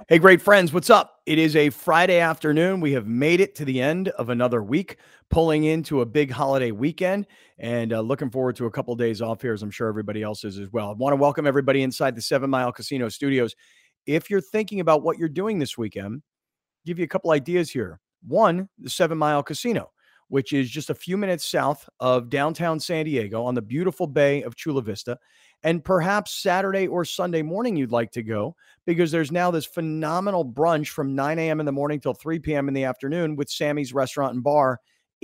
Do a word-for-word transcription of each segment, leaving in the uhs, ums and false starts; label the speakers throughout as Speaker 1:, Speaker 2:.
Speaker 1: Hey, great friends, what's up? It is a Friday afternoon. We have made it to the end of another week, pulling into a big holiday weekend, and uh, looking forward to a couple of days off here, as I'm sure everybody else is as well. I want to welcome everybody inside the Seven Mile Casino Studios. If you're thinking about what you're doing this weekend, give you a couple ideas here. One, the Seven Mile Casino, which is just a few minutes south of downtown San Diego on the beautiful bay of Chula Vista. And perhaps Saturday or Sunday morning you'd like to go, because there's now this phenomenal brunch from nine a.m. in the morning till three p.m. in the afternoon with Sammy's Restaurant and Bar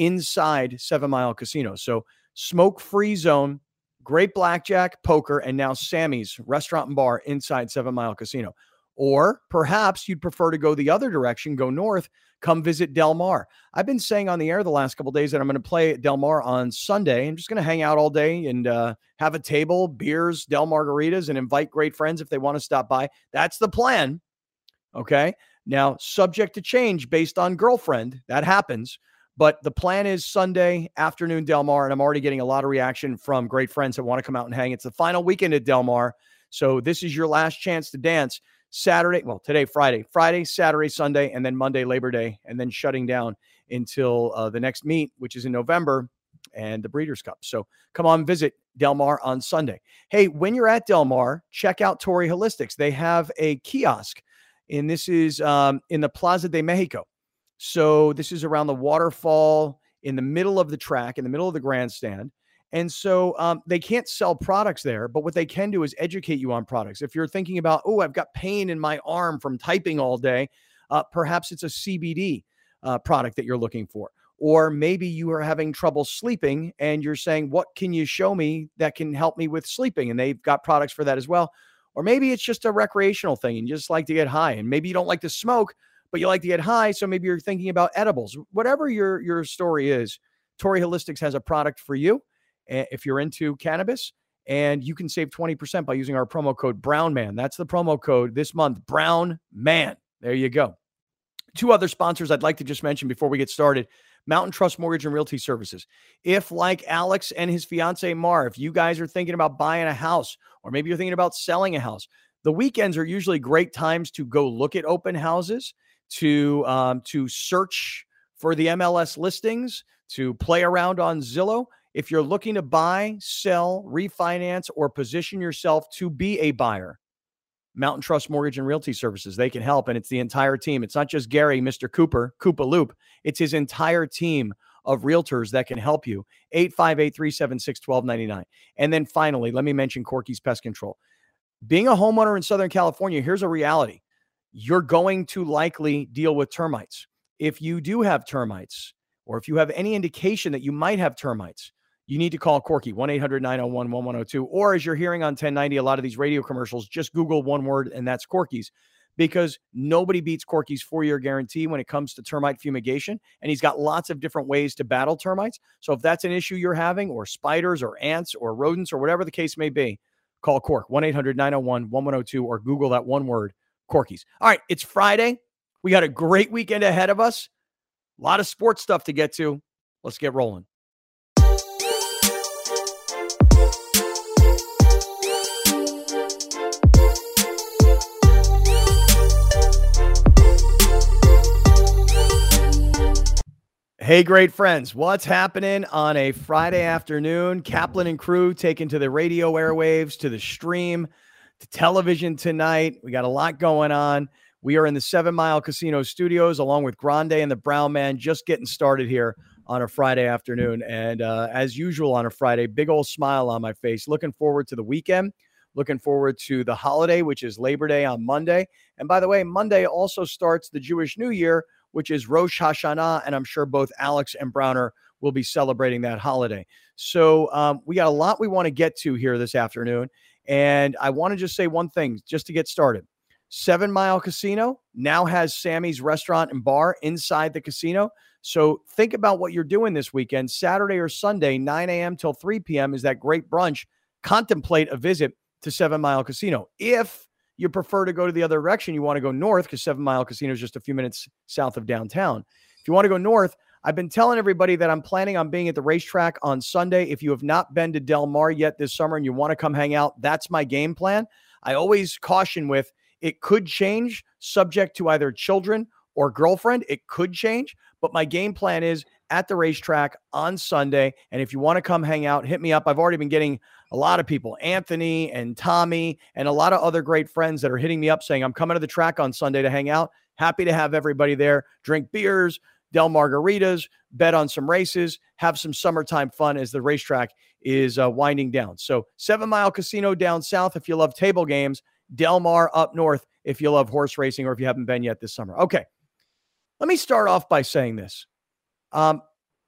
Speaker 1: inside Seven Mile Casino. So smoke-free zone, great blackjack, poker, and now Sammy's Restaurant and Bar inside Seven Mile Casino. Or perhaps you'd prefer to go the other direction, go north, come visit Del Mar. I've been saying on the air the last couple of days that I'm going to play at Del Mar on Sunday. I'm just going to hang out all day and uh, have a table, beers, Del Margaritas, and invite great friends if they want to stop by. That's the plan. Okay. Now, subject to change based on girlfriend. That happens. But the plan is Sunday afternoon, Del Mar, and I'm already getting a lot of reaction from great friends that want to come out and hang. It's the final weekend at Del Mar. So this is your last chance to dance. Saturday, well, today, Friday, Friday, Saturday, Sunday, and then Monday, Labor Day, and then shutting down until uh, the next meet, which is in November, and the Breeders' Cup. So come on, visit Del Mar on Sunday. Hey, when you're at Del Mar, check out Torrey Holistics. They have a kiosk, and this is um, in the Plaza de Mexico. So this is around the waterfall in the middle of the track, in the middle of the grandstand. And so um, they can't sell products there, but what they can do is educate you on products. If you're thinking about, oh, I've got pain in my arm from typing all day, uh, perhaps it's a C B D uh, product that you're looking for. Or maybe you are having trouble sleeping and you're saying, what can you show me that can help me with sleeping? And they've got products for that as well. Or maybe it's just a recreational thing and you just like to get high. And maybe you don't like to smoke, but you like to get high. So maybe you're thinking about edibles. Whatever your, your story is, Torrey Holistics has a product for you if you're into cannabis, and you can save twenty percent by using our promo code BROWNMAN. That's the promo code this month, BROWNMAN. There you go. Two other sponsors I'd like to just mention before we get started. Mountain Trust Mortgage and Realty Services. If, like Alex and his fiance Mar, if you guys are thinking about buying a house, or maybe you're thinking about selling a house, the weekends are usually great times to go look at open houses, to um, to search for the M L S listings, to play around on Zillow. If you're looking to buy, sell, refinance, or position yourself to be a buyer, Mountain Trust Mortgage and Realty Services, they can help. And it's the entire team. It's not just Gary, Mister Cooper, Koopa Loop. It's his entire team of realtors that can help you. eight five eight, three seven six, one two nine nine. And then finally, let me mention Corky's Pest Control. Being a homeowner in Southern California, here's a reality. You're going to likely deal with termites. If you do have termites, or if you have any indication that you might have termites, you need to call Corky, one eight hundred, nine oh one, one one oh two. Or as you're hearing on ten ninety, a lot of these radio commercials, just Google one word, and that's Corky's, because nobody beats Corky's four-year guarantee when it comes to termite fumigation. And he's got lots of different ways to battle termites. So if that's an issue you're having, or spiders or ants or rodents or whatever the case may be, call Cork, one eight hundred, nine oh one, one one oh two, or Google that one word, Corky's. All right, it's Friday. We got a great weekend ahead of us. A lot of sports stuff to get to. Let's get rolling. Hey, great friends. What's happening on a Friday afternoon? Kaplan and crew taken to the radio airwaves, to the stream, to television tonight. We got a lot going on. We are in the Seven Mile Casino Studios along with Grande and the Brown Man, just getting started here on a Friday afternoon. And uh, as usual on a Friday, big old smile on my face. Looking forward to the weekend. Looking forward to the holiday, which is Labor Day on Monday. And by the way, Monday also starts the Jewish New Year, which is Rosh Hashanah, and I'm sure both Alex and Browner will be celebrating that holiday. So um, we got a lot we want to get to here this afternoon, and I want to just say one thing just to get started. Seven Mile Casino now has Sammy's Restaurant and Bar inside the casino, so think about what you're doing this weekend. Saturday or Sunday, nine a.m. till three p.m. is that great brunch. Contemplate a visit to Seven Mile Casino. If you prefer to go to the other direction, you want to go north, because Seven Mile Casino is just a few minutes south of downtown. If you want to go north, I've been telling everybody that I'm planning on being at the racetrack on Sunday. If you have not been to Del Mar yet this summer and you want to come hang out, that's my game plan. I always caution with, It could change subject to either children or girlfriend. It could change, but my game plan is at the racetrack on Sunday. And if you want to come hang out, hit me up. I've already been getting a lot of people, Anthony and Tommy, and a lot of other great friends that are hitting me up saying, I'm coming to the track on Sunday to hang out. Happy to have everybody there, drink beers, Del Margaritas, bet on some races, have some summertime fun as the racetrack is uh, winding down. So Seven Mile Casino down south if you love table games, Del Mar up north if you love horse racing or if you haven't been yet this summer. Okay, let me start off by saying this. Um,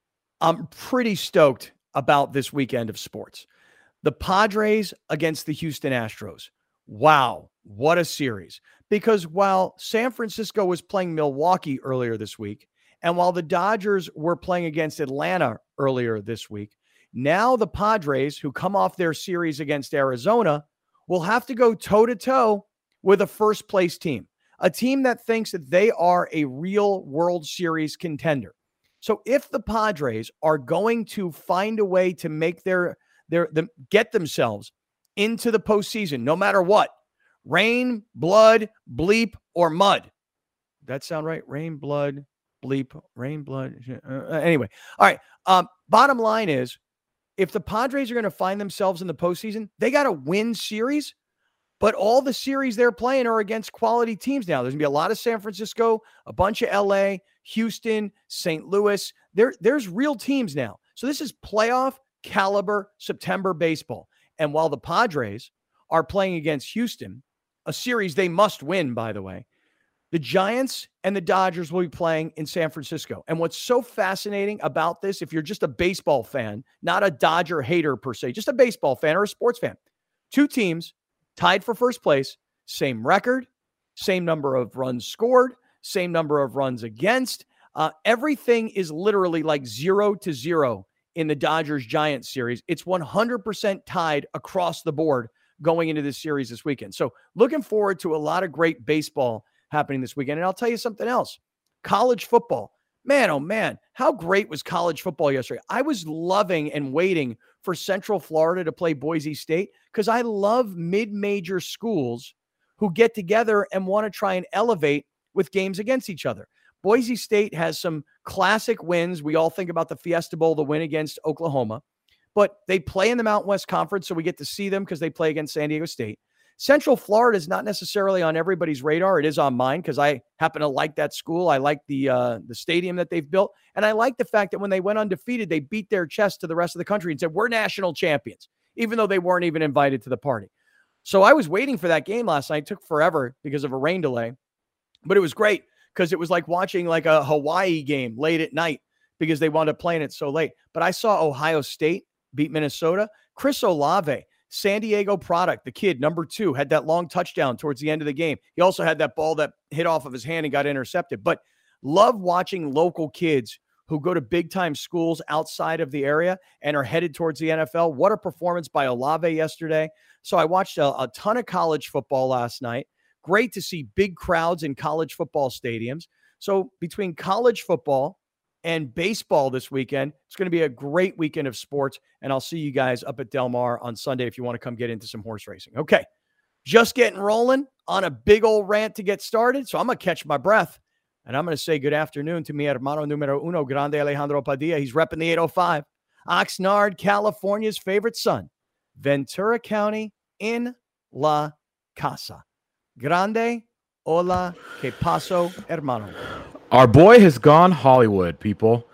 Speaker 1: I'm pretty stoked about this weekend of sports. The Padres against the Houston Astros. Wow, what a series. Because while San Francisco was playing Milwaukee earlier this week, and while the Dodgers were playing against Atlanta earlier this week, now the Padres, who come off their series against Arizona, will have to go toe-to-toe with a first-place team, a team that thinks that they are a real World Series contender. So if the Padres are going to find a way to make their, their, them, get themselves into the postseason, no matter what, rain, blood, bleep, or mud. That sound right? Rain, blood, bleep, rain, blood. Uh, anyway. All right. Um, bottom line is, if the Padres are going to find themselves in the postseason, they got to win series. But all the series they're playing are against quality teams now. There's going to be a lot of San Francisco, a bunch of L A, Houston, Saint Louis. There, there's real teams now. So this is playoff caliber September baseball. And while the Padres are playing against Houston, a series they must win, by the way, the Giants and the Dodgers will be playing in San Francisco. And what's so fascinating about this, if you're just a baseball fan, not a Dodger hater per se, just a baseball fan or a sports fan, two teams tied for first place, same record, same number of runs scored, same number of runs against. Uh, everything is literally like zero to zero in the Dodgers-Giants series. It's one hundred percent tied across the board going into this series this weekend. So looking forward to a lot of great baseball happening this weekend. And I'll tell you something else. College football. Man, oh man, how great was college football yesterday? I was loving and waiting for Central Florida to play Boise State because I love mid-major schools who get together and want to try and elevate with games against each other. Boise State has some classic wins. We all think about the Fiesta Bowl, the win against Oklahoma, but they play in the Mountain West Conference, so we get to see them because they play against San Diego State. Central Florida is not necessarily on everybody's radar. It is on mine because I happen to like that school. I like the uh, the stadium that they've built. And I like the fact that when they went undefeated, they beat their chest to the rest of the country and said, we're national champions, even though they weren't even invited to the party. So I was waiting for that game last night. It took forever because of a rain delay, but it was great because it was like watching like a Hawaii game late at night because they wound up playing it so late. But I saw Ohio State beat Minnesota. Chris Olave, San Diego product, the kid, number two, had that long touchdown towards the end of the game. He also had that ball that hit off of his hand and got intercepted. But love watching local kids who go to big-time schools outside of the area and are headed towards the N F L. What a performance by Olave yesterday. So I watched a, a ton of college football last night. Great to see big crowds in college football stadiums. So between college football and baseball this weekend, it's going to be a great weekend of sports, and I'll see you guys up at Del Mar on Sunday if you want to come get into some horse racing. Okay, just getting rolling on a big old rant to get started, so I'm going to catch my breath, and I'm going to say good afternoon to mi hermano numero uno, Grande Alejandro Padilla. He's repping the eight oh five. Oxnard, California's favorite son. Ventura County in la casa. Grande, hola, que paso, hermano.
Speaker 2: Our boy has gone Hollywood, people.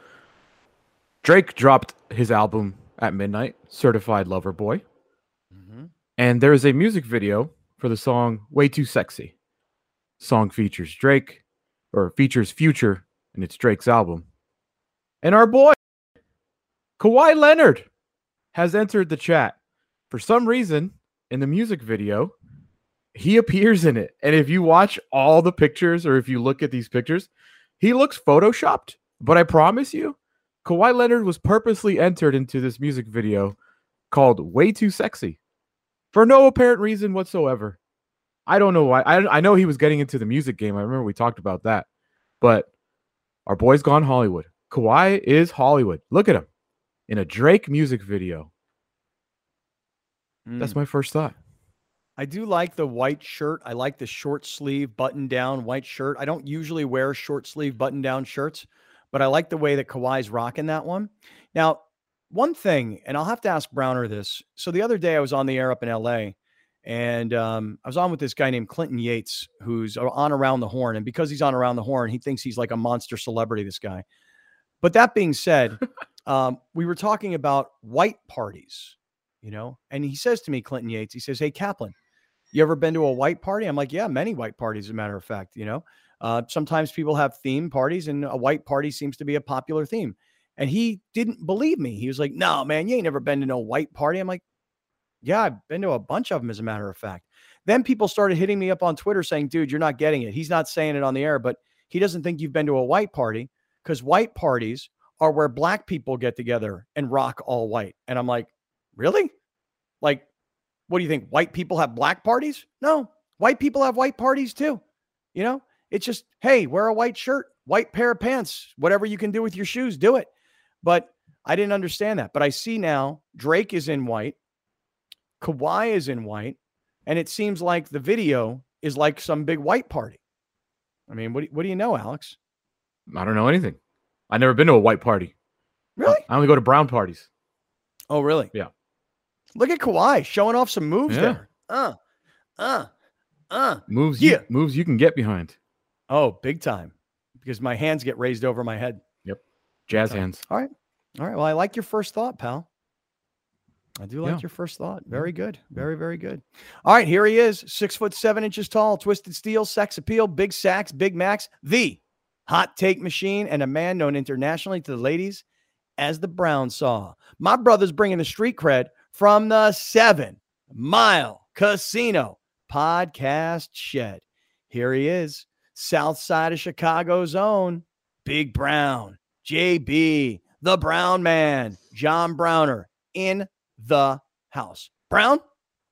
Speaker 2: Drake dropped his album at midnight, Certified Lover Boy. Mm-hmm. And there is a music video for the song Way Too Sexy. Song features Drake, or features Future, and it's Drake's album. And our boy, Kawhi Leonard, has entered the chat. For some reason, in the music video, he appears in it. And if you watch all the pictures, or if you look at these pictures, he looks photoshopped, but I promise you, Kawhi Leonard was purposely entered into this music video called Way Too Sexy for no apparent reason whatsoever. I don't know why. I, I know he was getting into the music game. I remember we talked about that, but our boy's gone Hollywood. Kawhi is Hollywood. Look at him in a Drake music video. Mm. That's my first thought.
Speaker 1: I do like the white shirt. I like the short sleeve button down white shirt. I don't usually wear short sleeve button down shirts, but I like the way that Kawhi's rocking that one. Now, one thing, and I'll have to ask Browner this. So the other day I was on the air up in L A, and um, I was on with this guy named Clinton Yates, who's on Around the Horn. And because he's on Around the Horn, he thinks he's like a monster celebrity, this guy. But that being said, um, we were talking about white parties, you know, and he says to me, Clinton Yates, he says, "Hey, Kaplan, you ever been to a white party?" I'm like, "Yeah, many white parties, as a matter of fact, you know, uh, sometimes people have theme parties, and a white party seems to be a popular theme." And he didn't believe me. He was like, "No, man, you ain't never been to no white party." I'm like, "Yeah, I've been to a bunch of them, as a matter of fact." Then people started hitting me up on Twitter saying, "Dude, you're not getting it." He's not saying it on the air, but he doesn't think you've been to a white party, because white parties are where black people get together and rock all white. And I'm like, really? Like, what do you think? White people have black parties? No, white people have white parties too. You know, it's just, hey, wear a white shirt, white pair of pants, whatever you can do with your shoes, do it. But I didn't understand that. But I see now Drake is in white. Kawhi is in white. And it seems like the video is like some big white party. I mean, what do, what do you know, Alex?
Speaker 2: I don't know anything. I've never been to a white party.
Speaker 1: Really?
Speaker 2: I only go to brown parties.
Speaker 1: Oh, really?
Speaker 2: Yeah.
Speaker 1: Look at Kawhi showing off some moves
Speaker 2: Yeah.
Speaker 1: there. Uh, uh, uh.
Speaker 2: Moves,
Speaker 1: Yeah.
Speaker 2: you, moves you can get behind.
Speaker 1: Oh, big time. Because my hands get raised over my head.
Speaker 2: Yep. Jazz
Speaker 1: Okay.
Speaker 2: hands.
Speaker 1: All right. All right. Well, I like your first thought, pal. I do like
Speaker 2: Yeah.
Speaker 1: your first thought. Very good. Very, very good. All right. Here he is. Six foot seven inches tall, twisted steel, sex appeal, big sacks, Big Macs, the hot take machine, and a man known internationally to the ladies as the Brown Saw. My brother's bringing the street cred from the Seven Mile Casino Podcast Shed. Here he is, south side of Chicago's own Big Brown, J B, the Brown Man, John Browner, in the house. Brown?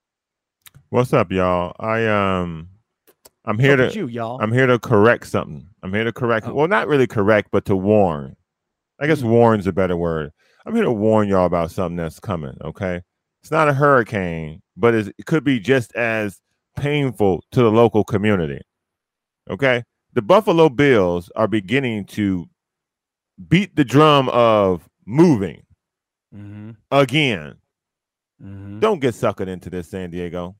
Speaker 3: What's up, y'all? I um I'm here
Speaker 1: Look at
Speaker 3: to
Speaker 1: you, y'all.
Speaker 3: I'm here to correct something. I'm here to correct
Speaker 1: Oh.
Speaker 3: well, not really correct, but to warn. I guess
Speaker 1: Mm.
Speaker 3: warn's a better word. I'm here to warn y'all about something that's coming, okay? It's not a hurricane, but it's, it could be just as painful to the local community. Okay? The Buffalo Bills are beginning to beat the drum of moving
Speaker 1: Mm-hmm.
Speaker 3: again.
Speaker 1: Mm-hmm.
Speaker 3: Don't get suckered into this, San Diego.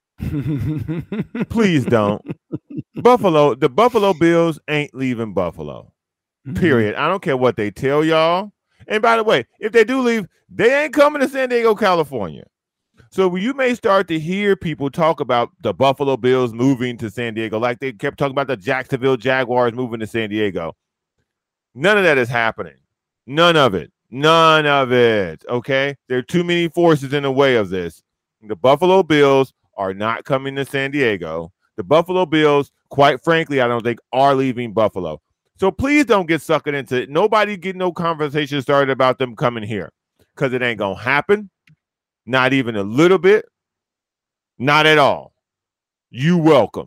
Speaker 3: Please don't. Buffalo, the Buffalo Bills ain't leaving Buffalo. Period. I don't care what they tell y'all. And by the way, if they do leave, they ain't coming to San Diego, California. So you may start to hear people talk about the Buffalo Bills moving to San Diego, like they kept talking about the Jacksonville Jaguars moving to San Diego. None of that is happening. None of it. None of it. Okay? There are too many forces in the way of this. The Buffalo Bills are not coming to San Diego. The Buffalo Bills, quite frankly, I don't think are leaving Buffalo. So please don't get suckered into it. Nobody get no conversation started about them coming here, because it ain't going to happen. Not even a little bit. Not at all. You welcome.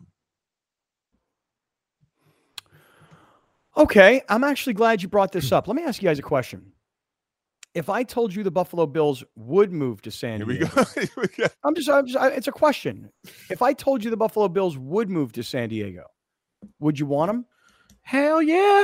Speaker 1: Okay, I'm actually glad you brought this up. Let me ask you guys a question. If I told you the Buffalo Bills would move to San
Speaker 3: Here we
Speaker 1: Diego,
Speaker 3: go. Here we go.
Speaker 1: I'm just, I'm just I, it's a question. If I told you the Buffalo Bills would move to San Diego, would you want them?
Speaker 2: Hell yeah.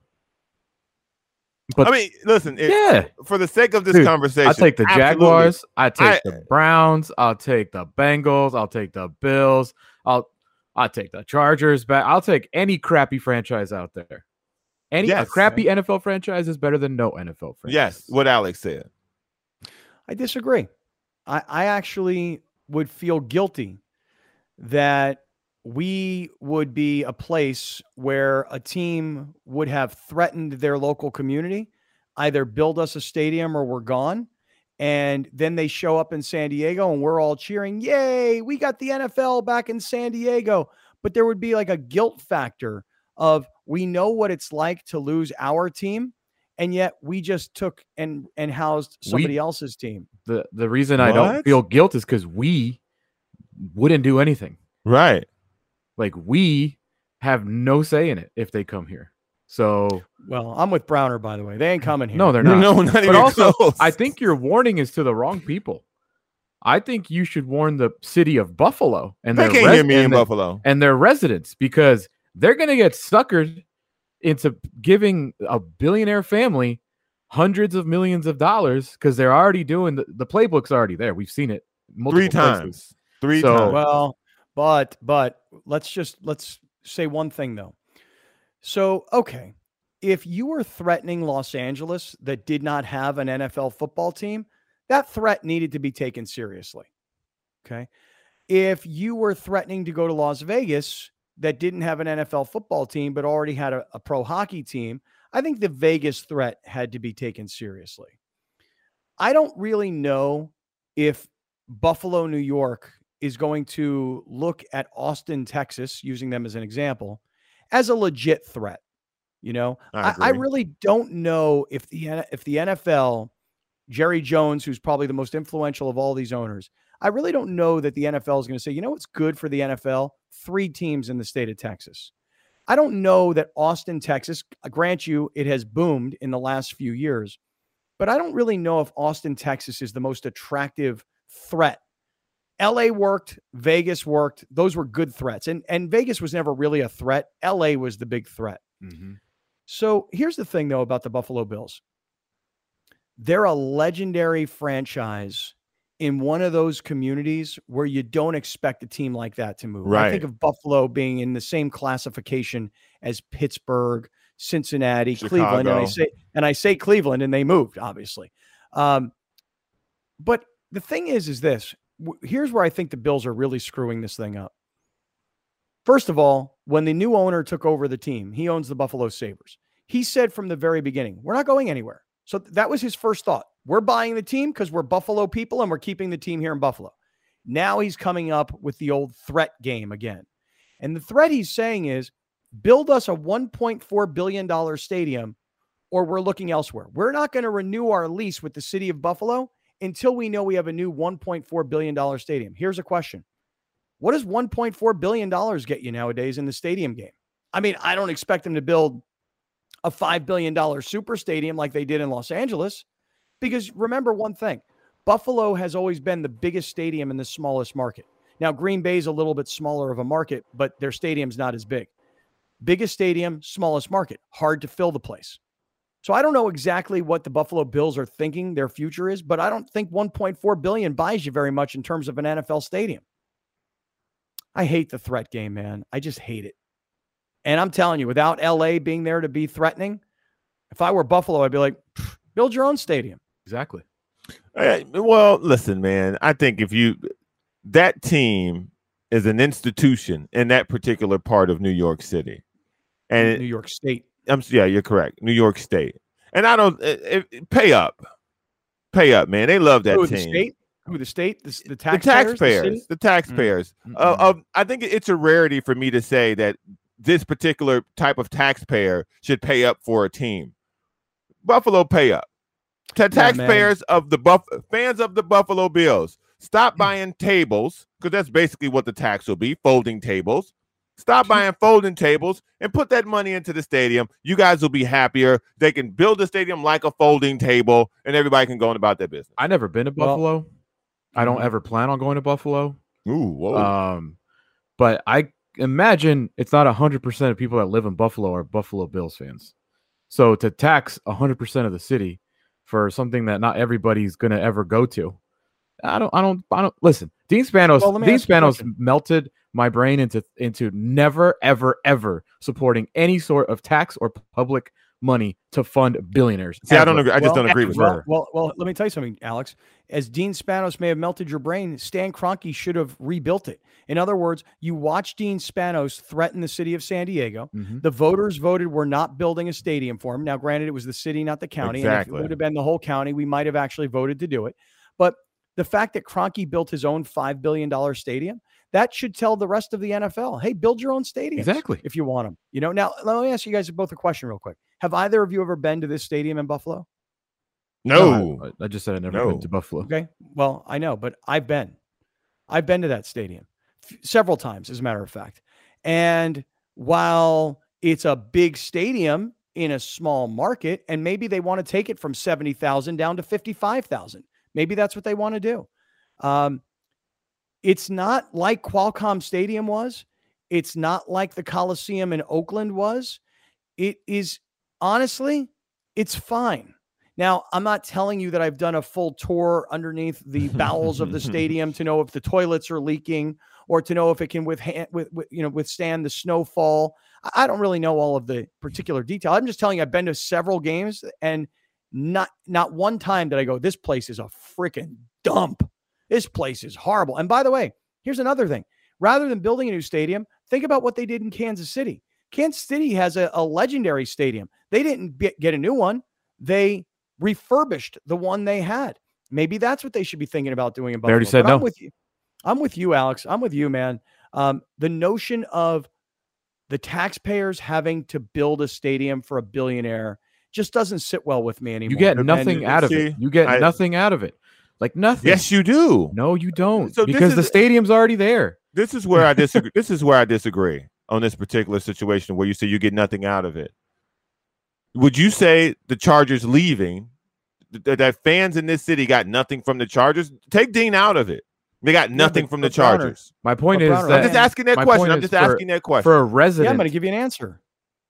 Speaker 2: But
Speaker 3: I mean, listen, it,
Speaker 2: yeah.
Speaker 3: for the sake of this
Speaker 2: Dude,
Speaker 3: conversation,
Speaker 2: I'll take the
Speaker 3: absolutely.
Speaker 2: Jaguars. I take
Speaker 3: I-
Speaker 2: the Browns. I'll take the Bengals. I'll take the Bills. I'll I'll take the Chargers back. I'll take any crappy franchise out there. Any
Speaker 3: Yes.
Speaker 2: a crappy N F L franchise is better than no N F L franchise.
Speaker 3: Yes, what Alex said.
Speaker 1: I disagree. I, I actually would feel guilty that we would be a place where a team would have threatened their local community, either build us a stadium or we're gone. And then they show up in San Diego and we're all cheering, yay, we got the N F L back in San Diego. But there would be like a guilt factor of, we know what it's like to lose our team, and yet we just took and and housed somebody
Speaker 2: We-
Speaker 1: else's team.
Speaker 2: The the reason I don't
Speaker 3: What?
Speaker 2: feel guilt is because we wouldn't do anything.
Speaker 3: Right.
Speaker 2: Like, we have no say in it if they come here. So
Speaker 1: Well, I'm with Browner, by the way. They ain't coming here.
Speaker 2: no, they're not.
Speaker 3: No, not
Speaker 2: But
Speaker 3: even
Speaker 2: also,
Speaker 3: close.
Speaker 2: I think your warning is to the wrong people. I think you should warn the city of Buffalo and
Speaker 3: They
Speaker 2: their
Speaker 3: can't
Speaker 2: res-
Speaker 3: hear me
Speaker 2: and
Speaker 3: in
Speaker 2: the-
Speaker 3: Buffalo.
Speaker 2: and their residents, because they're going to get suckered into giving a billionaire family hundreds of millions of dollars because they're already doing the, the playbook's already there. We've seen it multiple
Speaker 3: Three times.
Speaker 2: places.
Speaker 3: Three
Speaker 2: So-
Speaker 3: times.
Speaker 1: Well, but but let's just let's say one thing though. So, okay, if you were threatening Los Angeles that did not have an N F L football team, that threat needed to be taken seriously. Okay. If you were threatening to go to Las Vegas that didn't have an N F L football team, but already had a, a pro hockey team, I think the Vegas threat had to be taken seriously. I don't really know if Buffalo, New York is going to look at Austin, Texas, using them as an example, as a legit threat. You know,
Speaker 3: I
Speaker 1: I, I
Speaker 3: agree.
Speaker 1: really don't know if the if the N F L, Jerry Jones, who's probably the most influential of all these owners, I really don't know that the N F L is going to say, you know what's good for the N F L? Three teams in the state of Texas. I don't know that Austin, Texas, I grant you, it has boomed in the last few years, but I don't really know if Austin, Texas is the most attractive threat. L A worked, Vegas worked. Those were good threats. And, and Vegas was never really a threat. L A was the big threat.
Speaker 2: Mm-hmm.
Speaker 1: So here's the thing, though, about the Buffalo Bills. They're a legendary franchise in one of those communities where you don't expect a team like that to move. I
Speaker 3: Right.
Speaker 1: think of Buffalo being in the same classification as Pittsburgh, Cincinnati, Cleveland, and I
Speaker 3: Chicago.
Speaker 1: say and I say Cleveland, and they moved, obviously. Um, but the thing is, is this. W- Here's where I think the Bills are really screwing this thing up. First of all, when the new owner took over the team, he owns the Buffalo Sabres. He said from the very beginning, we're not going anywhere. So that was his first thought. We're buying the team because we're Buffalo people and we're keeping the team here in Buffalo. Now he's coming up with the old threat game again. And the threat he's saying is build us a one point four billion dollars stadium or we're looking elsewhere. We're not going to renew our lease with the city of Buffalo until we know we have a new one point four billion dollars stadium. Here's a question. What does one point four billion dollars get you nowadays in the stadium game? I mean, I don't expect them to build a five billion dollars super stadium like they did in Los Angeles, because remember one thing, Buffalo has always been the biggest stadium in the smallest market. Now, Green Bay is a little bit smaller of a market, but their stadium's not as big. Biggest stadium, smallest market, hard to fill the place. So I don't know exactly what the Buffalo Bills are thinking their future is, but I don't think one point four billion dollars buys you very much in terms of an N F L stadium. I hate the threat game, man. I just hate it. And I'm telling you, without L A being there to be threatening, if I were Buffalo, I'd be like, build your own stadium.
Speaker 2: Exactly.
Speaker 3: Hey, well, listen, man. I think if you that team is an institution in that particular part of New York City, and
Speaker 1: New York State.
Speaker 3: I'm yeah, you're correct, New York State. And I don't it, it, pay up, pay up, man. They love that
Speaker 1: Who,
Speaker 3: team.
Speaker 1: the state? Who, the state? The, the
Speaker 3: The
Speaker 1: taxpayers?
Speaker 3: taxpayers,
Speaker 1: The city?
Speaker 3: the taxpayers.
Speaker 2: Mm.
Speaker 3: Uh, uh, I think it's a rarity for me to say that this particular type of taxpayer should pay up for a team. Buffalo pay up. To taxpayers of the Buff fans of the Buffalo Bills, stop buying tables, because that's basically what the tax will be, folding tables. Stop buying folding tables and put that money into the stadium. You guys will be happier. They can build the stadium like a folding table, and everybody can go on about their business.
Speaker 2: I never been to
Speaker 1: Well-
Speaker 2: Buffalo. I don't
Speaker 1: Mhm.
Speaker 2: ever plan on going to Buffalo.
Speaker 3: Ooh, whoa.
Speaker 2: Um, but I imagine it's not one hundred percent of people that live in Buffalo are Buffalo Bills fans. So to tax one hundred percent of the city for something that not everybody's going to ever go to, I don't, I don't, I don't, listen, Dean Spanos,
Speaker 1: Well, let me
Speaker 2: Dean
Speaker 1: ask you a
Speaker 2: Spanos
Speaker 1: question.
Speaker 2: melted my brain into, into never, ever, ever supporting any sort of tax or public money to fund billionaires.
Speaker 3: See, I
Speaker 2: ever.
Speaker 3: don't agree. I just
Speaker 1: Well,
Speaker 3: don't agree with
Speaker 2: ever.
Speaker 3: that.
Speaker 1: Well, well, well, let me tell you something, Alex. As Dean Spanos may have melted your brain, Stan Kroenke should have rebuilt it. In other words, you watch Dean Spanos threaten the city of San Diego.
Speaker 2: Mhm.
Speaker 1: The voters voted we're not building a stadium for him. Now, granted, it was the city, not the county. And if
Speaker 3: Exactly.
Speaker 1: it would have been the whole county, we might have actually voted to do it. But the fact that Kroenke built his own five billion dollars stadium, that should tell the rest of the N F L, hey, build your own stadiums.
Speaker 2: Exactly.
Speaker 1: If you want them. You know, now, let me ask you guys both a question real quick. Have either of you ever been to this stadium in Buffalo?
Speaker 3: No.
Speaker 2: I, I just said I've never
Speaker 3: No.
Speaker 2: been to Buffalo.
Speaker 1: Okay. Well, I know, but I've been. I've been to that stadium f- several times, as a matter of fact. And while it's a big stadium in a small market, and maybe they want to take it from seventy thousand down to fifty-five thousand, maybe that's what they want to do. Um, it's not like Qualcomm Stadium was. It's not like the Coliseum in Oakland was. It is, honestly, it's fine. Now, I'm not telling you that I've done a full tour underneath the bowels of the stadium to know if the toilets are leaking or to know if it can withhand, with, with, you know, withstand the snowfall. I don't really know all of the particular detail. I'm just telling you, I've been to several games, and not not one time did I go, this place is a freaking dump. This place is horrible. And by the way, here's another thing. Rather than building a new stadium, think about what they did in Kansas City. Kansas City has a, a legendary stadium. They didn't get, get a new one. They refurbished the one they had. Maybe that's what they should be thinking about doing in Buffalo.
Speaker 2: They already said
Speaker 1: but
Speaker 2: no.
Speaker 1: I'm with you. I'm with you, Alex. I'm with you, man. Um, the notion of the taxpayers having to build a stadium for a billionaire just doesn't sit well with me anymore.
Speaker 2: You get nothing
Speaker 3: and,
Speaker 2: out of
Speaker 3: see,
Speaker 2: it. You get
Speaker 3: I,
Speaker 2: nothing out of it. Like nothing.
Speaker 3: Yes, you do.
Speaker 2: No, you don't.
Speaker 3: So
Speaker 2: because
Speaker 3: is,
Speaker 2: the stadium's already there.
Speaker 3: This is where I disagree. This is where I disagree on this particular situation where you say you get nothing out of it. Would you say the Chargers leaving, th- that fans in this city got nothing from the Chargers? Take Dean out of it. They got nothing
Speaker 1: yeah, but,
Speaker 3: from the
Speaker 1: Browner,
Speaker 3: Chargers.
Speaker 2: My point
Speaker 1: but
Speaker 2: is
Speaker 1: Browner,
Speaker 2: that
Speaker 3: I'm just asking that
Speaker 2: my
Speaker 3: question.
Speaker 2: point
Speaker 3: I'm
Speaker 2: is
Speaker 3: just
Speaker 2: for,
Speaker 3: asking that question.
Speaker 2: For a resident.
Speaker 1: Yeah, I'm going to give you an answer.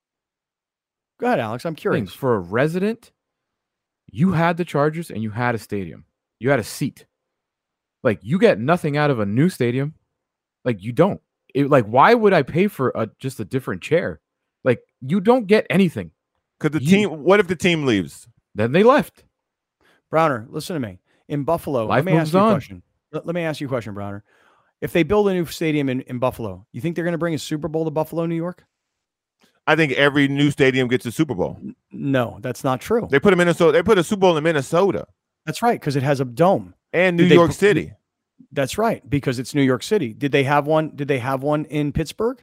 Speaker 1: Go ahead, Alex. I'm curious.
Speaker 2: Things, for a resident, you had the Chargers and you had a stadium. You had a seat. Like, you get nothing out of a new stadium. Like, you don't. It, like, why would I pay for a, just a different chair? Like, you don't get anything.
Speaker 3: Because the
Speaker 2: You-
Speaker 3: team, what if the team leaves?
Speaker 2: Then they left.
Speaker 1: Browner, listen to me. In Buffalo,
Speaker 2: Life
Speaker 1: let me
Speaker 2: moves
Speaker 1: ask you a
Speaker 2: on.
Speaker 1: question. Let, let me ask you a question, Browner. If they build a new stadium in, in Buffalo, you think they're going to bring a Super Bowl to Buffalo, New York?
Speaker 3: I think every new stadium gets a Super Bowl.
Speaker 1: No, that's not true.
Speaker 3: They put a Minnesota. They put a Super Bowl in Minnesota
Speaker 1: That's right, because it has a dome.
Speaker 3: and New
Speaker 1: Did they
Speaker 3: York
Speaker 1: put-
Speaker 3: City.
Speaker 1: That's right, because it's New York City. Did they have one? Did they have one in Pittsburgh?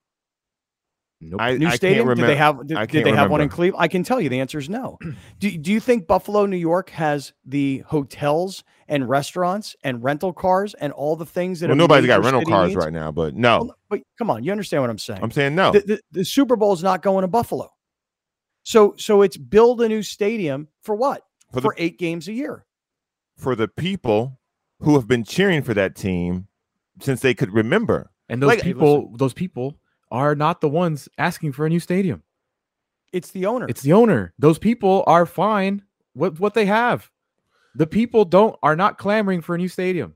Speaker 2: Nope.
Speaker 3: I,
Speaker 1: New
Speaker 3: I
Speaker 1: stadium?
Speaker 3: can't remember.
Speaker 1: Did they have? Did,
Speaker 3: I
Speaker 1: did
Speaker 3: can't
Speaker 1: they have one in
Speaker 3: remember.
Speaker 1: Cleveland? I can tell you the answer is no. do Do you think Buffalo, New York, has the hotels and restaurants and rental cars and all the things that?
Speaker 3: Well,
Speaker 1: a
Speaker 3: nobody's got
Speaker 1: major
Speaker 3: rental
Speaker 1: city
Speaker 3: cars
Speaker 1: needs?
Speaker 3: right now, but no.
Speaker 1: Well, but come on, you understand what I'm saying?
Speaker 3: I'm saying no.
Speaker 1: The, the, the Super Bowl is not going to Buffalo. So so it's build a new stadium for what?
Speaker 3: For
Speaker 1: For,
Speaker 3: the-
Speaker 1: eight games a year.
Speaker 3: For the people who have been cheering for that team since they could remember.
Speaker 2: And those
Speaker 3: Like-
Speaker 2: people, those people are not the ones asking for a new stadium.
Speaker 1: It's the owner.
Speaker 2: It's the owner. Those people are fine with what they have. The people don't are not clamoring for a new stadium.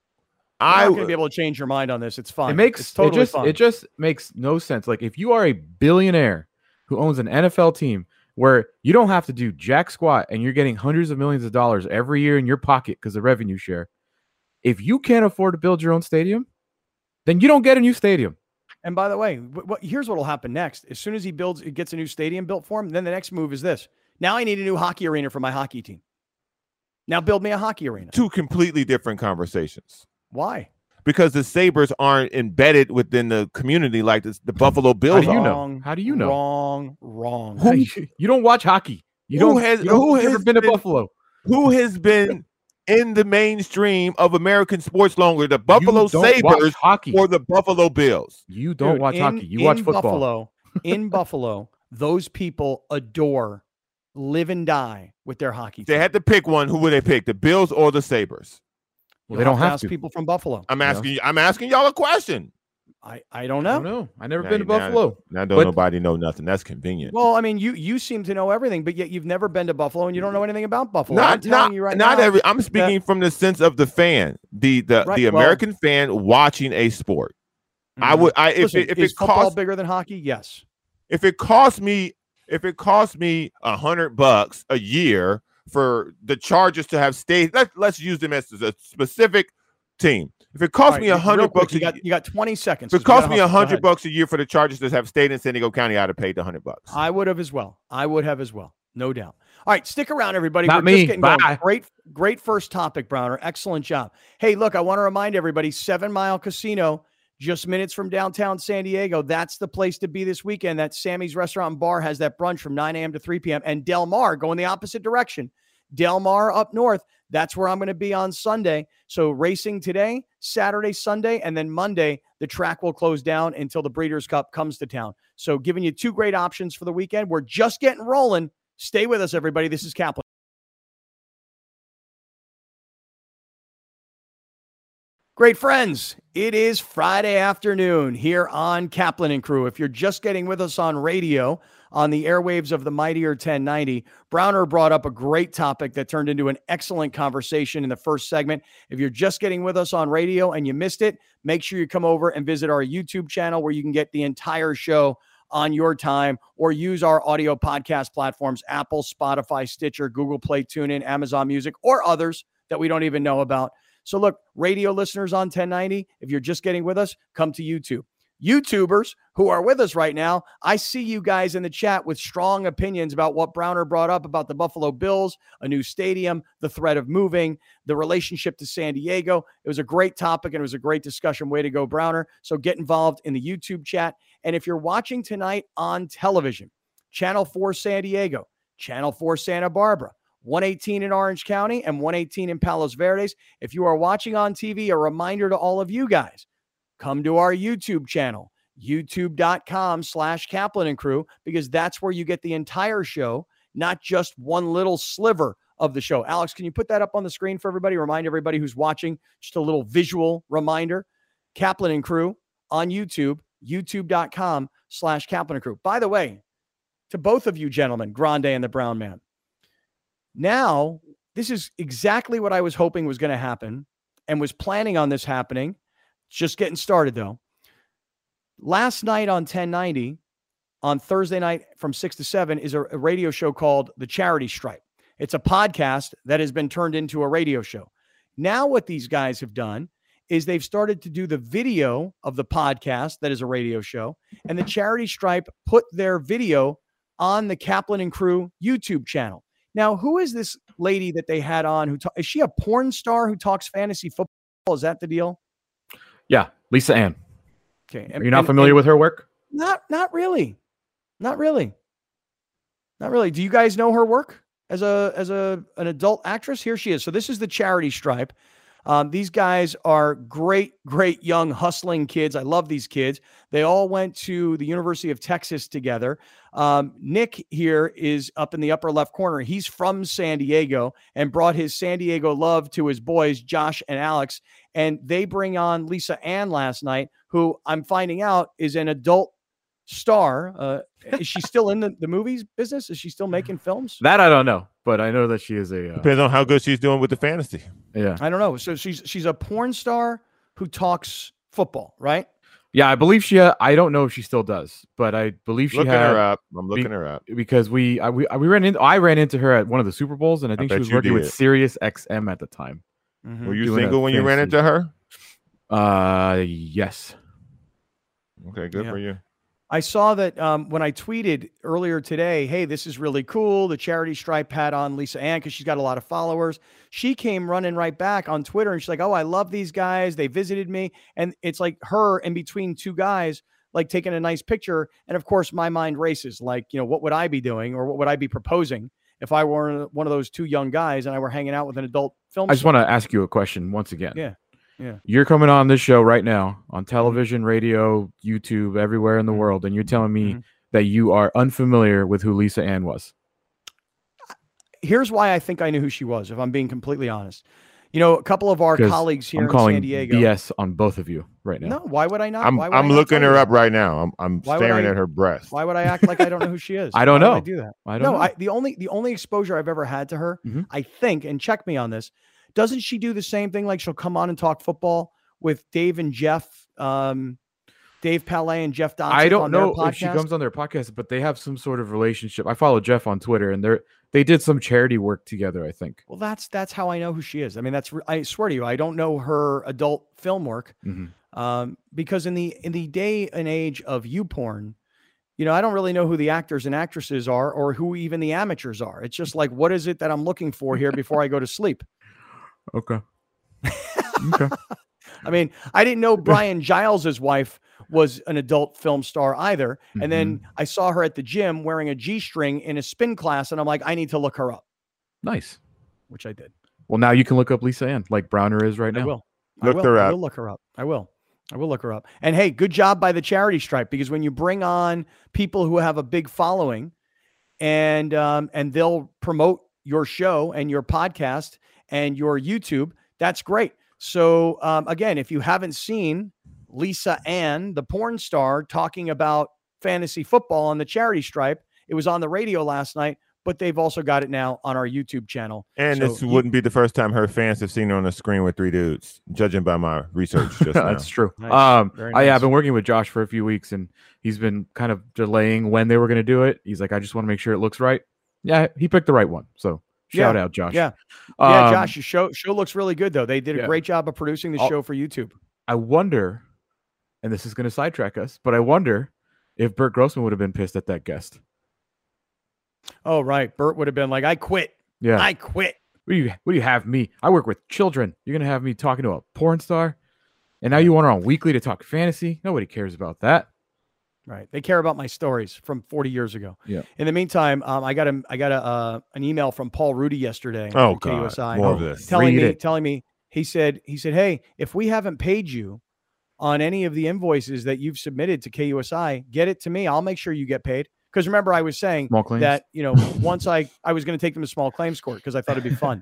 Speaker 1: I'm
Speaker 3: I
Speaker 1: not going to be able to change your mind on this. It's fine.
Speaker 2: It makes
Speaker 1: it's totally
Speaker 2: it just
Speaker 1: fine.
Speaker 2: it just makes no sense. Like, if you are a billionaire who owns an N F L team where you don't have to do jack squat and you're getting hundreds of millions of dollars every year in your pocket because of revenue share, if you can't afford to build your own stadium, then you don't get a new stadium.
Speaker 1: And by the way, what, what, here's what will happen next. As soon as he builds, it gets a new stadium built for him. Then the next move is this. Now I need a new hockey arena for my hockey team. Now build me a hockey arena.
Speaker 3: two completely different conversations.
Speaker 1: Why?
Speaker 3: Because the Sabres aren't embedded within the community like this, the Buffalo Bills
Speaker 2: do you
Speaker 3: are.
Speaker 2: know?
Speaker 1: Wrong,
Speaker 2: How do you know?
Speaker 1: Wrong, wrong.
Speaker 2: Who, you don't watch hockey. You
Speaker 3: Who
Speaker 2: don't.
Speaker 3: has-
Speaker 2: you don't,
Speaker 3: who
Speaker 2: you've never
Speaker 3: has
Speaker 2: been to
Speaker 3: been-
Speaker 2: Buffalo.
Speaker 3: Who has been in the mainstream of American sports longer, the Buffalo
Speaker 2: You don't watch
Speaker 3: Sabres
Speaker 2: hockey.
Speaker 3: or the Buffalo Bills?
Speaker 2: You don't
Speaker 1: Dude,
Speaker 2: watch
Speaker 1: in-
Speaker 2: hockey. You watch
Speaker 1: in
Speaker 2: football.
Speaker 1: Buffalo, in Buffalo, those people adore, live and die with their hockey.
Speaker 3: They
Speaker 1: team.
Speaker 3: had to pick one. Who would they pick? The Bills or the Sabres?
Speaker 2: Well,
Speaker 1: You'll
Speaker 2: they don't have
Speaker 1: ask
Speaker 2: to.
Speaker 1: people from Buffalo.
Speaker 3: I'm
Speaker 2: Yeah.
Speaker 3: asking you. I'm asking y'all a question.
Speaker 1: I, I don't
Speaker 2: I
Speaker 1: know.
Speaker 2: don't know. I never
Speaker 3: Now
Speaker 2: been to
Speaker 3: you- now-
Speaker 2: Buffalo.
Speaker 3: Now don't
Speaker 2: But-
Speaker 3: nobody know nothing. That's convenient.
Speaker 1: Well, I mean, you you seem to know everything, but yet you've never been to Buffalo and you don't know anything about Buffalo. I'm
Speaker 3: not
Speaker 1: telling
Speaker 3: not
Speaker 1: you right
Speaker 3: not
Speaker 1: now,
Speaker 3: every. I'm speaking from the sense of the fan, the the
Speaker 1: Right,
Speaker 3: the
Speaker 1: well-
Speaker 3: American fan watching a sport. I
Speaker 1: Mhm.
Speaker 3: would. I if
Speaker 1: Listen,
Speaker 3: it, if
Speaker 1: is
Speaker 3: it
Speaker 1: football
Speaker 3: costs
Speaker 1: bigger than hockey? Yes.
Speaker 3: if it costs me if it costs me a hundred bucks a year for the Chargers to have stayed, let, let's use them as a specific team. If it
Speaker 1: All
Speaker 3: costs
Speaker 1: right,
Speaker 3: me a
Speaker 1: real
Speaker 3: hundred
Speaker 1: quick,
Speaker 3: bucks,
Speaker 1: You
Speaker 3: a,
Speaker 1: got you got twenty seconds.
Speaker 3: if it
Speaker 1: 'cause we gotta
Speaker 3: costs me a
Speaker 1: hustle. Go
Speaker 3: hundred
Speaker 1: ahead.
Speaker 3: bucks a year for the Chargers to have stayed in San Diego County, I'd have paid the hundred bucks.
Speaker 1: I would have as well. I would have as well. No doubt. All right, stick around, everybody.
Speaker 2: Not
Speaker 1: We're just
Speaker 2: me.
Speaker 1: getting going.
Speaker 2: Bye.
Speaker 1: Great, great first topic, Browner. Excellent job. Hey, look, I want to remind everybody, Seven Mile Casino, just minutes from downtown San Diego. That's the place to be this weekend. That Sammy's Restaurant and Bar has that brunch from nine a.m. to three p.m. And Del Mar going the opposite direction. Del Mar up north. That's where I'm going to be on Sunday. So racing today, Saturday, Sunday, and then Monday, the track will close down until the Breeders' Cup comes to town. So giving you two great options for the weekend. We're just getting rolling. Stay with us, everybody. This is Kaplan. Great friends, it is Friday afternoon here on Kaplan and Crew. If you're just getting with us on radio, on the airwaves of the mightier ten ninety, Browner brought up a great topic that turned into an excellent conversation in the first segment. If you're just getting with us on radio and you missed it, make sure you come over and visit our YouTube channel where you can get the entire show on your time, or use our audio podcast platforms, Apple, Spotify, Stitcher, Google Play, TuneIn, Amazon Music, or others that we don't even know about. So look, radio listeners on ten ninety, if you're just getting with us, come to YouTube. YouTubers who are with us right now, I see you guys in the chat with strong opinions about what Browner brought up about the Buffalo Bills, a new stadium, the threat of moving, the relationship to San Diego. It was a great topic and it was a great discussion. Way to go, Browner. So get involved in the YouTube chat. And if you're watching tonight on television, Channel four San Diego, Channel four Santa Barbara, one eighteen in Orange County and one eighteen in Palos Verdes. If you are watching on T V, a reminder to all of you guys, come to our YouTube channel, youtube.com slash Kaplan and Crew, because that's where you get the entire show, not just one little sliver of the show. Alex, can you put that up on the screen for everybody? Remind everybody who's watching, just a little visual reminder. Kaplan and Crew on YouTube, youtube.com slash Kaplan and Crew. By the way, to both of you gentlemen, Grande and the Brown Man, now, this is exactly what I was hoping was going to happen and was planning on this happening. Just getting started, though. Last night on ten ninety, on Thursday night from six to seven, is a, a radio show called The Charity Stripe. It's a podcast that has been turned into a radio show. Now what these guys have done is they've started to do the video of the podcast that is a radio show, and The Charity Stripe put their video on the Kaplan and Crew YouTube channel. Now, who is this lady that they had on? Who ta- is she a porn star who talks fantasy football? Is that the deal?
Speaker 2: Yeah, Lisa Ann.
Speaker 1: Okay,
Speaker 2: and, are you not and, familiar and with her work?
Speaker 1: Not, not really, not really, not really. Do you guys know her work as a as a an adult actress? Here she is. So this is the Charity Stripe. Um, these guys are great, great young hustling kids. I love these kids. They all went to the University of Texas together. Um, Nick here is up in the upper left corner. He's from San Diego and brought his San Diego love to his boys, Josh and Alex. And they bring on Lisa Ann last night, who I'm finding out is an adult star. Uh, is she still in the, the movies business? Is she still making films?
Speaker 2: That I don't know, but I know that she is a... Uh...
Speaker 3: Depends on how good she's doing with the fantasy.
Speaker 2: Yeah.
Speaker 1: I don't know. So she's she's a porn star who talks football, right?
Speaker 2: Yeah, I believe she... Uh, I don't know if she still does, but I believe she
Speaker 3: looking
Speaker 2: had...
Speaker 3: her up. I'm looking
Speaker 2: be,
Speaker 3: her up.
Speaker 2: Because we I, we we ran into... I ran into her at one of the Super Bowls, and I think I she was working did. with Sirius X M at the time.
Speaker 1: Mm-hmm.
Speaker 3: Were you single when fantasy. you ran into her?
Speaker 2: Uh, yes.
Speaker 3: Okay, good
Speaker 1: yeah.
Speaker 3: for you.
Speaker 1: I saw that um, when I tweeted earlier today, hey, this is really cool. The Charity Stripe had on Lisa Ann because she's got a lot of followers. She came running right back on Twitter and she's like, oh, I love these guys. They visited me. And it's like her in between two guys, like taking a nice picture. And of course, my mind races like, you know, what would I be doing or what would I be proposing if I were one of those two young guys and I were hanging out with an adult film
Speaker 2: I just
Speaker 1: star?
Speaker 2: want to ask you a question once again.
Speaker 1: Yeah. Yeah.
Speaker 2: You're coming on this show right now on television, radio, YouTube, everywhere in the world, and you're telling me mm-hmm. that you are unfamiliar with who Lisa Ann was.
Speaker 1: Here's why I think I knew who she was, if I'm being completely honest. You know, a couple of our colleagues here
Speaker 2: I'm calling
Speaker 1: in San Diego.
Speaker 2: B S on both of you right now.
Speaker 1: No, why would I not?
Speaker 3: I'm,
Speaker 1: why would
Speaker 3: I'm
Speaker 1: I not
Speaker 3: looking her
Speaker 1: you?
Speaker 3: up right now. I'm I'm
Speaker 1: why
Speaker 3: staring
Speaker 1: I,
Speaker 3: at her breast.
Speaker 1: Why would I act like I don't know who she is?
Speaker 2: I don't
Speaker 1: why
Speaker 2: know.
Speaker 1: Would I do that.
Speaker 2: I don't
Speaker 1: no,
Speaker 2: know.
Speaker 1: I, the only the only exposure I've ever had to her,
Speaker 2: mm-hmm.
Speaker 1: I think, and check me on this, doesn't she do the same thing? Like she'll come on and talk football with Dave and Jeff, um, Dave Palais and Jeff Dodson.
Speaker 2: I don't
Speaker 1: on
Speaker 2: know
Speaker 1: their
Speaker 2: if she comes on their podcast, but they have some sort of relationship. I follow Jeff on Twitter, and they're they did some charity work together, I think.
Speaker 1: Well, that's that's how I know who she is. I mean, that's I swear to you, I don't know her adult film work,
Speaker 2: mm-hmm.
Speaker 1: um, because in the in the day and age of YouPorn, you know, I don't really know who the actors and actresses are, or who even the amateurs are. It's just like, what is it that I'm looking for here before I go to sleep?
Speaker 2: Okay. Okay.
Speaker 1: I mean, I didn't know Brian Giles' wife was an adult film star either. And mm-hmm. then I saw her at the gym wearing a G-string in a spin class, and I'm like, I need to look her up.
Speaker 2: Nice.
Speaker 1: Which I did.
Speaker 2: Well, now you can look up Lisa Ann, like Browner is right now.
Speaker 1: I will.
Speaker 3: Look
Speaker 1: I will.
Speaker 3: her up.
Speaker 1: I will look her up. I will. I will look her up. And hey, good job by the Charity Stripe, because when you bring on people who have a big following and um, and they'll promote your show and your podcast and your YouTube, that's great. So um, again, if you haven't seen Lisa Ann, the porn star, talking about fantasy football on the charity stripe, it was on the radio last night, but they've also got it now on our YouTube channel.
Speaker 3: And
Speaker 1: so
Speaker 3: this wouldn't be the first time her fans have seen her on the screen with three dudes, judging by my research just now.
Speaker 2: That's true.
Speaker 1: Nice.
Speaker 2: Um,
Speaker 1: Very
Speaker 2: I, yeah,
Speaker 1: nice.
Speaker 2: I've been working with Josh for a few weeks, and he's been kind of delaying when they were going to do it. He's like, I just want to make sure it looks right. Yeah, he picked the right one. So shout
Speaker 1: Yeah.
Speaker 2: out, Josh.
Speaker 1: Yeah.
Speaker 2: Um,
Speaker 1: Yeah, Josh, your show show looks really good though. They did a
Speaker 2: yeah.
Speaker 1: great job of producing the
Speaker 2: I'll-
Speaker 1: show for YouTube.
Speaker 2: I wonder, and this is going to sidetrack us, but I wonder if Bert Grossman would have been pissed at that guest.
Speaker 1: Oh, right. Bert would have been like, I quit.
Speaker 2: Yeah.
Speaker 1: I quit.
Speaker 2: What do you what do you have me? I work with children. You're gonna have me talking to a porn star, and now you want her on weekly to talk fantasy? Nobody cares about that.
Speaker 1: Right. They care about my stories from forty years ago.
Speaker 2: Yeah.
Speaker 1: In the meantime, um, I got a I got a uh, an email from Paul Rudy yesterday.
Speaker 3: Oh,
Speaker 1: from K U S I,
Speaker 3: God. More of this.
Speaker 1: telling
Speaker 2: Read
Speaker 1: me
Speaker 2: it.
Speaker 1: telling me he said he said, hey, if we haven't paid you on any of the invoices that you've submitted to K U S I, get it to me. I'll make sure you get paid. Because remember, I was saying
Speaker 2: Small claims.
Speaker 1: that, you know, once I, I was going to take them to small claims court because I thought it'd be fun.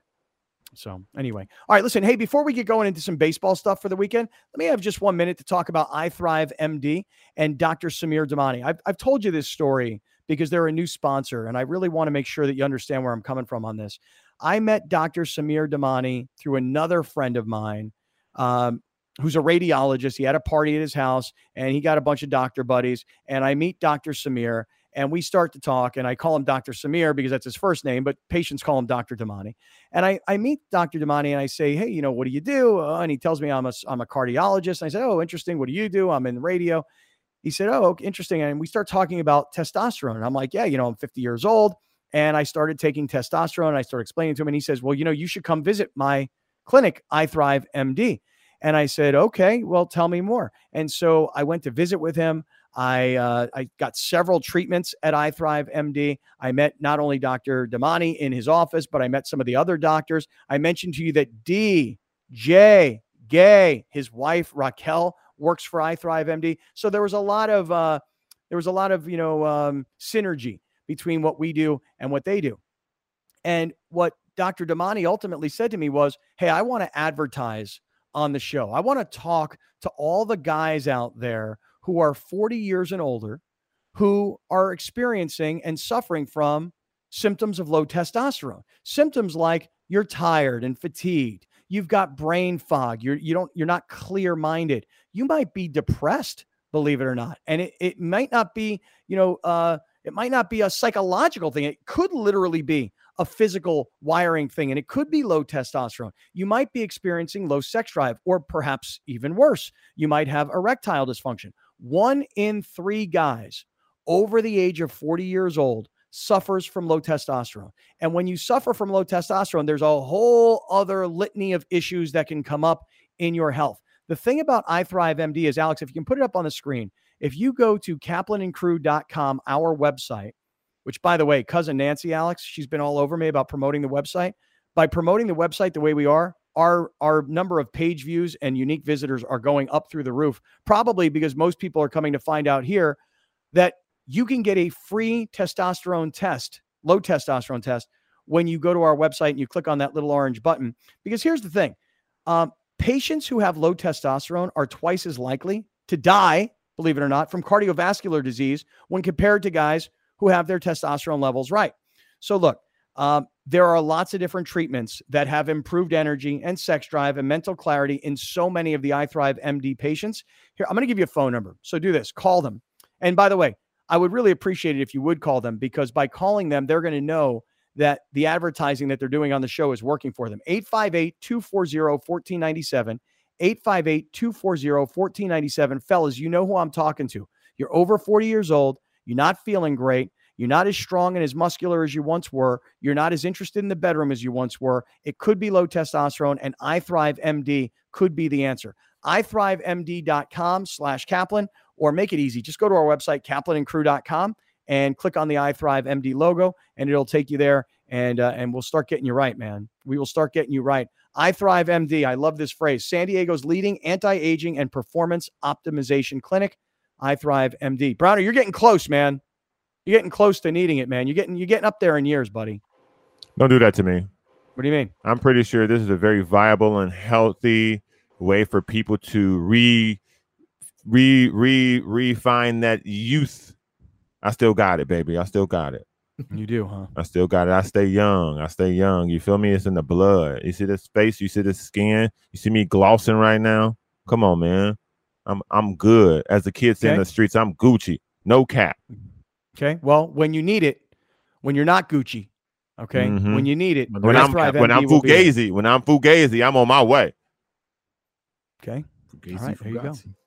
Speaker 1: So anyway, all right, listen, hey, before we get going into some baseball stuff for the weekend, let me have just one minute to talk about iThrive M D and Doctor Samir Damani. I've, I've told you this story because they're a new sponsor, and I really want to make sure that you understand where I'm coming from on this. I met Doctor Samir Damani through another friend of mine, um, who's a radiologist. He had a party at his house, and he got a bunch of doctor buddies, and I meet Doctor Samir, and we start to talk, and I call him Doctor Samir because that's his first name, but patients call him Doctor Damani. And I, I meet Doctor Damani, and I say, hey, you know, what do you do? Uh, and he tells me I'm a, I'm a cardiologist. And I said, oh, interesting. What do you do? I'm in radio. He said, oh, interesting. And we start talking about testosterone. And I'm like, yeah, you know, I'm fifty years old, and I started taking testosterone. And I started explaining to him, and he says, well, you know, you should come visit my clinic, iThrive M D. And I said, okay, well, tell me more. And so I went to visit with him. I uh, I got several treatments at iThrive M D. I met not only Doctor Damani in his office, but I met some of the other doctors. I mentioned to you that D J Gay, his wife Raquel, works for iThrive M D. So there was a lot of uh, there was a lot of you know um, synergy between what we do and what they do. And what Doctor Damani ultimately said to me was, "Hey, I want to advertise on the show. I want to talk to all the guys out there who are forty years and older, who are experiencing and suffering from symptoms of low testosterone. Symptoms like you're tired and fatigued. You've got brain fog. You're, you don't, you're not clear-minded. You might be depressed, believe it or not. And it, it might not be, you know, uh, it might not be a psychological thing. It could literally be a physical wiring thing, and it could be low testosterone. You might be experiencing low sex drive, or perhaps even worse, you might have erectile dysfunction. One in three guys over the age of forty years old suffers from low testosterone. And when you suffer from low testosterone, there's a whole other litany of issues that can come up in your health. The thing about iThrive M D is, Alex, if you can put it up on the screen, if you go to kaplan and crew dot com, our website, which, by the way, cousin Nancy, Alex, she's been all over me about promoting the website. By promoting the website the way we are, our, our number of page views and unique visitors are going up through the roof, probably because most people are coming to find out here that you can get a free testosterone test, low testosterone test, when you go to our website and you click on that little orange button. Because here's the thing. Um, patients who have low testosterone are twice as likely to die, believe it or not, from cardiovascular disease when compared to guys who have their testosterone levels right. So look, um, there are lots of different treatments that have improved energy and sex drive and mental clarity in so many of the iThrive M D patients. Here, I'm going to give you a phone number. So do this, call them. And by the way, I would really appreciate it if you would call them, because by calling them, they're going to know that the advertising that they're doing on the show is working for them. eight five eight, two four zero, one four nine seven, eight five eight, two four zero, one four nine seven. Fellas, you know who I'm talking to. You're over forty years old. You're not feeling great. You're not as strong and as muscular as you once were. You're not as interested in the bedroom as you once were. It could be low testosterone, and iThrive M D could be the answer. i thrive m d dot com slash Kaplan, or make it easy. Just go to our website, kaplan and crew dot com, and click on the iThrive M D logo, and it'll take you there, and uh, and we'll start getting you right, man. We will start getting you right. iThrive M D. I love this phrase. San Diego's leading anti-aging and performance optimization clinic, iThrive M D. Browner, you're getting close, man. You're getting close to needing it, man. You're getting you're getting up there in years, buddy.
Speaker 3: Don't do that to me.
Speaker 1: What do you mean?
Speaker 3: I'm pretty sure this is a very viable and healthy way for people to re, re, re, refine that youth. I still got it, baby. I still got it.
Speaker 1: You do, huh?
Speaker 3: I still got it. I stay young. I stay young. You feel me? It's in the blood. You see this face? You see this skin? You see me glossing right now? Come on, man. I'm I'm good. As the kids say in
Speaker 1: Okay.
Speaker 3: the streets, I'm Gucci. No cap.
Speaker 1: Okay. Well, when you need it, when you're not Gucci, okay,
Speaker 3: Mhm.
Speaker 1: when you need it,
Speaker 2: When
Speaker 3: When
Speaker 1: Red
Speaker 3: I'm
Speaker 1: Thrive
Speaker 3: when I'm
Speaker 1: M D will be there.
Speaker 3: Fugazi, when I'm Fugazi, I'm on my way.
Speaker 1: Okay.
Speaker 2: Fugazi,
Speaker 1: All right, there you go.
Speaker 2: Fugazi.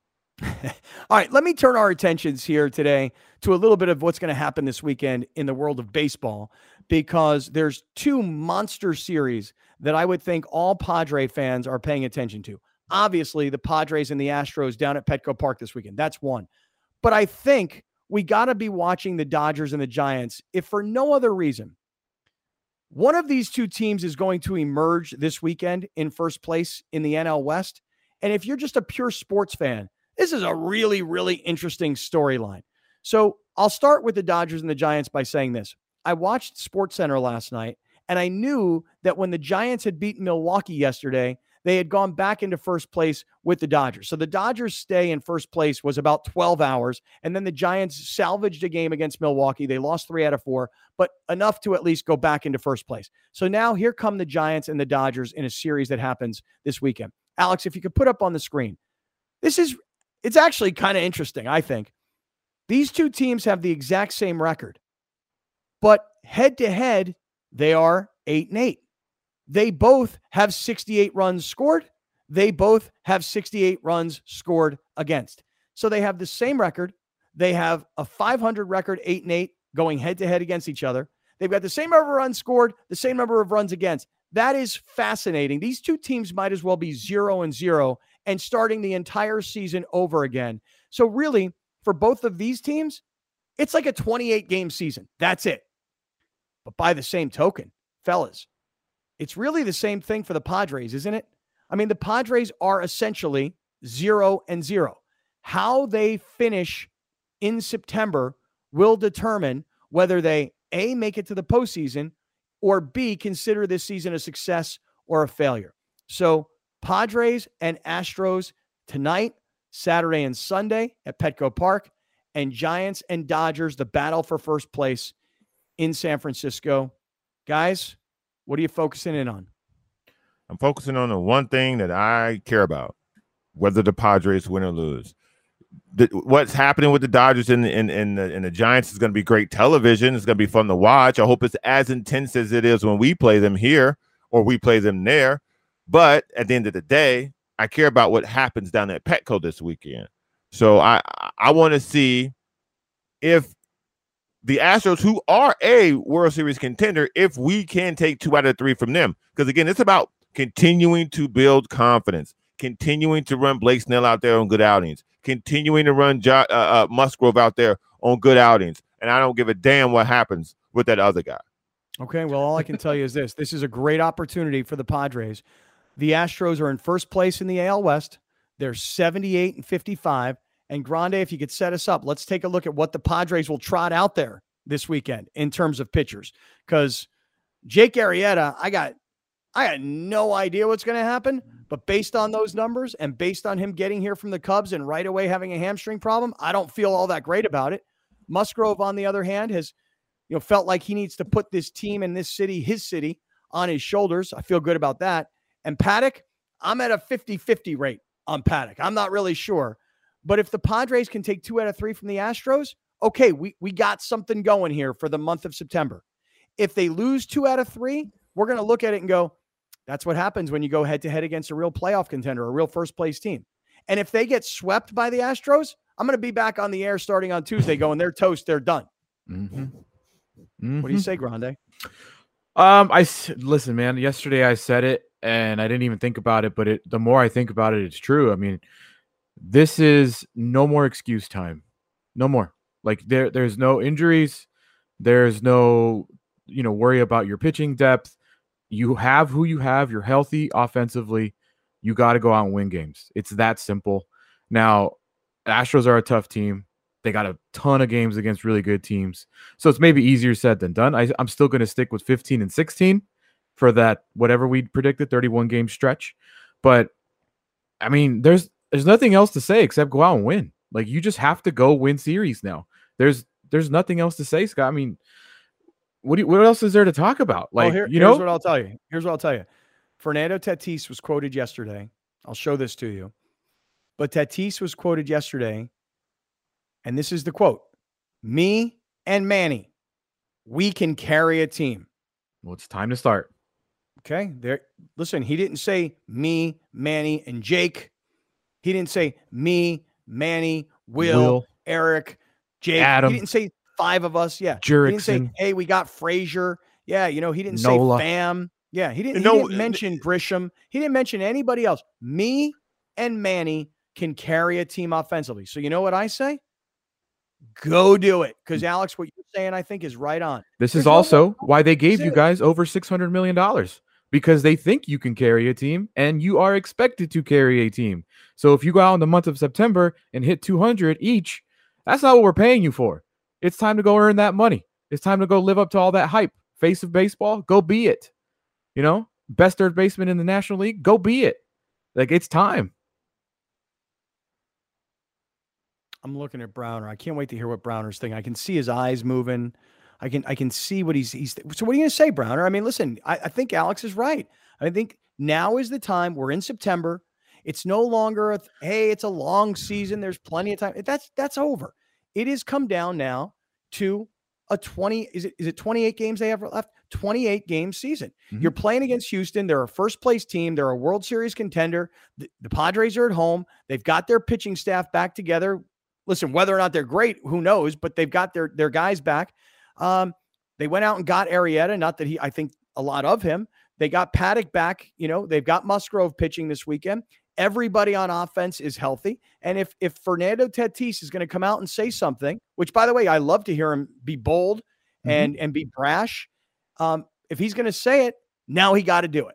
Speaker 1: All right, let me turn our attentions here today to a little bit of what's going to happen this weekend in the world of baseball, because there's two monster series that I would think all Padre fans are paying attention to. Obviously, the Padres and the Astros down at Petco Park this weekend. That's one. But I think we got to be watching the Dodgers and the Giants, if for no other reason. One of these two teams is going to emerge this weekend in first place in the N L West. And if you're just a pure sports fan, this is a really, really interesting storyline. So I'll start with the Dodgers and the Giants by saying this. I watched SportsCenter last night, and I knew that when the Giants had beaten Milwaukee yesterday, they had gone back into first place with the Dodgers. So the Dodgers' stay in first place was about twelve hours, and then the Giants salvaged a game against Milwaukee. They lost three out of four, but enough to at least go back into first place. So now here come the Giants and the Dodgers in a series that happens this weekend. Alex, if you could put up on the screen, this is, it's actually kind of interesting, I think. These two teams have the exact same record, but head-to-head, they are eight and eight. They both have sixty-eight runs scored. They both have sixty-eight runs scored against. So they have the same record. They have a five hundred record, eight and eight, going head-to-head against each other. They've got the same number of runs scored, the same number of runs against. That is fascinating. These two teams might as well be zero and zero and starting the entire season over again. So really, for both of these teams, it's like a twenty-eight game season. That's it. But by the same token, fellas, it's really the same thing for the Padres, isn't it? I mean, the Padres are essentially zero and zero. How they finish in September will determine whether they, A, make it to the postseason, or B, consider this season a success or a failure. So Padres and Astros tonight, Saturday and Sunday at Petco Park, and Giants and Dodgers, the battle for first place in San Francisco. Guys, what are you focusing in on?
Speaker 3: I'm focusing on the one thing that I care about, whether the Padres win or lose. The, what's happening with the Dodgers and, and, and, the, and the Giants is going to be great television. It's going to be fun to watch. I hope it's as intense as it is when we play them here or we play them there. But at the end of the day, I care about what happens down at Petco this weekend. So I, I want to see if the Astros, who are a World Series contender, if we can take two out of three from them. Because, again, it's about continuing to build confidence, continuing to run Blake Snell out there on good outings, continuing to run jo- uh, uh, Musgrove out there on good outings. And I don't give a damn what happens with that other guy.
Speaker 1: Okay, well, all I can tell you is this. This is a great opportunity for the Padres. The Astros are in first place in the A L West. They're seventy-eight and fifty-five. And Grande, if you could set us up, let's take a look at what the Padres will trot out there this weekend in terms of pitchers. Because Jake Arrieta, I got I got no idea what's going to happen, but based on those numbers and based on him getting here from the Cubs and right away having a hamstring problem, I don't feel all that great about it. Musgrove, on the other hand, has you know felt like he needs to put this team in this city, his city, on his shoulders. I feel good about that. And Paddock, I'm at a fifty-fifty rate on Paddock. I'm not really sure. But if the Padres can take two out of three from the Astros, okay, we, we got something going here for the month of September. If they lose two out of three, we're going to look at it and go, that's what happens when you go head-to-head against a real playoff contender, a real first-place team. And if they get swept by the Astros, I'm going to be back on the air starting on Tuesday going, they're toast, they're done.
Speaker 2: Mm-hmm.
Speaker 1: Mm-hmm. What do you say, Grande?
Speaker 2: Um, I listen, man. Yesterday I said it, and I didn't even think about it. But it, the more I think about it, it's true. I mean, this is no more excuse time, no more. Like there, there's no injuries, there's no, you know, worry about your pitching depth. You have who you have. You're healthy offensively. You got to go out and win games. It's that simple. Now, Astros are a tough team. They got a ton of games against really good teams. So it's maybe easier said than done. I, I'm still going to stick with fifteen and sixteen for that, whatever we predicted, thirty-one game stretch. But I mean, there's there's nothing else to say except go out and win. Like, you just have to go win series now. There's there's nothing else to say, Scott. I mean, what do you, what else is there to talk about? Like,
Speaker 1: well, here,
Speaker 2: you
Speaker 1: here's
Speaker 2: know,
Speaker 1: what I'll tell you. Here's what I'll tell you. Fernando Tatis was quoted yesterday. I'll show this to you. But Tatis was quoted yesterday, and this is the quote: "Me and Manny, we can carry a team."
Speaker 2: Well, it's time to start.
Speaker 1: Okay, there. Listen, he didn't say me, Manny, and Jake. He didn't say me, Manny, Will,
Speaker 2: Will
Speaker 1: Eric, Jake.
Speaker 2: Adam.
Speaker 1: He didn't say five of us. Yeah.
Speaker 2: Jurickson.
Speaker 1: He didn't say, hey, we got Frazier. Yeah, you know, he didn't
Speaker 2: Nola.
Speaker 1: say fam. Yeah, he didn't,
Speaker 3: No,
Speaker 1: he didn't mention Grisham. He didn't mention anybody else. Me and Manny can carry a team offensively. So you know what I say? Go do it. Because Alex, what you're saying, I think, is right on.
Speaker 2: This
Speaker 1: There's
Speaker 2: is
Speaker 1: no
Speaker 2: also
Speaker 1: one-
Speaker 2: why they gave
Speaker 1: That's
Speaker 2: you
Speaker 1: it.
Speaker 2: guys over six hundred million dollars, because they think you can carry a team and you are expected to carry a team. So if you go out in the month of September and hit two hundred each, that's not what we're paying you for. It's time to go earn that money. It's time to go live up to all that hype. Face of baseball, go be it. You know, best third baseman in the National League, go be it. Like, it's time.
Speaker 1: I'm looking at Browner. I can't wait to hear what Browner's thinking. I can see his eyes moving. I can I can see what he's he's. So what are you going to say, Browner? I mean, listen, I, I think Alex is right. I think now is the time. We're in September. It's no longer a hey, it's a long season. There's plenty of time. That's that's over. It has come down now to a twenty. Is it is it twenty-eight games they have left? twenty-eight game season. Mm-hmm. You're playing against Houston. They're a first place team. They're a World Series contender. The, the Padres are at home. They've got their pitching staff back together. Listen, whether or not they're great, who knows? But they've got their their guys back. Um, they went out and got Arrieta. Not that he, I think a lot of him. They got Paddock back. You know, they've got Musgrove pitching this weekend. Everybody on offense is healthy. And if if Fernando Tatis is going to come out and say something, which, by the way, I love to hear him be bold mm-hmm. and and be brash. Um, if he's going to say it, now he got to do it.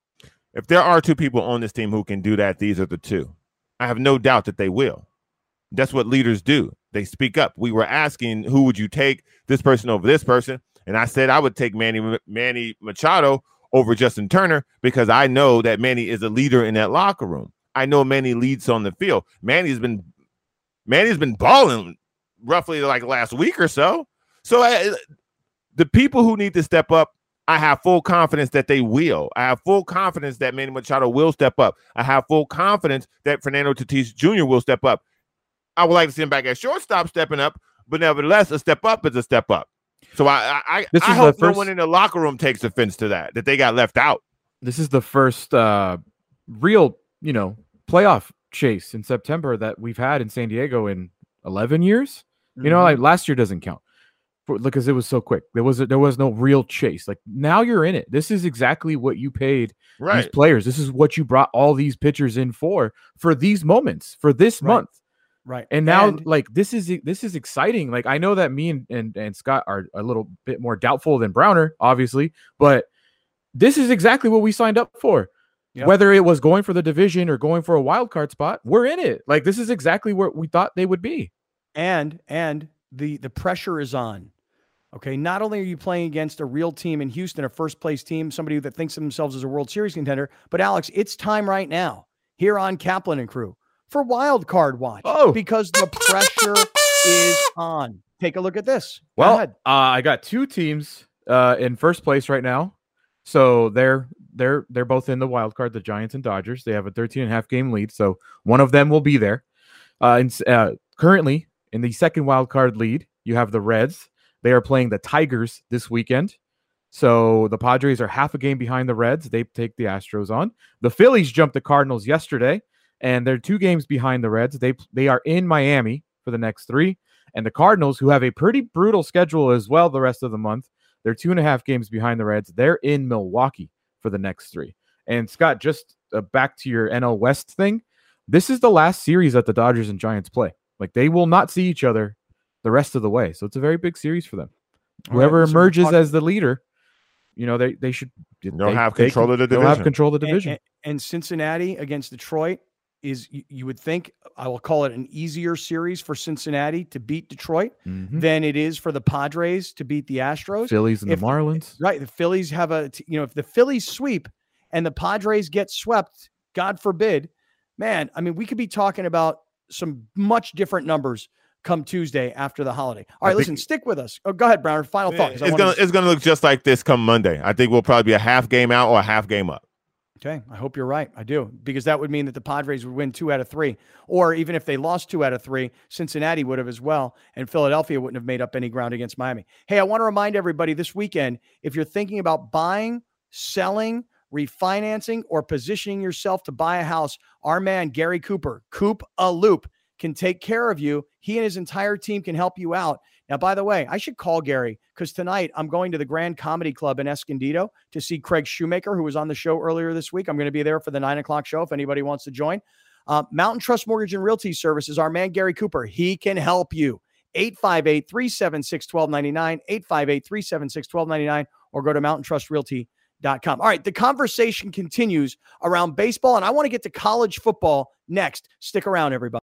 Speaker 3: If there are two people on this team who can do that, these are the two. I have no doubt that they will. That's what leaders do. They speak up. We were asking, who would you take, this person over this person? And I said I would take Manny Manny Machado over Justin Turner, because I know that Manny is a leader in that locker room. I know Manny leads on the field. Manny's been Manny's been balling roughly like last week or so. So I, the people who need to step up, I have full confidence that they will. I have full confidence that Manny Machado will step up. I have full confidence that Fernando Tatis Junior will step up. I would like to see him back at shortstop stepping up, but nevertheless, a step up is a step up. So I I,
Speaker 2: this
Speaker 3: I
Speaker 2: is
Speaker 3: hope
Speaker 2: first,
Speaker 3: no one in the locker room takes offense to that, that they got left out.
Speaker 2: This is the first uh, real, you know, playoff chase in September that we've had in San Diego in eleven years. Mm-hmm. You know, like last year doesn't count because it was so quick. There was a, there was no real chase. Like, now you're in it. This is exactly what you paid
Speaker 3: right.
Speaker 2: these players. This is what you brought all these pitchers in for, for these moments, for this
Speaker 1: right.
Speaker 2: month.
Speaker 1: Right.
Speaker 2: And now,
Speaker 1: and,
Speaker 2: like, this is this is exciting. Like, I know that me and, and, and Scott are a little bit more doubtful than Browner, obviously, but this is exactly what we signed up for. Yep. Whether it was going for the division or going for a wild card spot, we're in it. Like, this is exactly where we thought they would be.
Speaker 1: And and the the pressure is on. Okay, not only are you playing against a real team in Houston, a first place team, somebody that thinks of themselves as a World Series contender, but Alex, it's time right now here on Kaplan and Crew for wild card watch.
Speaker 2: Oh,
Speaker 1: because the pressure is on. Take a look at this. Go
Speaker 2: well,
Speaker 1: ahead.
Speaker 2: Uh, I got two teams uh, in first place right now. So they're they're they're both in the wild card, the Giants and Dodgers. They have a thirteen and a half game lead. So one of them will be there. Uh, and, uh, currently in the second wild card lead, you have the Reds. They are playing the Tigers this weekend. So the Padres are half a game behind the Reds. They take the Astros on. The Phillies jumped the Cardinals yesterday, and they're two games behind the Reds. They they are in Miami for the next three. And the Cardinals, who have a pretty brutal schedule as well the rest of the month, they're two and a half games behind the Reds. They're in Milwaukee for the next three. And Scott, just uh, back to your N L West thing, this is the last series that the Dodgers and Giants play. Like, they will not see each other the rest of the way. So it's a very big series for them. All Whoever right, so emerges talk- as the leader, you know, they, they should
Speaker 3: they'll
Speaker 2: they,
Speaker 3: have control
Speaker 2: they,
Speaker 3: of the division.
Speaker 2: They'll have control of the division.
Speaker 1: And, and, and Cincinnati against Detroit is, you, you would think, I will call it an easier series for Cincinnati to beat Detroit mm-hmm. than it is for the Padres to beat the Astros.
Speaker 2: Phillies and
Speaker 1: if,
Speaker 2: the Marlins.
Speaker 1: Right. The Phillies have a, you know, if the Phillies sweep and the Padres get swept, God forbid, man, I mean, we could be talking about some much different numbers come Tuesday after the holiday. All right, listen, stick with us. Oh, go ahead, Browner. Final thought.
Speaker 3: It's gonna to... it's gonna look just like this come Monday. I think we'll probably be a half game out or a half game up.
Speaker 1: Okay, I hope you're right. I do, because that would mean that the Padres would win two out of three, or even if they lost two out of three, Cincinnati would have as well, and Philadelphia wouldn't have made up any ground against Miami. Hey, I want to remind everybody this weekend, if you're thinking about buying, selling, refinancing, or positioning yourself to buy a house, our man Gary Cooper, Coop a Loop, can take care of you. He and his entire team can help you out. Now, by the way, I should call Gary, because tonight I'm going to the Grand Comedy Club in Escondido to see Craig Shoemaker, who was on the show earlier this week. I'm going to be there for the nine o'clock show if anybody wants to join. Uh, Mountain Trust Mortgage and Realty Services, our man Gary Cooper, he can help you. eight five eight, three seven six, one two nine nine, eight five eight, three seven six, one two nine nine, or go to mountain trust realty dot com. All right, the conversation continues around baseball, and I want to get to college football next. Stick around, everybody.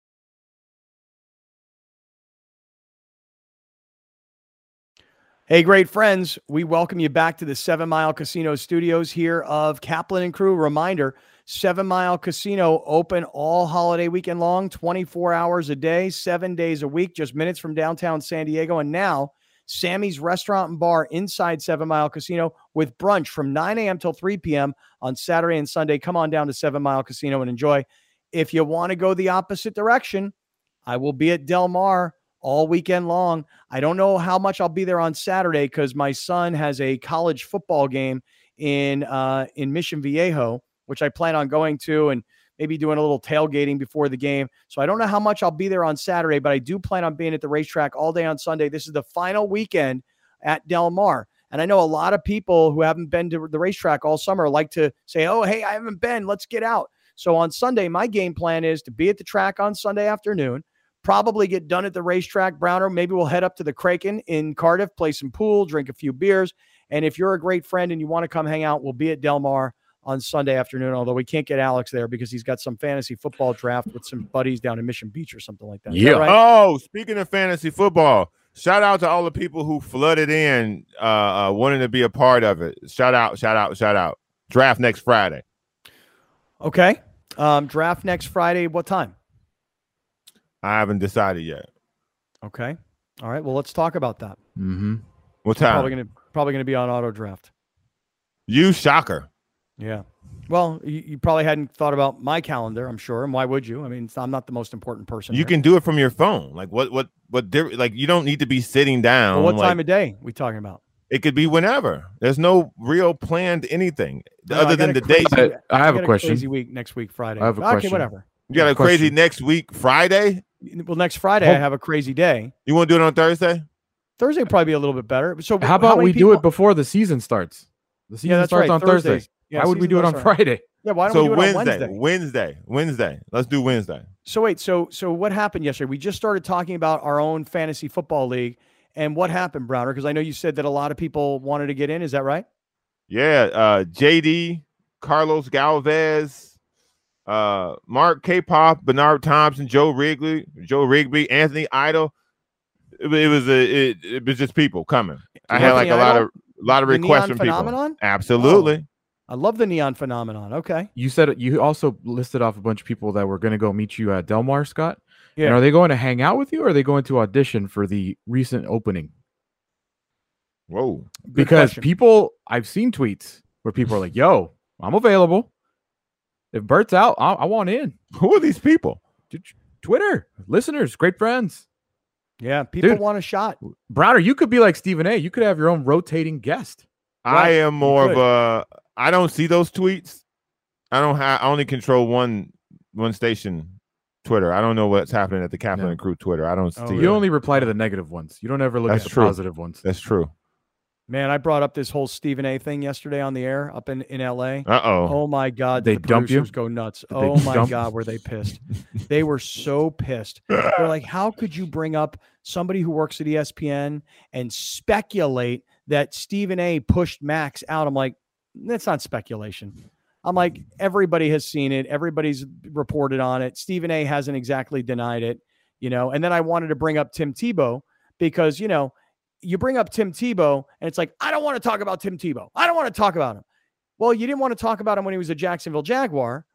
Speaker 1: Hey, great friends. We welcome you back to the Seven Mile Casino studios here of Kaplan and Crew. Reminder, Seven Mile Casino open all holiday weekend long, twenty-four hours a day, seven days a week, just minutes from downtown San Diego. And now, Sammy's Restaurant and Bar inside Seven Mile Casino with brunch from nine a.m. till three p.m. on Saturday and Sunday. Come on down to Seven Mile Casino and enjoy. If you want to go the opposite direction, I will be at Del Mar all weekend long. I don't know how much I'll be there on Saturday because my son has a college football game in uh, in Mission Viejo, which I plan on going to and maybe doing a little tailgating before the game. So I don't know how much I'll be there on Saturday, but I do plan on being at the racetrack all day on Sunday. This is the final weekend at Del Mar. And I know a lot of people who haven't been to the racetrack all summer like to say, oh, hey, I haven't been. Let's get out. So on Sunday, my game plan is to be at the track on Sunday afternoon, probably get done at the racetrack. Browner, maybe we'll head up to the Kraken in Cardiff, play some pool, drink a few beers. And if you're a great friend and you want to come hang out, we'll be at Del Mar on Sunday afternoon, although we can't get Alex there because he's got some fantasy football draft with some buddies down in Mission Beach or something like that.
Speaker 3: Yeah.
Speaker 1: That right?
Speaker 3: Oh, speaking of fantasy football, shout out to all the people who flooded in uh, uh, wanting to be a part of it. Shout out, shout out, shout out. Draft next Friday.
Speaker 1: Okay. Um, draft next Friday. What time?
Speaker 3: I haven't decided yet.
Speaker 1: Okay. All right. Well, let's talk about that.
Speaker 3: Mm-hmm. What time?
Speaker 1: Probably gonna probably gonna be on auto draft.
Speaker 3: You shocker.
Speaker 1: Yeah. Well, you, you probably hadn't thought about my calendar, I'm sure. And why would you? I mean, I'm not the most important person.
Speaker 3: You
Speaker 1: here.
Speaker 3: can do it from your phone. Like what? What? What? Like you don't need to be sitting down.
Speaker 1: Well, what
Speaker 3: like,
Speaker 1: time of day we talking about?
Speaker 3: It could be whenever. There's no real planned anything
Speaker 1: no,
Speaker 3: other than the
Speaker 1: crazy,
Speaker 3: date.
Speaker 2: I, I have
Speaker 1: I
Speaker 2: a question.
Speaker 1: Crazy week next week, Friday.
Speaker 2: I have a
Speaker 1: okay,
Speaker 2: question.
Speaker 1: whatever.
Speaker 3: You got a
Speaker 2: question.
Speaker 3: crazy next week, Friday?
Speaker 1: Well, next Friday, I have a crazy day.
Speaker 3: You want to do it on Thursday?
Speaker 1: Thursday would probably be a little bit better. So
Speaker 2: how about
Speaker 1: how
Speaker 2: we
Speaker 1: people...
Speaker 2: do it before the season starts? The season
Speaker 1: yeah, that's
Speaker 2: starts
Speaker 1: right.
Speaker 2: on
Speaker 1: Thursdays.
Speaker 2: Thursday.
Speaker 1: Yeah,
Speaker 2: why would we do it on Friday?
Speaker 1: Yeah, why don't
Speaker 3: so
Speaker 1: we do it
Speaker 3: Wednesday,
Speaker 1: on Wednesday?
Speaker 3: Wednesday, Wednesday. Let's do Wednesday.
Speaker 1: So wait, so so what happened yesterday? We just started talking about our own fantasy football league, and what happened, Browner? Because I know you said that a lot of people wanted to get in. Is that right?
Speaker 3: Yeah, uh, J D, Carlos Galvez, uh, Mark K-Pop, Bernard Thompson, Joe Wrigley, Joe Rigby, Anthony Idle. It, it was a, it, it was just people coming. I had like a lot of a lot of requests from
Speaker 1: phenomenon?
Speaker 3: people. Absolutely.
Speaker 1: Oh, I love the neon phenomenon. Okay.
Speaker 2: You said you also listed off a bunch of people that were going to go meet you at Del Mar, Scott.
Speaker 1: Yeah.
Speaker 2: And are they going to hang out with you, or are they going to audition for the recent opening?
Speaker 3: Whoa.
Speaker 1: Good
Speaker 2: because
Speaker 1: question.
Speaker 2: people, I've seen tweets where people are like, yo, I'm available. If Bert's out, I, I want in.
Speaker 3: Who are these people?
Speaker 2: Twitter, listeners, great friends.
Speaker 1: Yeah, people
Speaker 2: Dude,
Speaker 1: want a shot.
Speaker 2: Browner, you could be like Stephen A. You could have your own rotating guest.
Speaker 3: I
Speaker 1: Right.
Speaker 3: am more
Speaker 1: Good.
Speaker 3: of a, I don't see those tweets. I don't have, I only control one, one station Twitter. I don't know what's happening at the Kaplan
Speaker 2: No.
Speaker 3: and Crew Twitter. I don't see
Speaker 1: Oh,
Speaker 3: it.
Speaker 2: You only reply to the negative ones. You don't ever look
Speaker 3: That's
Speaker 2: at the
Speaker 3: true.
Speaker 2: positive ones.
Speaker 3: That's true.
Speaker 1: Man, I brought up this whole Stephen A thing yesterday on the air up in, in L A.
Speaker 3: Uh-oh.
Speaker 1: Oh my God.
Speaker 2: They
Speaker 1: the
Speaker 2: dump you?
Speaker 1: producers go nuts.
Speaker 2: Did they
Speaker 1: Oh my
Speaker 2: dump?
Speaker 1: God, were they pissed? They were so pissed. They're like, how could you bring up somebody who works at E S P N and speculate that Stephen A pushed Max out? I'm like, that's not speculation. I'm like, everybody has seen it. Everybody's reported on it. Stephen A hasn't exactly denied it, you know? And then I wanted to bring up Tim Tebow because, you know, you bring up Tim Tebow and it's like, I don't want to talk about Tim Tebow. I don't want to talk about him. Well, you didn't want to talk about him when he was a Jacksonville Jaguar.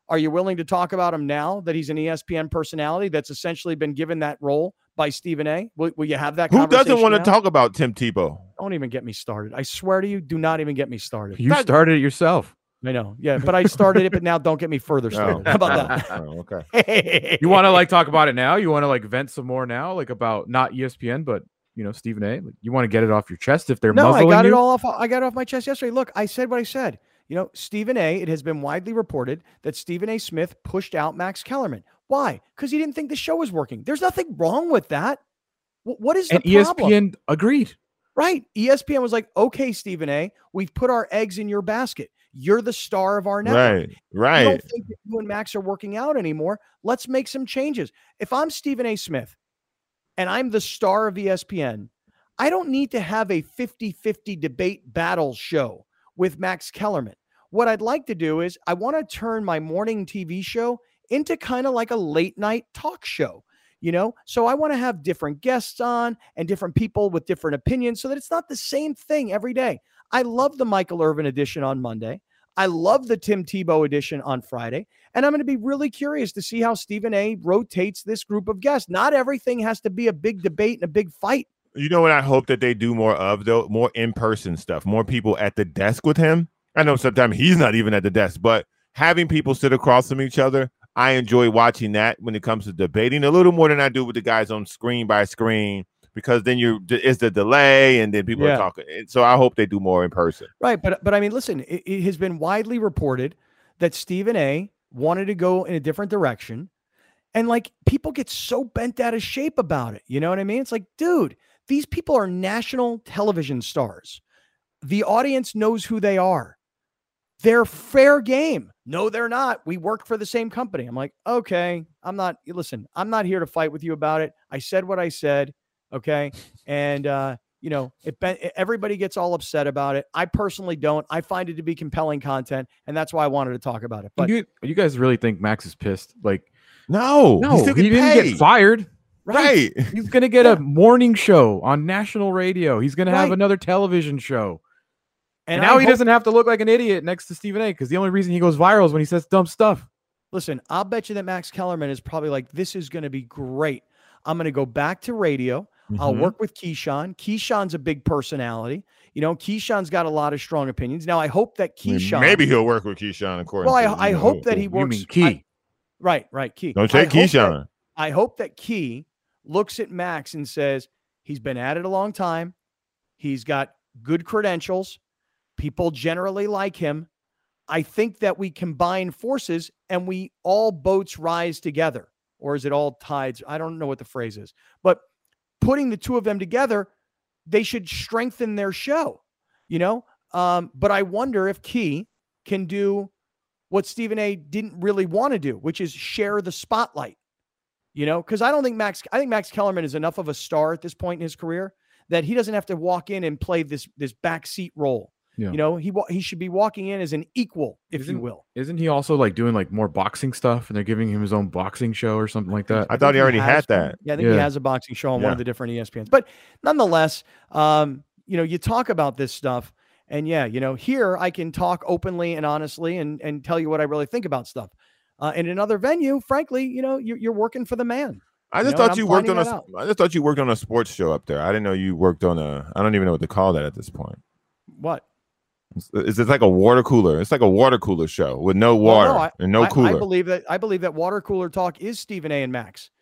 Speaker 1: Are you willing to talk about him now that he's an E S P N personality that's essentially been given that role by Stephen A? Will, will you have that
Speaker 3: Who
Speaker 1: conversation
Speaker 3: doesn't want
Speaker 1: now?
Speaker 3: to talk about Tim Tebow?
Speaker 1: Don't even get me started. I swear to you, do not even get me started.
Speaker 2: You
Speaker 3: That-
Speaker 2: started it yourself.
Speaker 1: I know. Yeah, but I started it, but now don't get me further started. How about that?
Speaker 3: Oh, okay.
Speaker 2: You want to like talk about it now? You want to like vent some more now, like about not E S P N, but you know Stephen A. Like, you want to get it off your chest if they're
Speaker 1: No, I
Speaker 2: muzzling
Speaker 1: got
Speaker 2: you?
Speaker 1: it all off. I got it off my chest yesterday. Look, I said what I said. You know, Stephen A., it has been widely reported that Stephen A. Smith pushed out Max Kellerman. Why? Because he didn't think the show was working. There's nothing wrong with that. W- what is the
Speaker 2: And E S
Speaker 1: problem?
Speaker 2: P N agreed.
Speaker 1: Right. E S P N was like, okay, Stephen A., we've put our eggs in your basket. You're the star of our network.
Speaker 3: Right, right.
Speaker 1: I don't think that you and Max are working out anymore. Let's make some changes. If I'm Stephen A. Smith and I'm the star of E S P N, I don't need to have a fifty-fifty debate battle show with Max Kellerman. What I'd like to do is I want to turn my morning T V show into kind of like a late night talk show, you know? So I want to have different guests on and different people with different opinions so that it's not the same thing every day. I love the Michael Irvin edition on Monday. I love the Tim Tebow edition on Friday. And I'm going to be really curious to see how Stephen A. rotates this group of guests. Not everything has to be a big debate and a big fight.
Speaker 3: You know what I hope that they do more of, though? More in-person stuff. More people at the desk with him. I know sometimes he's not even at the desk, but having people sit across from each other, I enjoy watching that when it comes to debating a little more than I do with the guys on screen by screen, because then you it's the delay and then people
Speaker 1: Yeah.
Speaker 3: are talking. So I hope they do more in person.
Speaker 1: Right. But, but I mean, listen, it, it has been widely reported that Stephen A. wanted to go in a different direction. And like people get so bent out of shape about it. You know what I mean? It's like, dude, these people are national television stars. The audience knows who they are. They're fair game. No, they're not. We work for the same company. I'm like, okay, I'm not, listen, I'm not here to fight with you about it. I said what I said. Okay. And, uh, you know, it, everybody gets all upset about it. I personally don't. I find it to be compelling content. And that's why I wanted to talk about it. But
Speaker 2: you, you guys really think Max is pissed? Like,
Speaker 3: no,
Speaker 2: no,
Speaker 3: he, still
Speaker 2: he didn't
Speaker 3: paid.
Speaker 2: get fired.
Speaker 3: Right.
Speaker 2: He's going to get
Speaker 1: Yeah.
Speaker 2: a morning show on national radio. He's going to have
Speaker 1: Right.
Speaker 2: another television show. And,
Speaker 1: and
Speaker 2: now
Speaker 1: I
Speaker 2: he
Speaker 1: hope-
Speaker 2: doesn't have to look like an idiot next to Stephen A. because the only reason he goes viral is when he says dumb stuff.
Speaker 1: Listen, I'll bet you that Max Kellerman is probably like, this is going to be great. I'm going to go back to radio. I'll
Speaker 3: Mhm.
Speaker 1: work with Keyshawn. Keyshawn's a big personality. You know, Keyshawn's got a lot of strong opinions. Now, I hope that
Speaker 3: I mean,
Speaker 1: Keyshawn.
Speaker 3: maybe he'll work with Keyshawn. According
Speaker 1: Well,
Speaker 3: to,
Speaker 1: I, I
Speaker 3: you know,
Speaker 1: hope that he
Speaker 2: You
Speaker 1: works.
Speaker 2: mean Key?
Speaker 1: I- right, right, Key.
Speaker 3: Don't
Speaker 1: I
Speaker 3: say
Speaker 1: hope that-
Speaker 3: Keyshawn.
Speaker 1: I hope that Key looks at Max and says, he's been at it a long time. He's got good credentials. People generally like him. I think that we combine forces and we all boats rise together. Or is it all tides? I don't know what the phrase is. But putting the two of them together, they should strengthen their show, you know? Um, but I wonder if Key can do what Stephen A. didn't really want to do, which is share the spotlight. You know, because I don't think Max, I think Max Kellerman is enough of a star at this point in his career that he doesn't have to walk in and play this this backseat role.
Speaker 2: Yeah.
Speaker 1: You know, he wa- he should be walking in as an equal, if
Speaker 2: Isn't-
Speaker 1: you will.
Speaker 2: Isn't he also like doing like more boxing stuff and they're giving him his own boxing show or something like that?
Speaker 3: I thought
Speaker 1: think
Speaker 3: he already
Speaker 1: has
Speaker 3: had
Speaker 1: one.
Speaker 3: that.
Speaker 1: Yeah, I think he
Speaker 2: Yeah.
Speaker 1: has a boxing show on one
Speaker 3: Yeah.
Speaker 1: of the different E S P Ns. But nonetheless, um, you know, you talk about this stuff, and yeah, you know, here I can talk openly and honestly and and tell you what I really think about stuff. Uh, in another venue, frankly, you know, you're, you're working for the man.
Speaker 3: I just
Speaker 1: You know,
Speaker 3: thought
Speaker 1: and
Speaker 3: you
Speaker 1: I'm
Speaker 3: worked on
Speaker 1: finding
Speaker 3: a.
Speaker 1: that
Speaker 3: I just thought you worked on a sports show up there. I didn't know you worked on a. I don't even know what to call that at this point.
Speaker 1: What?
Speaker 3: It's, it's it's like a water cooler. It's like a water cooler show with no
Speaker 1: Well,
Speaker 3: water
Speaker 1: no, I-
Speaker 3: and no
Speaker 1: I-
Speaker 3: cooler.
Speaker 1: I believe that I believe that water cooler talk is Stephen A. and Max.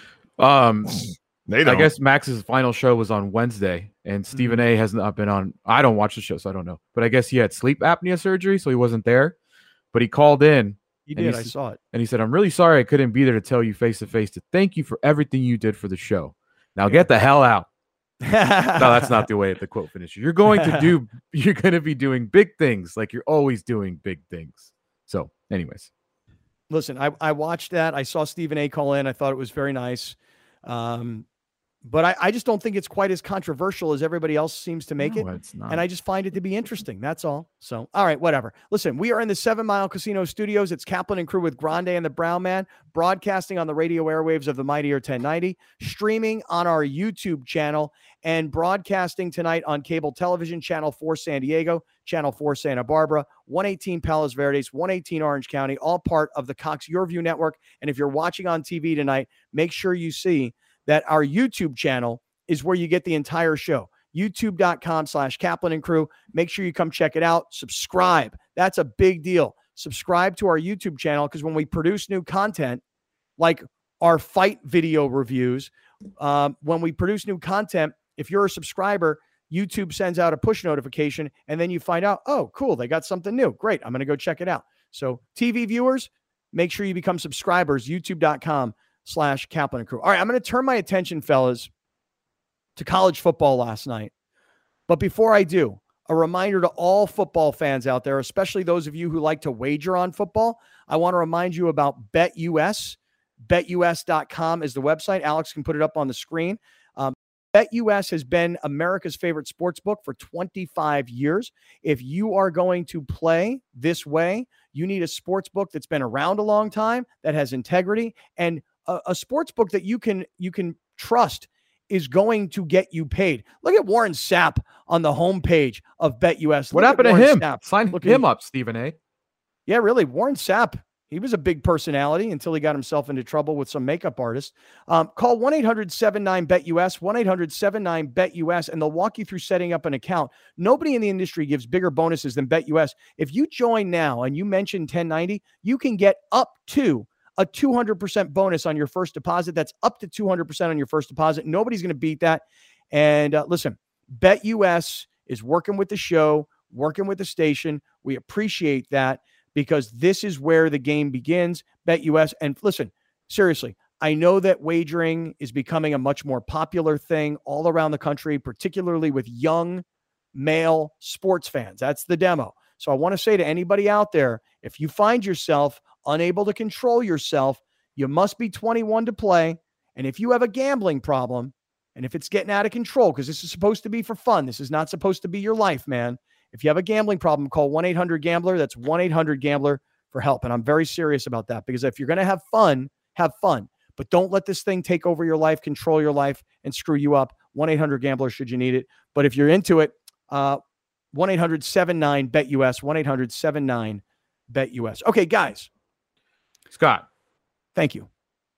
Speaker 2: Um,
Speaker 3: they
Speaker 2: I
Speaker 3: don't.
Speaker 2: guess Max's final show was on Wednesday, and Stephen A. has not been on. I don't watch the show, so I don't know. But I guess he had sleep apnea surgery, so he wasn't there. But he called in
Speaker 1: He
Speaker 2: And
Speaker 1: did.
Speaker 2: he's-
Speaker 1: I saw it.
Speaker 2: and he said, "I'm really sorry I couldn't be there to tell you face to face to thank you for everything you did for the show. Now
Speaker 1: Yeah.
Speaker 2: get the hell out." No, that's not the way the quote finishes. You're going to do. You're going to be doing big things, like you're always doing big things. So, anyways,
Speaker 1: Listen, I, I watched that. I saw Stephen A. call in. I thought it was very nice. Um, but I, I just don't think it's quite as controversial as everybody else seems to make
Speaker 2: No,
Speaker 1: it.
Speaker 2: it's not.
Speaker 1: And I just find it to be interesting. That's all. So, all right, whatever. Listen, we are in the Seven Mile Casino Studios. It's Kaplan and Crew with Grande and the Brown Man, broadcasting on the radio airwaves of the Mightier ten ninety, streaming on our YouTube channel, and broadcasting tonight on cable television, Channel four San Diego, Channel four Santa Barbara, one eighteen Palos Verdes, one eighteen Orange County, all part of the Cox YourView network. And if you're watching on T V tonight, make sure you see that our YouTube channel is where you get the entire show. YouTube.com slash Kaplan and Crew. Make sure you come check it out. Subscribe. That's a big deal. Subscribe to our YouTube channel, because when we produce new content, like our fight video reviews, um, when we produce new content, if you're a subscriber, YouTube sends out a push notification, and then you find out, oh, cool, they got something new. Great, I'm going to go check it out. So T V viewers, make sure you become subscribers, youtube.com slash Kaplan and Crew. All right, I'm going to turn my attention, fellas, to college football last night. But before I do, a reminder to all football fans out there, especially those of you who like to wager on football, I want to remind you about BetUS. Bet U S dot com is the website. Alex can put it up on the screen. Um, BetUS has been America's favorite sports book for twenty-five years. If you are going to play this way, you need a sports book that's been around a long time, that has integrity, and a, a sports book that you can you can trust is going to get you paid. Look at Warren Sapp on the homepage of BetUS.
Speaker 2: What
Speaker 1: Look
Speaker 2: happened
Speaker 1: at
Speaker 2: to
Speaker 1: Warren
Speaker 2: him?
Speaker 1: Sapp.
Speaker 2: Sign
Speaker 1: Look
Speaker 2: him
Speaker 1: at-
Speaker 2: up, Stephen A.
Speaker 1: Yeah, really. Warren Sapp. He was a big personality until he got himself into trouble with some makeup artist. Um, call one eight hundred seven nine bet U S, one eight hundred seven nine bet U S, and they'll walk you through setting up an account. Nobody in the industry gives bigger bonuses than BetUS. If you join now and you mention ten ninety, you can get up to a two hundred percent bonus on your first deposit. That's up to two hundred percent on your first deposit. Nobody's going to beat that. And uh, listen, BetUS is working with the show, working with the station. We appreciate that, because this is where the game begins. BetUS. And listen, seriously, I know that wagering is becoming a much more popular thing all around the country, particularly with young male sports fans. That's the demo. So I want to say to anybody out there, if you find yourself unable to control yourself, you must be twenty-one to play. And if you have a gambling problem, and if it's getting out of control, because this is supposed to be for fun, this is not supposed to be your life, man. If you have a gambling problem, call one eight hundred gambler. That's one eight hundred gambler for help. And I'm very serious about that, because if you're going to have fun, have fun. But don't let this thing take over your life, control your life, and screw you up. one eight hundred gambler should you need it. But if you're into it, uh, one eight hundred seven nine bet U S, one eight hundred seven nine bet U S. Okay, guys.
Speaker 2: Scott.
Speaker 1: Thank you.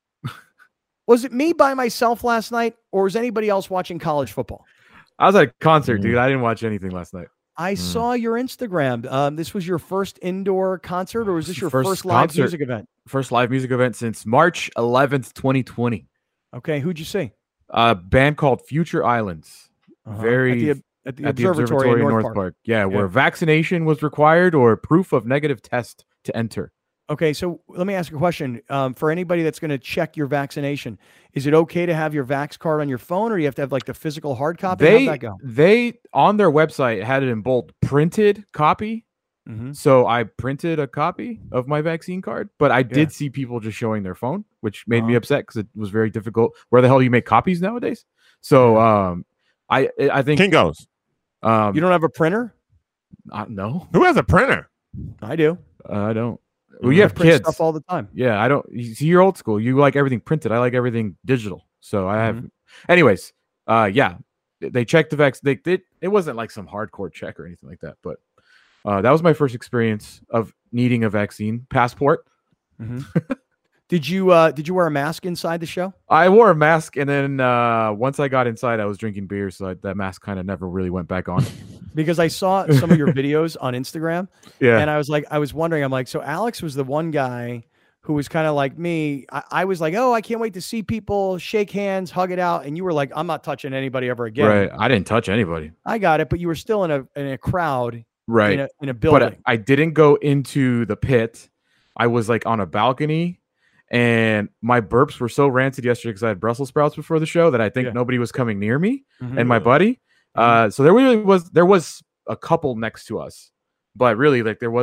Speaker 1: Was it me by myself last night, or was anybody else watching college football?
Speaker 2: I was at a concert, dude. I didn't watch anything last night.
Speaker 1: I mm. saw your Instagram. Um, this was your first indoor concert, or was this your
Speaker 2: first,
Speaker 1: first live
Speaker 2: concert,
Speaker 1: music event?
Speaker 2: First live music event since March eleventh, twenty twenty.
Speaker 1: Okay, who'd you see?
Speaker 2: A band called Future Islands. Uh-huh. Very
Speaker 1: at the, at the
Speaker 2: at
Speaker 1: observatory,
Speaker 2: the observatory in North, North Park. Park. Yeah, yeah, where vaccination was required or proof of negative test to enter.
Speaker 1: Okay, so let me ask you a question. Um, for anybody that's going to check your vaccination, is it okay to have your Vax card on your phone, or do you have to have like the physical hard copy?
Speaker 2: They,
Speaker 1: How'd that go?
Speaker 2: They, on their website, had it in bold printed copy. Mm-hmm. So I printed a copy of my vaccine card, but I did yeah. see people just showing their phone, which made uh-huh. me upset because it was very difficult. Where the hell do you make copies nowadays? So um, I I think
Speaker 3: Kinko's.
Speaker 1: Um, you don't have a printer?
Speaker 2: Uh, no.
Speaker 3: Who has a printer?
Speaker 1: I do.
Speaker 2: Uh, I don't. Well, you have kids
Speaker 1: stuff all the time.
Speaker 2: Yeah, I don't. You see, you're old school. You like everything printed. I like everything digital. So I have. Mm-hmm. Anyways, uh, yeah, they checked the vaccine. They did. It wasn't like some hardcore check or anything like that, but uh, that was my first experience of needing a vaccine passport.
Speaker 1: Mm-hmm. Did you uh, did you wear a mask inside the show?
Speaker 2: I wore a mask, and then uh, once I got inside, I was drinking beer, so I, that mask kind of never really went back on.
Speaker 1: Because I saw some of your videos on Instagram,
Speaker 2: yeah,
Speaker 1: and I was like, I was wondering, I'm like, so Alex was the one guy who was kind of like me. I, I was like, oh, I can't wait to see people, shake hands, hug it out, and you were like, I'm not touching anybody ever again.
Speaker 2: Right, I didn't touch anybody.
Speaker 1: I got it, but you were still in a in a crowd,
Speaker 2: right,
Speaker 1: in a, in a building.
Speaker 2: But I, I didn't go into the pit. I was like on a balcony. And my burps were so rancid yesterday because I had Brussels sprouts before the show that I think yeah. nobody was coming near me mm-hmm. and my buddy. Uh, so there really was there was a couple next to us, but really like there wasn't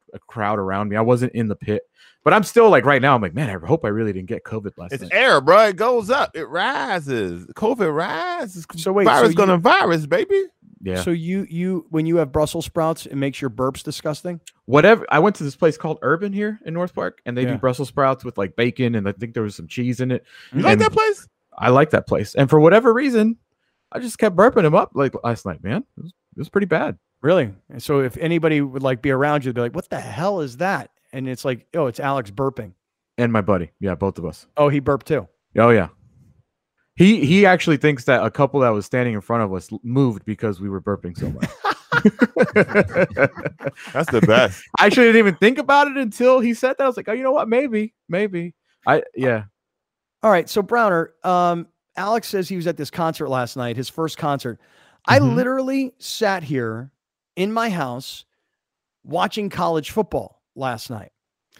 Speaker 2: a crowd around me. I wasn't in the pit, but I'm still like right now. I'm like, man, I hope I really didn't get COVID last
Speaker 3: it's
Speaker 2: night.
Speaker 3: air, bro. It goes up, it rises. COVID rises.
Speaker 1: So wait,
Speaker 3: virus
Speaker 1: so
Speaker 3: gonna
Speaker 1: you,
Speaker 3: virus, baby.
Speaker 2: Yeah.
Speaker 1: So you you when you have Brussels sprouts, it makes your burps disgusting.
Speaker 2: Whatever. I went to this place called Urban here in North Park, and they
Speaker 1: Yeah.
Speaker 2: do Brussels sprouts with like bacon, and I think there was some cheese in it.
Speaker 3: You like
Speaker 2: And
Speaker 3: that place?
Speaker 2: I like that place, and for whatever reason, I just kept burping them up like last night. Man, it was, it was pretty bad.
Speaker 1: Really? And so if anybody would like be around you, they'd be like, "What the hell is that?" And it's like, "Oh, it's Alex burping."
Speaker 2: And my buddy, yeah, both of us.
Speaker 1: Oh, he burped too.
Speaker 2: Oh yeah. He he actually thinks that a couple that was standing in front of us moved because we were burping so much.
Speaker 3: That's the best.
Speaker 2: I actually didn't even think about it until he said that. I was like, oh, you know what? Maybe, maybe. I yeah.
Speaker 1: All right. So Browner, um, Alex says he was at this concert last night, his first concert.
Speaker 2: Mm-hmm.
Speaker 1: I literally sat here in my house watching college football last night.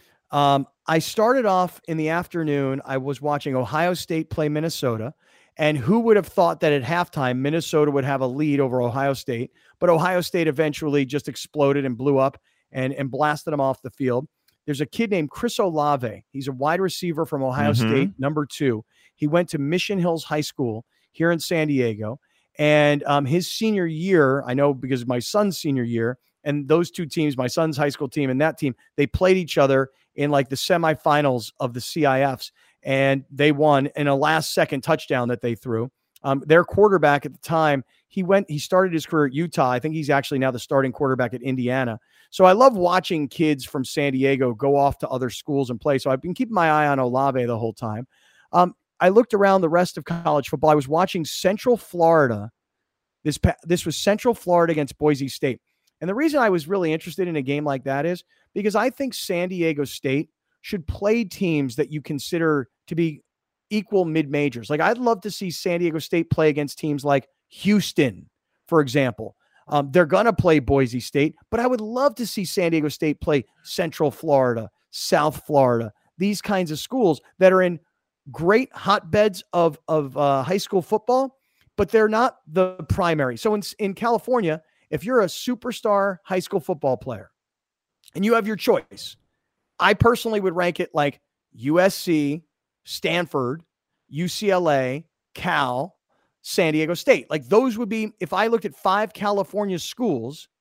Speaker 1: Um, I started off in the afternoon. I was watching Ohio State play Minnesota. And who would have thought that at halftime, Minnesota would have a lead over Ohio State? But Ohio State eventually just exploded and blew up and, and blasted them off the field. There's a kid named Chris Olave. He's a wide receiver from Ohio
Speaker 3: Mm-hmm.
Speaker 1: State, number two. He went to Mission Hills High School here in San Diego. And um, his senior year, I know because of my son's senior year, and those two teams, my son's high school team and that team, they played each other in like the semifinals of the C I Fs. And they won in a last second touchdown that they threw. Um, their quarterback at the time, he went, he started his career at Utah. I think he's actually now the starting quarterback at Indiana. So I love watching kids from San Diego go off to other schools and play. So I've been keeping my eye on Olave the whole time. Um, I looked around the rest of college football. I was watching Central Florida. This, this was Central Florida against Boise State. And the reason I was really interested in a game like that is because I think San Diego State should play teams that you consider to be equal mid-majors. Like I'd love to see San Diego State play against teams like Houston, for example. Um, they're going to play Boise State, but I would love to see San Diego State play Central Florida, South Florida, these kinds of schools that are in great hotbeds of, of uh, high school football, but they're not the primary. So in, in California, if you're a superstar high school football player and you have your choice, I personally would rank it like U S C, Stanford, U C L A, Cal, San Diego State. Like those would be, if I looked at five California schools,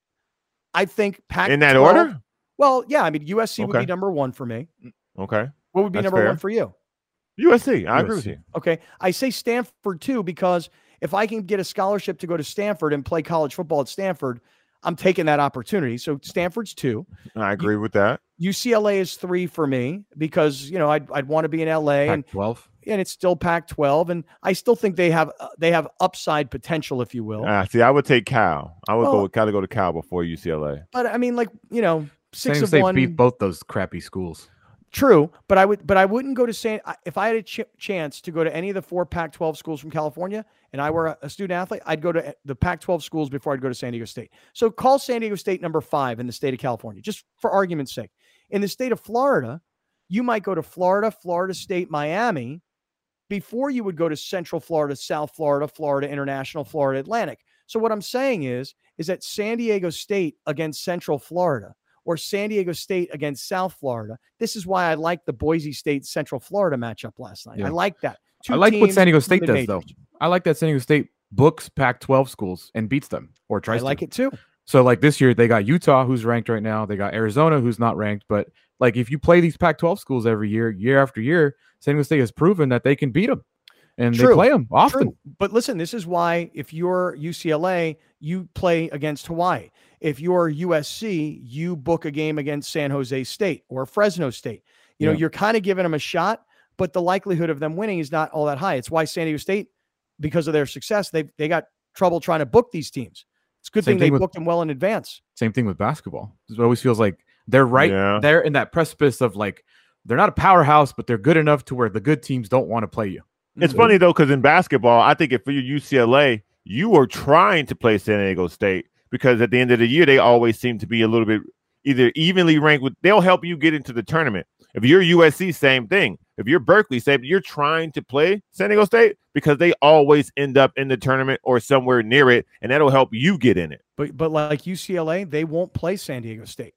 Speaker 1: I think Pac twelve,
Speaker 3: in that order.
Speaker 1: Well, yeah, I mean, U S C
Speaker 3: Okay.
Speaker 1: would be number one for me.
Speaker 3: Okay.
Speaker 1: What would be
Speaker 3: That's
Speaker 1: number
Speaker 3: fair.
Speaker 1: one for you?
Speaker 3: U S C. I agree with
Speaker 2: U S C.
Speaker 3: you.
Speaker 1: Okay. I say Stanford too, because if I can get a scholarship to go to Stanford and play college football at Stanford, I'm taking that opportunity. So Stanford's two.
Speaker 3: I agree with that.
Speaker 1: U C L A is three for me because, you know, I'd, I'd want to be in L A and,
Speaker 2: Pac twelve.
Speaker 1: and it's still Pac twelve. And I still think they have, uh, they have upside potential, if you will.
Speaker 3: Ah, see, I would take Cal. I would
Speaker 1: Well-
Speaker 3: go with Cal to go to Cal before U C L A.
Speaker 1: But I mean, like, you know, six
Speaker 2: San
Speaker 1: of
Speaker 2: State
Speaker 1: one.
Speaker 2: beat both those crappy schools.
Speaker 1: True, but I would, but I wouldn't go to San. I- If I had a ch- chance to go to any of the four Pac twelve schools from California, and I were a, a student athlete, I'd go to the Pac twelve schools before I'd go to San Diego State. So call San Diego State number five in the state of California, just for argument's sake. In the state of Florida, you might go to Florida, Florida State, Miami, before you would go to Central Florida, South Florida, Florida International, Florida Atlantic. So what I'm saying is, is that San Diego State against Central Florida, or San Diego State against South Florida. This is why I like the Boise State Central Florida matchup last night.
Speaker 2: Yeah.
Speaker 1: I like that. Two
Speaker 2: I like what
Speaker 1: teams,
Speaker 2: San Diego
Speaker 1: two
Speaker 2: State does, though.
Speaker 1: mid-majors.
Speaker 2: I like that San Diego State books Pac twelve schools and beats them or
Speaker 1: I
Speaker 2: tries
Speaker 1: like
Speaker 2: to.
Speaker 1: it too.
Speaker 2: So like this year, they got Utah, who's ranked right now. They got Arizona, who's not ranked. But like if you play these Pac twelve schools every year, year after year, San Diego State has proven that they can beat them. And
Speaker 1: True.
Speaker 2: they play them often.
Speaker 1: True. But listen, this is why if you're U C L A, you play against Hawaii. If you're U S C, you book a game against San Jose State or Fresno State. You know,
Speaker 2: Yeah.
Speaker 1: you're kind of giving them a shot, but the likelihood of them winning is not all that high. It's why San Diego State, because of their success, they they got trouble trying to book these teams. It's a good
Speaker 2: Same
Speaker 1: thing they
Speaker 2: thing with-
Speaker 1: booked them well in advance.
Speaker 2: Same thing with basketball. It always feels like they're right
Speaker 3: Yeah.
Speaker 2: there in that precipice of like, they're not a powerhouse, but they're good enough to where the good teams don't want to play you.
Speaker 3: It's funny though, because in basketball, I think if you're U C L A, you are trying to play San Diego State because at the end of the year, they always seem to be a little bit either evenly ranked with. They'll help you get into the tournament. If you're U S C, same thing. If you're Berkeley, same. You're trying to play San Diego State because they always end up in the tournament or somewhere near it, and that'll help you get in it.
Speaker 1: But but like U C L A, they won't play San Diego State.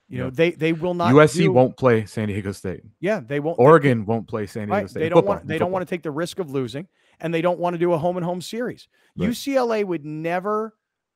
Speaker 1: You know,
Speaker 3: Yep.
Speaker 1: they they will not.
Speaker 2: U S C
Speaker 1: do,
Speaker 2: won't play San Diego State.
Speaker 1: Yeah, they won't.
Speaker 2: Oregon they, won't play San Diego
Speaker 1: right,
Speaker 2: State.
Speaker 1: They don't
Speaker 2: football,
Speaker 1: want. They
Speaker 2: football.
Speaker 1: don't want to take the risk of losing, and they don't want to do a home and home series. Right. U C L A would never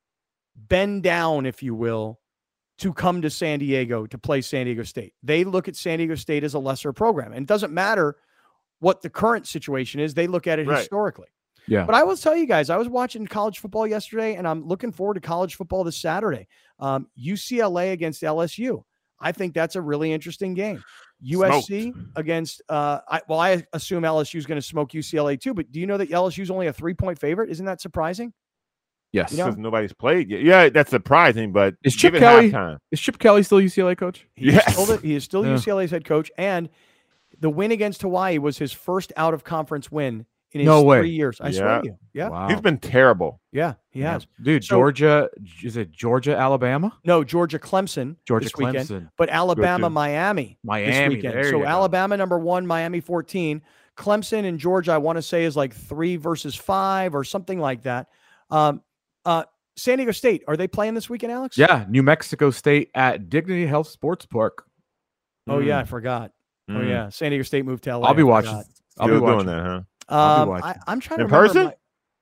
Speaker 1: bend down, if you will, to come to San Diego to play San Diego State. They look at San Diego State as a lesser program, and it doesn't matter what the current situation is. They look at it right. historically.
Speaker 2: Yeah.
Speaker 1: But I will tell you guys, I was watching college football yesterday, and I'm looking forward to college football this Saturday. Um, U C L A against L S U. I think that's a really interesting game. U S C Smoked. against, uh, I, well, I assume L S U is going to smoke U C L A too, but do you know that L S U is only a three-point favorite? Isn't that surprising?
Speaker 2: Yes.
Speaker 3: You know? Because nobody's played yet. Yeah, that's surprising, but
Speaker 2: is Chip Kelly halftime. Is Chip Kelly still U C L A coach?
Speaker 1: He yes. Is still the, he is still yeah. U C L A's head coach, and the win against Hawaii was his first out-of-conference win in his
Speaker 2: no way.
Speaker 1: three years. I yeah. swear to you. Yeah.
Speaker 3: Wow. He's been terrible.
Speaker 1: Yeah, he yeah. has.
Speaker 2: Dude, so, Georgia, is it Georgia, Alabama?
Speaker 1: No, Georgia, Clemson.
Speaker 2: Georgia,
Speaker 1: this
Speaker 2: Clemson.
Speaker 1: Weekend, but Alabama, Miami.
Speaker 2: Miami.
Speaker 1: This weekend.
Speaker 2: There
Speaker 1: so
Speaker 2: you
Speaker 1: Alabama,
Speaker 2: go.
Speaker 1: number one, Miami, fourteen. Clemson and Georgia, I want to say, is like three versus five or something like that. Um, uh, San Diego State, are they playing this weekend, Alex?
Speaker 2: Yeah, New Mexico State at Dignity Health Sports Park.
Speaker 1: Oh, mm. yeah, I forgot. Mm. Oh, yeah. San Diego State moved to L A.
Speaker 2: I'll be watching.
Speaker 3: I'll be watching that, huh?
Speaker 1: Um, I, I'm trying
Speaker 3: in
Speaker 1: to remember.
Speaker 3: person?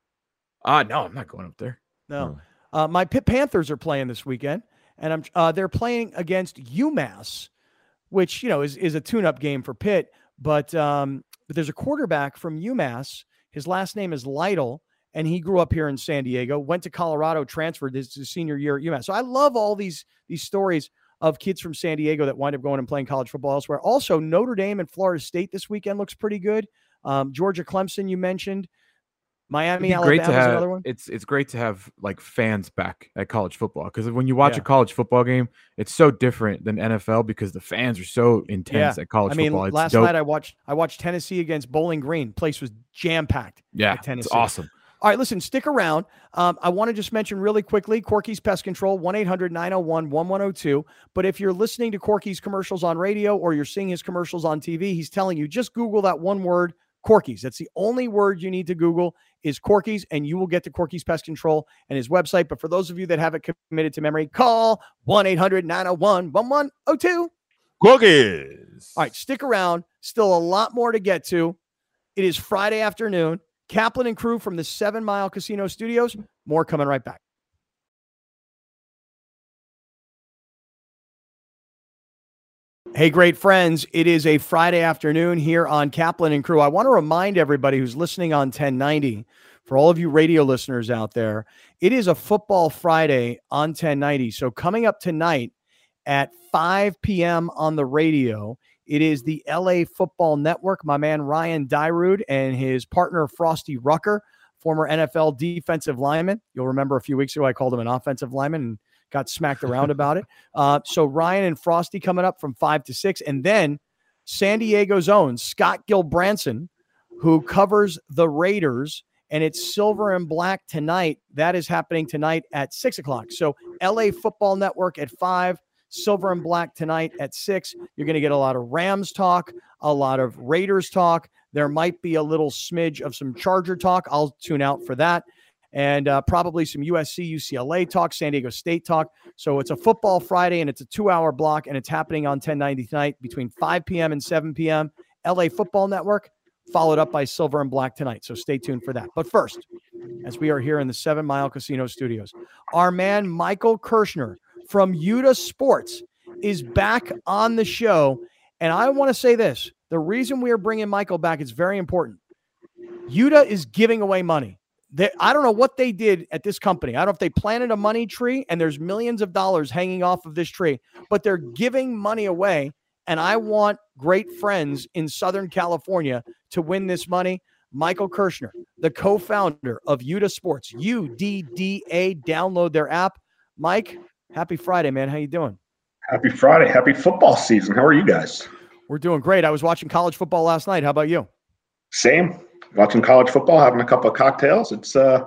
Speaker 1: My,
Speaker 2: uh, no, I'm not going up there.
Speaker 1: No. Oh. Uh, my Pitt Panthers are playing this weekend, and I'm uh, they're playing against UMass, which, you know, is, is a tune-up game for Pitt. But, um, but there's a quarterback from UMass. His last name is Lytle, and he grew up here in San Diego, went to Colorado, transferred his, his senior year at UMass. So I love all these these stories of kids from San Diego that wind up going and playing college football elsewhere. Also, Notre Dame and Florida State this weekend looks pretty good. Um, Georgia, Clemson, you mentioned. Miami, Alabama is another one.
Speaker 2: It's it's great to have like fans back at college football, because when you watch
Speaker 1: yeah.
Speaker 2: a college football game, it's so different than N F L because the fans are so intense
Speaker 1: yeah.
Speaker 2: at college
Speaker 1: I mean,
Speaker 2: football. It's
Speaker 1: last
Speaker 2: dope.
Speaker 1: night I watched I watched Tennessee against Bowling Green. Place was jam packed.
Speaker 2: Yeah,
Speaker 1: at Tennessee.
Speaker 2: It's awesome.
Speaker 1: All right, listen, stick around. Um, I want to just mention really quickly, Corky's Pest Control, one eight hundred nine oh one one one oh two. But if you're listening to Corky's commercials on radio or you're seeing his commercials on T V, he's telling you, just Google that one word, Corky's. That's the only word you need to Google is Corky's, and you will get to Corky's Pest Control and his website. But for those of you that have it committed to memory, call one eight hundred nine oh one one one oh two.
Speaker 3: Corky's.
Speaker 1: All right, stick around. Still a lot more to get to. It is Friday afternoon. Kaplan and crew from the Seven Mile Casino Studios. More coming right back. Hey, great friends. It is a Friday afternoon here on Kaplan and crew. I want to remind everybody who's listening on ten ninety, for all of you radio listeners out there, it is a football Friday on ten ninety. So coming up tonight at five p.m. on the radio, it is the L A Football Network. My man Ryan Dyrud and his partner Frosty Rucker, former N F L defensive lineman. You'll remember a few weeks ago I called him an offensive lineman and got smacked around about it. Uh, so Ryan and Frosty coming up from five to six. And then San Diego's own Scott Gilbranson, who covers the Raiders, and it's Silver and Black tonight. That is happening tonight at six o'clock. So L A Football Network at five. Silver and Black tonight at six. You're going to get a lot of Rams talk, a lot of Raiders talk. There might be a little smidge of some Charger talk. I'll tune out for that. And uh, probably some U S C, U C L A talk, San Diego State talk. So it's a football Friday, and it's a two-hour block, and it's happening on ten ninety tonight between five p.m. and seven p.m. L A Football Network, followed up by Silver and Black tonight. So stay tuned for that. But first, as we are here in the Seven Mile Casino Studios, our man Michael Kirshner from Utah Sports is back on the show. And I want to say this. The reason we are bringing Michael back is very important. Utah is giving away money. They, I don't know what they did at this company. I don't know if they planted a money tree and there's millions of dollars hanging off of this tree, but they're giving money away. And I want great friends in Southern California to win this money. Michael Kirshner, the co-founder of Utah Sports, U D D A. Download their app. Mike, happy Friday, man. How you doing?
Speaker 4: Happy Friday. Happy football season. How are you guys?
Speaker 1: We're doing great. I was watching college football last night. How about you?
Speaker 4: Same. Watching college football, having a couple of cocktails. It's uh,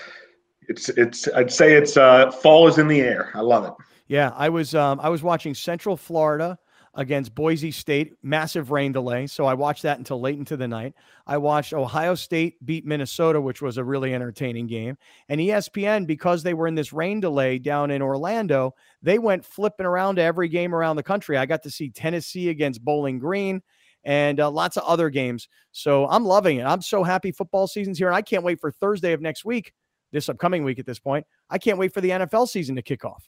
Speaker 4: it's it's. I'd say it's uh, fall is in the air. I love it.
Speaker 1: Yeah, I was um, I was watching Central Florida against Boise State, massive rain delay. So I watched that until late into the night. I watched Ohio State beat Minnesota, which was a really entertaining game. And E S P N, because they were in this rain delay down in Orlando, they went flipping around to every game around the country. I got to see Tennessee against Bowling Green and uh, lots of other games. So I'm loving it. I'm so happy football season's here. And I can't wait for Thursday of next week, this upcoming week at this point. I can't wait for the N F L season to kick off.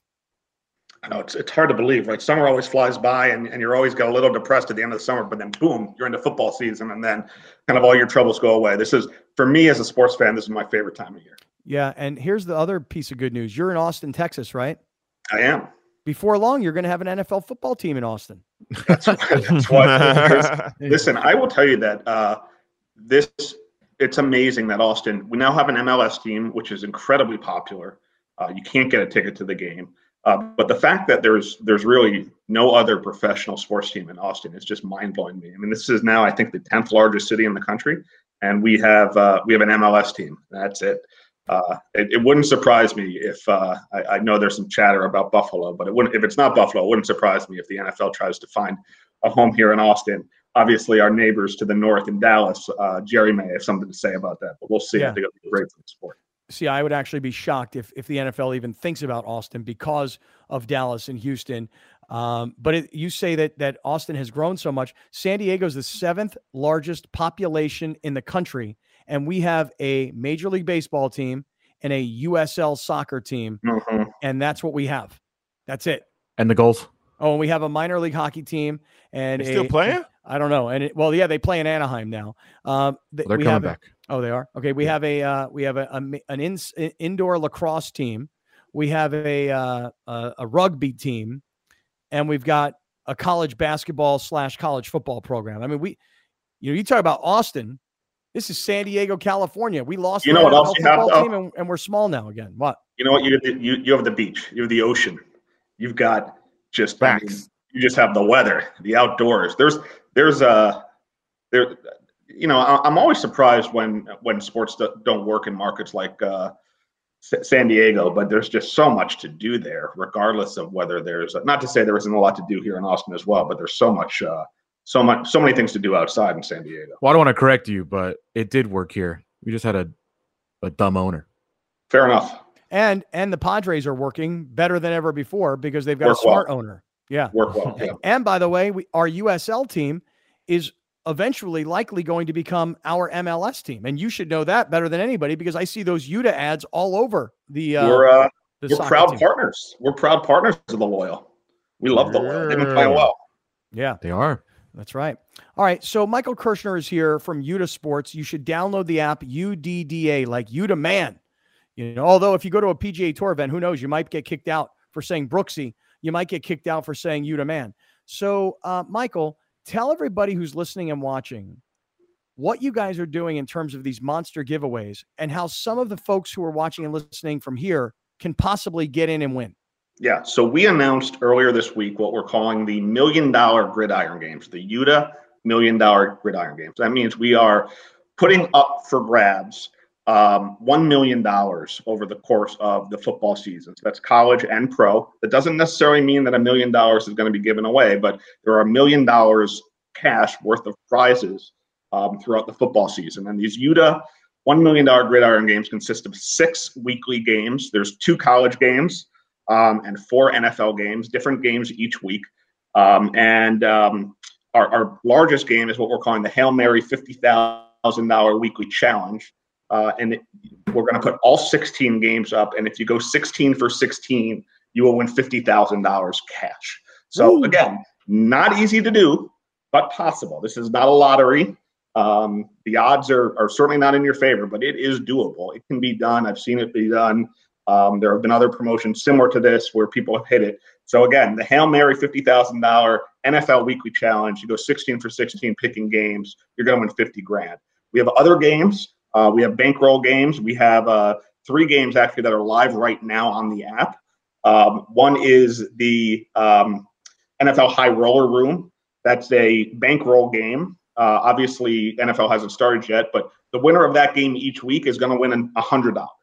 Speaker 4: I know it's, it's hard to believe, right? Summer always flies by and, and you're always get a little depressed at the end of the summer, but then boom, you're into football season and then kind of all your troubles go away. This is, for me as a sports fan, this is my favorite time of year.
Speaker 1: Yeah. And here's the other piece of good news. You're in Austin, Texas, right?
Speaker 4: I am.
Speaker 1: Before long, you're going to have an N F L football team in Austin.
Speaker 4: That's, that's what. Listen, I will tell you that uh, this, it's amazing that Austin, we now have an M L S team, which is incredibly popular. Uh, you can't get a ticket to the game. Uh, but the fact that there's there's really no other professional sports team in Austin is just mind-blowing me. I mean, this is now, I think, the tenth largest city in the country, and we have uh, we have an M L S team. That's it. Uh, it, it wouldn't surprise me if uh, I, I know there's some chatter about Buffalo, but it wouldn't if it's not Buffalo. It wouldn't surprise me if the N F L tries to find a home here in Austin. Obviously, our neighbors to the north in Dallas, uh, Jerry may have something to say about that, but we'll see.
Speaker 1: Yeah.
Speaker 4: I think it'll be great for the sport.
Speaker 1: See, I would actually be shocked if if the N F L even thinks about Austin because of Dallas and Houston. Um, but it, you say that that Austin has grown so much. San Diego is the seventh largest population in the country, and we have a Major League Baseball team and a U S L soccer team,
Speaker 4: Mm-hmm.
Speaker 1: and that's what we have. That's it.
Speaker 2: And the goals.
Speaker 1: Oh, and we have a minor league hockey team, and
Speaker 3: They
Speaker 1: a,
Speaker 3: still playing?
Speaker 1: I don't know. And it, well, yeah, they play in Anaheim now. Um, th-
Speaker 2: Well, they're
Speaker 1: we
Speaker 2: coming
Speaker 1: have a-
Speaker 2: back.
Speaker 1: Oh, they are. Okay, we
Speaker 2: Yeah.
Speaker 1: have a uh, we have a, a an in, indoor lacrosse team. We have a, uh, a a rugby team, and we've got a college basketball slash college football program. I mean, we, you know, you talk about Austin. This is San Diego, California. We lost
Speaker 4: You
Speaker 1: the
Speaker 4: know what
Speaker 1: N F L
Speaker 4: else you have,
Speaker 1: football
Speaker 4: though?
Speaker 1: team, and, and we're small now again. What?
Speaker 4: You know what? You you you have the beach. You have the ocean. You've got just I mean,
Speaker 2: Facts.
Speaker 4: you just have the weather, the outdoors. There's there's a there. You know, I- I'm always surprised when when sports do- don't work in markets like uh, S- San Diego, but there's just so much to do there, regardless of whether there's not to say there isn't a lot to do here in Austin as well, but there's so much, uh, so much, so many things to do outside in San Diego.
Speaker 2: Well, I don't want to correct you, but it did work here. We just had a, a dumb owner.
Speaker 4: Fair enough.
Speaker 1: And and the Padres are working better than ever before because they've got
Speaker 4: Work
Speaker 1: a smart
Speaker 4: well.
Speaker 1: owner. Yeah.
Speaker 4: Work well. Yeah.
Speaker 1: And by the way, we, our U S L team is eventually likely going to become our M L S team. And you should know that better than anybody because I see those Utah ads all over the uh,
Speaker 4: We're uh,
Speaker 1: the
Speaker 4: we're
Speaker 1: soccer
Speaker 4: proud
Speaker 1: team.
Speaker 4: partners. We're proud partners of the Loyal. We love the Loyal. They've been playing well.
Speaker 1: Yeah,
Speaker 2: They are.
Speaker 1: that's right. All right. So Michael Kirshner is here from Utah Sports. You should download the app U D D A, like Utah Man. You know, although if you go to a P G A Tour event, who knows, you might get kicked out for saying Brooksy. You might get kicked out for saying Utah Man. So, uh, Michael, tell everybody who's listening and watching what you guys are doing in terms of these monster giveaways and how some of the folks who are watching and listening from here can possibly get in and win.
Speaker 4: Yeah. So we announced earlier this week what we're calling the Million Dollar Gridiron Games, the Utah Million Dollar Gridiron Games. That means we are putting up for grabs um, one million dollars over the course of the football season. So that's college and pro. That doesn't necessarily mean that a million dollars is going to be given away, but there are a million dollars cash worth of prizes um, throughout the football season. And these Utah one million dollar Gridiron Games consist of six weekly games. There's two college games um, and four N F L games, different games each week. Um, and um, our, our largest game is what we're calling the Hail Mary fifty thousand dollars Weekly Challenge. Uh, and it, we're going to put all sixteen games up. And if you go sixteen for sixteen, you will win fifty thousand dollars cash. So,
Speaker 1: Ooh.
Speaker 4: Again, not easy to do, but possible. This is not a lottery. Um, the odds are, are certainly not in your favor, but it is doable. It can be done. I've seen it be done. Um, there have been other promotions similar to this where people have hit it. So again, the Hail Mary fifty thousand dollars N F L Weekly Challenge, you go sixteen for sixteen picking games, you're going to win fifty grand. We have other games. Uh, we have bankroll games. We have uh, three games actually that are live right now on the app. Um, one is the um, N F L High Roller Room. That's a bankroll game. Uh, obviously, N F L hasn't started yet, but the winner of that game each week is going to win one hundred dollars.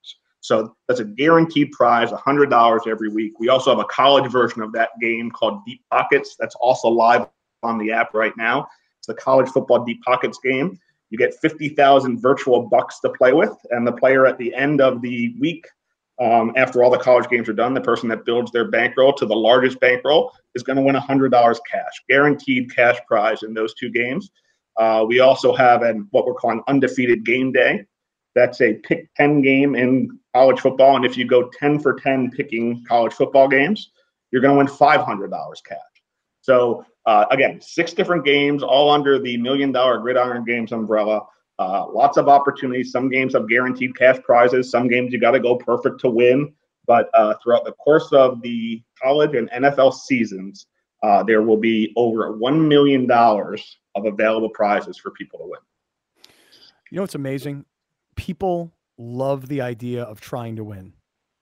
Speaker 4: So that's a guaranteed prize, one hundred dollars every week. We also have a college version of that game called Deep Pockets. That's also live on the app right now. It's the college football Deep Pockets game. You get fifty thousand virtual bucks to play with, and the player at the end of the week, um, after all the college games are done, the person that builds their bankroll to the largest bankroll is going to win one hundred dollars cash, guaranteed cash prize in those two games. Uh, we also have an, what we're calling undefeated game day. That's a pick ten game in college football. And if you go ten for ten picking college football games, you're going to win five hundred dollars cash. So uh, again, six different games, all under the million dollar Gridiron Games umbrella. Uh, lots of opportunities. Some games have guaranteed cash prizes. Some games you got to go perfect to win. But uh, throughout the course of the college and N F L seasons, uh, there will be over one million dollars of available prizes for people to win.
Speaker 1: You know what's amazing? People love the idea of trying to win.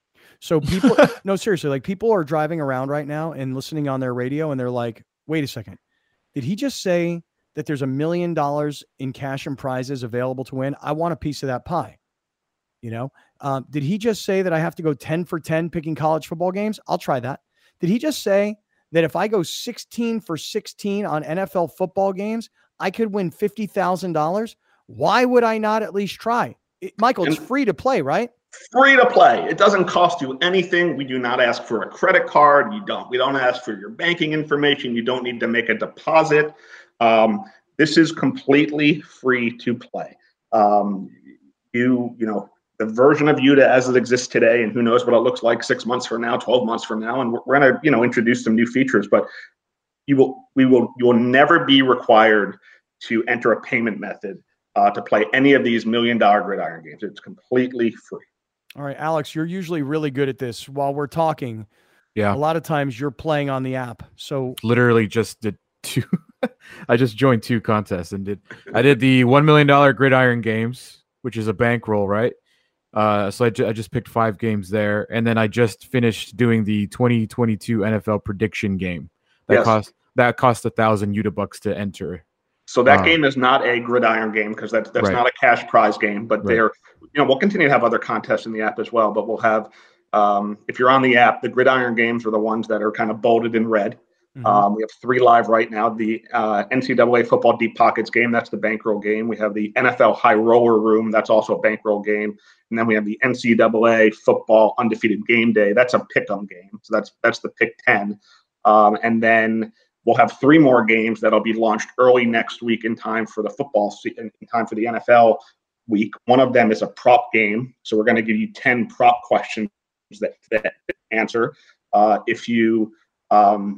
Speaker 1: So people, no, seriously, like people are driving around right now and listening on their radio and they're like, wait a second. Did he just say that there's a million dollars in cash and prizes available to win? I want a piece of that pie. You know, um, did he just say that I have to go ten for ten picking college football games? I'll try that. Did he just say that if I go sixteen for sixteen on N F L football games, I could win fifty thousand dollars? Why would I not at least try? It, Michael, it's free to play, right?
Speaker 4: Free to play. It doesn't cost you anything. We do not ask for a credit card. You don't. We don't ask for your banking information. You don't need to make a deposit. Um, this is completely free to play. Um, you, you know, the version of U T A as it exists today, and who knows what it looks like six months from now, twelve months from now, and we're, we're going to, you know, introduce some new features. But you will, we will, you will never be required to enter a payment method Uh, to play any of these million dollar gridiron games. It's completely free.
Speaker 1: All right, Alex, you're usually really good at this. While we're talking,
Speaker 2: Yeah,
Speaker 1: a lot of times you're playing on the app. So
Speaker 2: literally just did two. I just joined two contests and did. I did the one million dollar Gridiron Games, which is a bankroll, right? Uh, so I, ju I just picked five games there, and then I just finished doing the twenty twenty-two N F L prediction game. That
Speaker 4: Yes.
Speaker 2: cost that cost a thousand U T A bucks to enter.
Speaker 4: So that
Speaker 2: Uh,
Speaker 4: game is not a gridiron game because that's that's
Speaker 2: Right.
Speaker 4: not a cash prize game. But
Speaker 2: Right.
Speaker 4: they're, you know, we'll continue to have other contests in the app as well. But we'll have, um, if you're on the app, the gridiron games are the ones that are kind of bolded in red.
Speaker 1: Mhm.
Speaker 4: Um, we have three live right now. The uh, N C double A football Deep Pockets game, that's the bankroll game. We have the N F L High Roller Room, that's also a bankroll game. And then we have the N C double A football Undefeated Game Day. That's a pick'em game. So that's that's the pick ten. Um, and then we'll have three more games that'll be launched early next week in time for the football season, in time for the N F L week. One of them is a prop game. So we're going to give you ten prop questions that, that answer. Uh, if you um,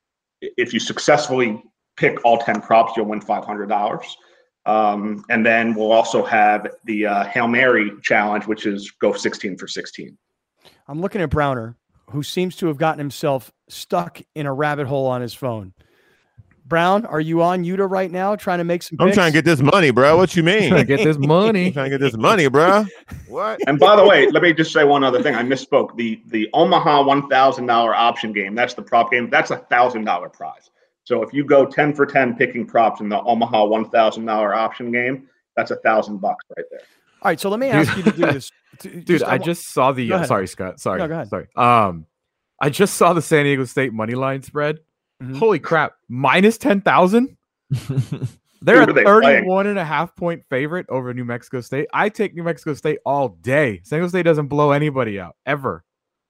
Speaker 4: if you successfully pick all ten props, you'll win five hundred dollars. Um, and then we'll also have the uh, Hail Mary challenge, which is go sixteen for sixteen.
Speaker 1: I'm looking at Browner, who seems to have gotten himself stuck in a rabbit hole on his phone. Brown, are you on U T A right now trying to make some
Speaker 3: I'm
Speaker 1: picks?
Speaker 3: trying to get this money, bro. What you mean?
Speaker 2: Trying to get this
Speaker 3: I'm
Speaker 2: money.
Speaker 3: trying to get this money, bro. What?
Speaker 4: And by the way, let me just say one other thing. I misspoke. The the Omaha one thousand dollar option game, that's the prop game. That's a one thousand dollar prize. So if you go ten for ten picking props in the Omaha one thousand dollar option game, that's a thousand bucks right there.
Speaker 1: All right, so let me ask you to do this.
Speaker 2: Dude,
Speaker 1: Just-
Speaker 2: I
Speaker 1: wa-
Speaker 2: just saw the.
Speaker 1: Go
Speaker 2: Uh,
Speaker 1: ahead.
Speaker 2: sorry, Scott. Sorry.
Speaker 1: No, go ahead.
Speaker 2: Sorry. Um, I just saw the San Diego State money line spread.
Speaker 1: Mhm.
Speaker 2: Holy crap! Minus ten thousand. They're
Speaker 4: Who
Speaker 2: a
Speaker 4: are they playing?
Speaker 2: thirty-one and a half point favorite over New Mexico State. I take New Mexico State all day. San Diego State doesn't blow anybody out ever.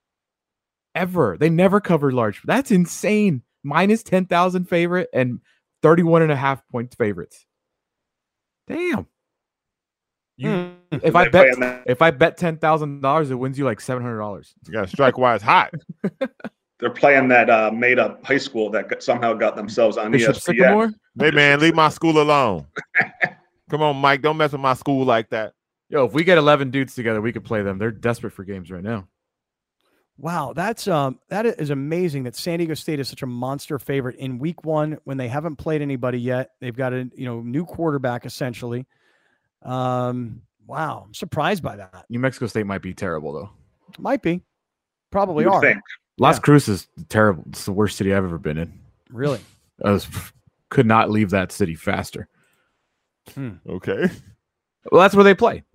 Speaker 2: Ever. They never cover large. That's insane. Minus ten thousand favorite and thirty-one and a half point favorites. Damn. You,
Speaker 1: Mm.
Speaker 2: if I
Speaker 4: They
Speaker 2: bet
Speaker 4: playing that-
Speaker 2: if I bet ten thousand dollars, it wins you like seven hundred dollars.
Speaker 3: You got to strike while it's hot.
Speaker 4: They're playing that uh, made up high school that got, somehow got themselves on
Speaker 2: Bishop
Speaker 4: E S P N.
Speaker 2: Sycamore.
Speaker 3: Hey, man, leave my school alone. Come on, Mike. Don't mess with my school like that.
Speaker 2: Yo, if we get eleven dudes together, we could play them. They're desperate for games right now.
Speaker 1: Wow, that's um that is amazing that San Diego State is such a monster favorite in week one when they haven't played anybody yet. They've got a you know new quarterback essentially. Um, wow, I'm surprised by that.
Speaker 2: New Mexico State might be terrible though.
Speaker 1: Might be, probably
Speaker 4: You would
Speaker 1: are.
Speaker 4: think.
Speaker 2: Las
Speaker 1: Yeah.
Speaker 2: Cruz is terrible. It's the worst city I've ever been in.
Speaker 1: Really?
Speaker 2: I was, could not leave that city faster.
Speaker 3: Okay.
Speaker 2: Well, that's where they play.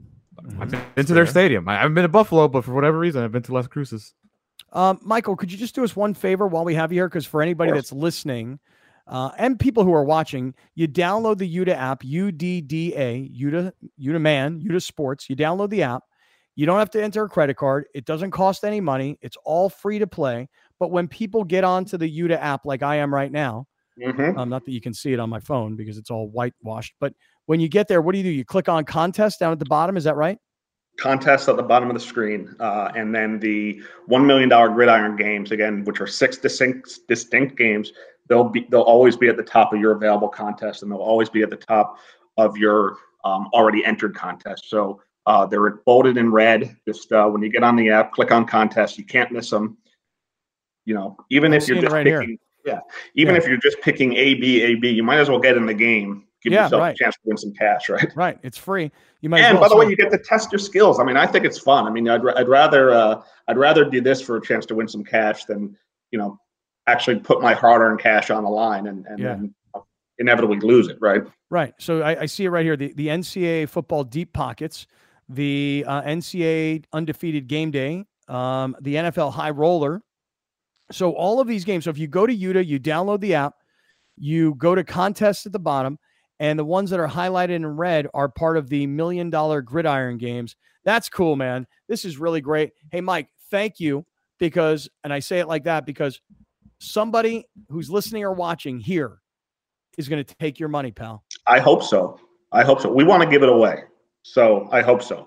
Speaker 2: I've been into their stadium. I haven't been to Buffalo, but for whatever reason, I've been to Las Cruces.
Speaker 1: Um, Michael, could you just do us one favor while we have you here? Because for anybody that's listening uh, and people who are watching, you download the U D A app, U D D A, U D A, U D A Man, U D A Sports. You download the app. You don't have to enter a credit card. It doesn't cost any money. It's all free to play. But when people get onto the U D A app like I am right now,
Speaker 4: Mm-hmm.
Speaker 1: um, not that you can see it on my phone because it's all whitewashed, but when you get there, what do you do? You click on contest down at the bottom. Is that right?
Speaker 4: Contest at the bottom of the screen, uh, and then the one million dollar gridiron games again, which are six distinct distinct games. They'll be they'll always be at the top of your available contest, and they'll always be at the top of your um, already entered contest. So uh, they're bolded in red. Just uh, when you get on the app, click on contest. You can't miss them. You know, even
Speaker 1: I'm
Speaker 4: if you're
Speaker 1: seeing it
Speaker 4: just
Speaker 1: right
Speaker 4: picking,
Speaker 1: here.
Speaker 4: yeah, even
Speaker 1: Yeah.
Speaker 4: if you're just picking A B A B, you might as well get in the game. Give
Speaker 1: Yeah,
Speaker 4: yourself
Speaker 1: right.
Speaker 4: a chance to win some cash, right?
Speaker 1: Right. It's free. You might. as
Speaker 4: And
Speaker 1: well.
Speaker 4: by the way,
Speaker 1: So-
Speaker 4: you get to test your skills. I mean, I think it's fun. I mean, I'd, I'd rather uh, I'd rather do this for a chance to win some cash than you know actually put my hard-earned cash on the line and and
Speaker 1: Yeah.
Speaker 4: then inevitably lose it. Right.
Speaker 1: Right. So I, I see it right here. The, the N C double A football deep pockets, the uh, N C double A undefeated game day, um, the N F L high roller. So all of these games. So if you go to U D A, you download the app, you go to contests at the bottom, and the ones that are highlighted in red are part of the million dollar gridiron games. That's cool, man. This is really great. Hey, Mike, thank you because, and I say it like that because somebody who's listening or watching here is going to take your money, pal.
Speaker 4: I hope so. I hope so. We want to give it away, so I hope so.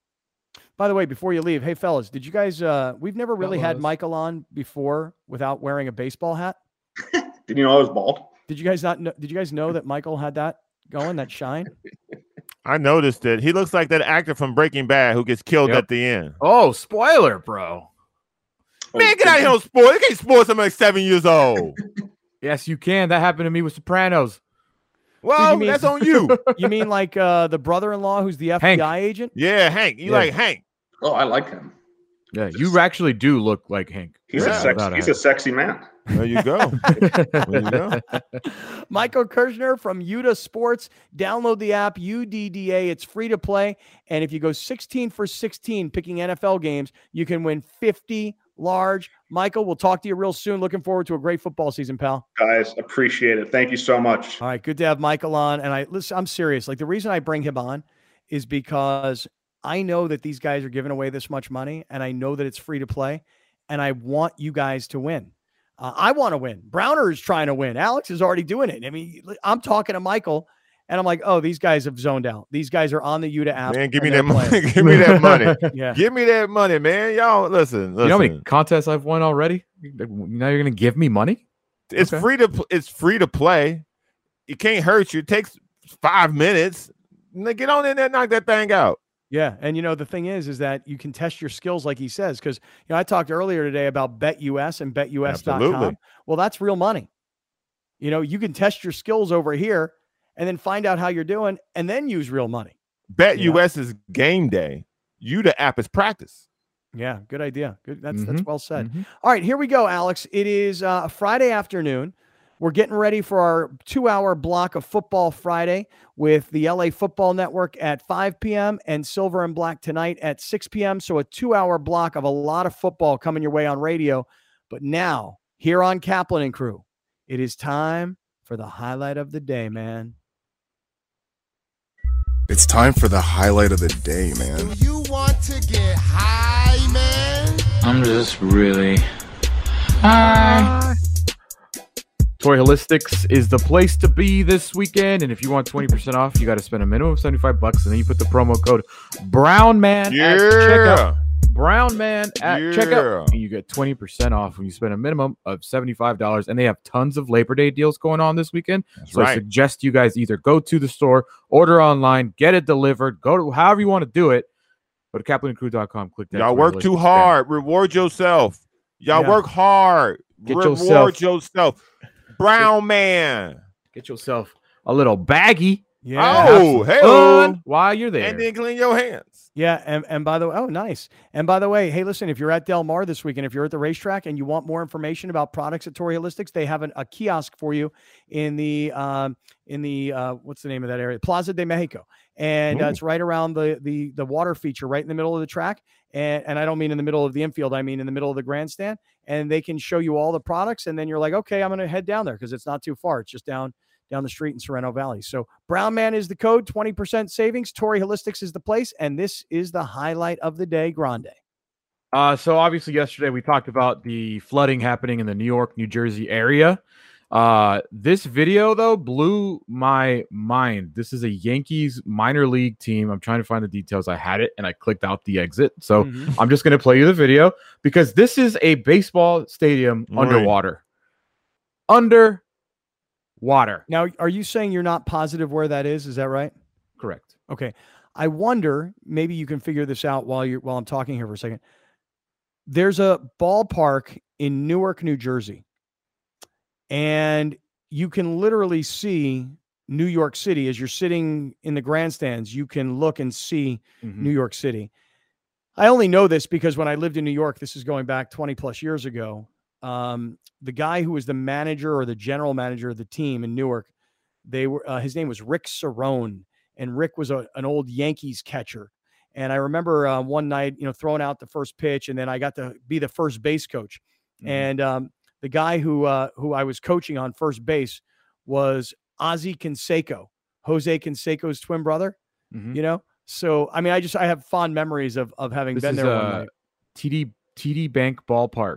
Speaker 1: By the way, before you leave, hey fellas, did you guys? Uh, we've never really had
Speaker 2: Fellas.
Speaker 1: Michael on before without wearing a baseball hat.
Speaker 4: Did you know I was bald?
Speaker 1: Did you guys not? Know, did you guys know that Michael had that going? That shine.
Speaker 3: I noticed that he looks like that actor from Breaking Bad who gets killed
Speaker 2: Yep.
Speaker 3: at the end.
Speaker 2: Oh, spoiler, bro.
Speaker 3: Man, get out of here on sports. You can't spoil somebody like seven years old.
Speaker 2: Yes, you can. That happened to me with Sopranos.
Speaker 3: Well,
Speaker 1: mean-
Speaker 3: that's on you.
Speaker 1: You mean like uh, the brother-in-law who's the F B I agent?
Speaker 3: Yeah, Hank. You
Speaker 2: Yeah.
Speaker 3: like Hank.
Speaker 4: Oh, I like him.
Speaker 2: Yeah, you actually do look like Hank.
Speaker 4: He's
Speaker 3: Yeah,
Speaker 4: a sexy.
Speaker 2: without a
Speaker 4: He's
Speaker 2: hat.
Speaker 4: a sexy man.
Speaker 3: There you go. There you go.
Speaker 1: Michael Kirchner from U D A Sports. Download the app, U D D A. It's free to play. And if you go sixteen for sixteen picking N F L games, you can win fifty large. Michael, we'll talk to you real soon. Looking forward to a great football season, pal.
Speaker 4: Guys, appreciate it. Thank you so much.
Speaker 1: All right, good to have Michael on. And I listen, I'm serious. Like the reason I bring him on is because I know that these guys are giving away this much money, and I know that it's free to play, and I want you guys to win. Uh, I want to win. Browner is trying to win. Alex is already doing it. I mean, I'm talking to Michael, and I'm like, oh, these guys have zoned out. These guys are on the U D A app.
Speaker 3: Man, give me
Speaker 1: and
Speaker 3: that
Speaker 1: they're
Speaker 3: money.
Speaker 1: playing.
Speaker 3: Give me that money.
Speaker 1: Yeah.
Speaker 3: Give me that money, man. Y'all listen. listen.
Speaker 2: You know how many contests I've won already? Now you're gonna give me money?
Speaker 3: It's
Speaker 2: Okay.
Speaker 3: free to pl- it's free to play. It can't hurt you. It takes five minutes. Now Get on in there, and knock that thing out.
Speaker 1: Yeah, and you know the thing is, is that you can test your skills, like he says, because you know I talked earlier today about BetUS and Bet U S dot com.
Speaker 3: Absolutely.
Speaker 1: Well, that's real money. You know, you can test your skills over here, and then find out how you're doing, and then use real money.
Speaker 3: Bet
Speaker 1: Yeah.
Speaker 3: U S is game day. You the app is practice.
Speaker 1: Yeah, good idea. Good, that's that's
Speaker 2: Mhm.
Speaker 1: well said.
Speaker 2: Mhm.
Speaker 1: All right, here we go, Alex. It is uh, Friday afternoon. We're getting ready for our two-hour block of Football Friday with the L A Football Network at five p.m. and Silver and Black tonight at six p.m. So a two-hour block of a lot of football coming your way on radio. But now, here on Kaplan and Crew, it is time for the highlight of the day, man.
Speaker 5: It's time for the highlight of the day, man.
Speaker 6: You want to get high, man?
Speaker 7: I'm just really high.
Speaker 2: Toy Holistics is the place to be this weekend, and if you want twenty percent off, you got to spend a minimum of seventy-five bucks, and then you put the promo code BROWNMAN at checkout.
Speaker 3: Yeah.
Speaker 2: BROWNMAN at
Speaker 3: Yeah.
Speaker 2: checkout, and you get twenty percent off when you spend a minimum of seventy-five dollars. And they have tons of Labor Day deals going on this weekend.
Speaker 3: That's
Speaker 2: So I
Speaker 3: right.
Speaker 2: suggest you guys either go to the store, order online, get it delivered, go to however you want to do it. Go to kaplan and crew dot com. Click that.
Speaker 3: Y'all
Speaker 2: Toy
Speaker 3: work too
Speaker 2: Holistics
Speaker 3: hard. Reward yourself. Y'all
Speaker 1: Yeah.
Speaker 3: work hard.
Speaker 2: Get
Speaker 3: Reward
Speaker 2: yourself-
Speaker 3: yourself. Brown man.
Speaker 2: Get yourself a little baggie
Speaker 1: Yeah.
Speaker 3: Oh, hey,
Speaker 2: fun while you're there.
Speaker 3: and then clean your hands.
Speaker 1: Yeah, and, and by the way, oh, nice. And by the way, hey, listen, if you're at Del Mar this weekend, if you're at the racetrack and you want more information about products at Torrey Holistics, they have an, a kiosk for you in the um, in the uh, what's the name of that area? Plaza de Mexico, and uh, it's right around the the the water feature, right in the middle of the track. And and I don't mean in the middle of the infield, I mean in the middle of the grandstand. And they can show you all the products, and then you're like, okay, I'm going to head down there because it's not too far. It's just down. down the street in Sorrento Valley. So Brown Man is the code, twenty percent savings. Torrey Holistics is the place. And this is the highlight of the day, Grande.
Speaker 2: Uh, so obviously yesterday we talked about the flooding happening in the New York, New Jersey area. Uh, this video, though, blew my mind. This is a Yankees minor league team. I'm trying to find the details. I had it, and I clicked out the exit. So mm-hmm. I'm just going to play you the video because this is a baseball stadium right. underwater. Under water.
Speaker 1: Now, are you saying you're not positive where that is? Is that right?
Speaker 2: Correct.
Speaker 1: Okay. I wonder, maybe you can figure this out while you're while I'm talking here for a second. There's a ballpark in Newark, New Jersey, and you can literally see New York City as you're sitting in the grandstands. You can look and see mm-hmm. New York City. I only know this because when I lived in New York, this is going back twenty plus years ago. Um, the guy who was the manager or the general manager of the team in Newark, they were, uh, his name was Rick Cerrone, and Rick was a, an old Yankees catcher. And I remember uh, one night, you know, throwing out the first pitch, and then I got to be the first base coach. Mm-hmm. And um, the guy who, uh, who I was coaching on first base was Ozzie Canseco, Jose Canseco's twin brother, mm-hmm. you know? So, I mean, I just, I have fond memories of, of having
Speaker 2: this
Speaker 1: been
Speaker 2: is,
Speaker 1: there
Speaker 2: uh,
Speaker 1: one night.
Speaker 2: T D, T D Bank Ballpark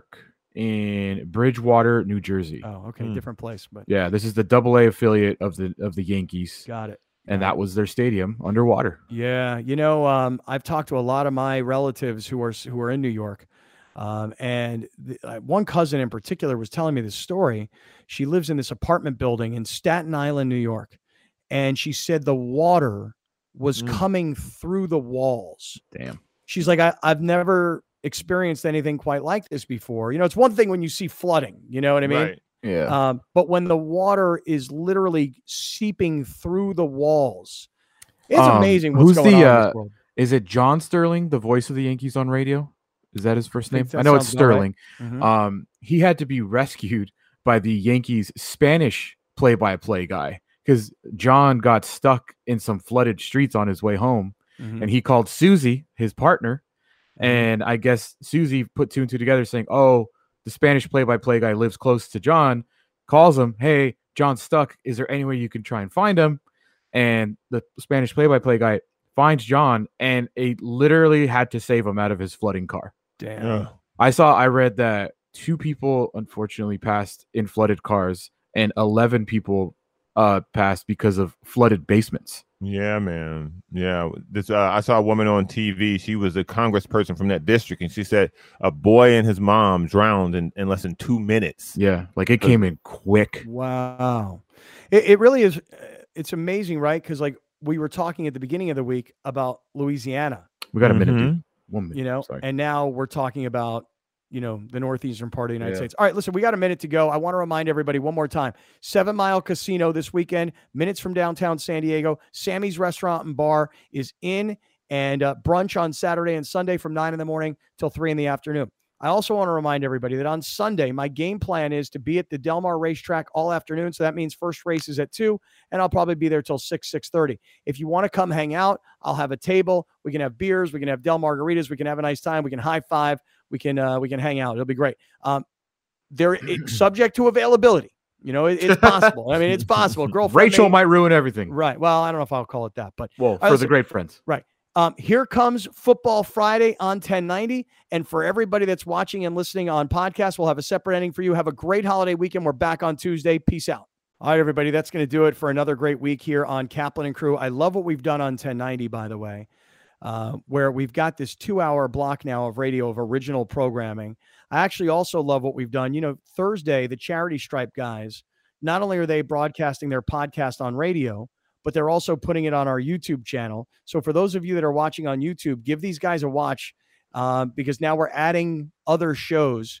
Speaker 2: in Bridgewater, New Jersey.
Speaker 1: Oh, okay. Mm. Different place, but
Speaker 2: yeah, this is the double A affiliate of the of the Yankees.
Speaker 1: Got it.
Speaker 2: And that was their stadium underwater.
Speaker 1: Yeah. You know, um, I've talked to a lot of my relatives who are who are in New York. Um, and the, uh, one cousin in particular was telling me this story. She lives in this apartment building in Staten Island, New York. And she said the water was mm. coming through the walls.
Speaker 2: Damn.
Speaker 1: She's like, I, I've never experienced anything quite like this before. You know, it's one thing when you see flooding, you know what I mean?
Speaker 3: Right.
Speaker 2: Yeah.
Speaker 1: Um, but when the water is literally seeping through the walls, it's
Speaker 2: um,
Speaker 1: amazing what's
Speaker 2: who's
Speaker 1: going
Speaker 2: the,
Speaker 1: on
Speaker 2: uh,
Speaker 1: in this world.
Speaker 2: Is it John Sterling, the voice of the Yankees on radio? Is that his first name?
Speaker 1: I,
Speaker 2: I know it's
Speaker 1: right.
Speaker 2: Sterling.
Speaker 1: Mm-hmm.
Speaker 2: Um, he had to be rescued by the Yankees Spanish play-by-play guy because John got stuck in some flooded streets on his way home, mm-hmm. and he called Susie, his partner. And I guess Susie put two and two together saying, oh, the Spanish play-by-play guy lives close to John, calls him, hey, John's stuck. Is there any way you can try and find him? And the Spanish play-by-play guy finds John, and it literally had to save him out of his flooding car.
Speaker 1: Damn.
Speaker 3: Yeah.
Speaker 2: I saw, I read that two people unfortunately passed in flooded cars, and eleven people uh, passed because of flooded basements.
Speaker 3: Yeah, man. Yeah. This uh, I saw a woman on T V. She was a congressperson from that district, and she said a boy and his mom drowned in, in less than two minutes.
Speaker 2: Yeah, like it came in quick.
Speaker 1: Wow. It, it really is. It's amazing, right? Because like we were talking at the beginning of the week about Louisiana.
Speaker 2: We got a minute,
Speaker 3: Mm-hmm.
Speaker 2: dude. One minute.
Speaker 1: You know,
Speaker 2: Sorry.
Speaker 1: and now we're talking about, you know, the northeastern part of the United
Speaker 2: Yeah.
Speaker 1: States. All right, listen, we got a minute to go. I want to remind everybody one more time. Seven Mile Casino this weekend, minutes from downtown San Diego. Sammy's Restaurant and Bar is in, and uh, brunch on Saturday and Sunday from nine in the morning till three in the afternoon. I also want to remind everybody that on Sunday, my game plan is to be at the Del Mar racetrack all afternoon. So that means first race is at two, and I'll probably be there till six, six thirty. If you want to come hang out, I'll have a table. We can have beers. We can have Del Margaritas. We can have a nice time. We can high five. We can uh, we can hang out. It'll be great. Um, they're it, subject to availability. You know, it, it's possible. I mean, it's possible. Girlfriend
Speaker 2: Rachel
Speaker 1: may,
Speaker 2: might ruin everything.
Speaker 1: Right. Well, I don't know if I'll call it that, but
Speaker 2: well, for
Speaker 1: right,
Speaker 2: the
Speaker 1: listen,
Speaker 2: great friends.
Speaker 1: Right. Um, here comes Football Friday on ten ninety. And for everybody that's watching and listening on podcast, we'll have a separate ending for you. Have a great holiday weekend. We're back on Tuesday. Peace out. All right, everybody. That's going to do it for another great week here on Kaplan and Crew. I love what we've done on ten ninety, by the way, uh, where we've got this two-hour block now of radio of original programming. I actually also love what we've done. You know, Thursday, the Charity Stripe guys, not only are they broadcasting their podcast on radio, but they're also putting it on our YouTube channel. So for those of you that are watching on YouTube, give these guys a watch uh, because now we're adding other shows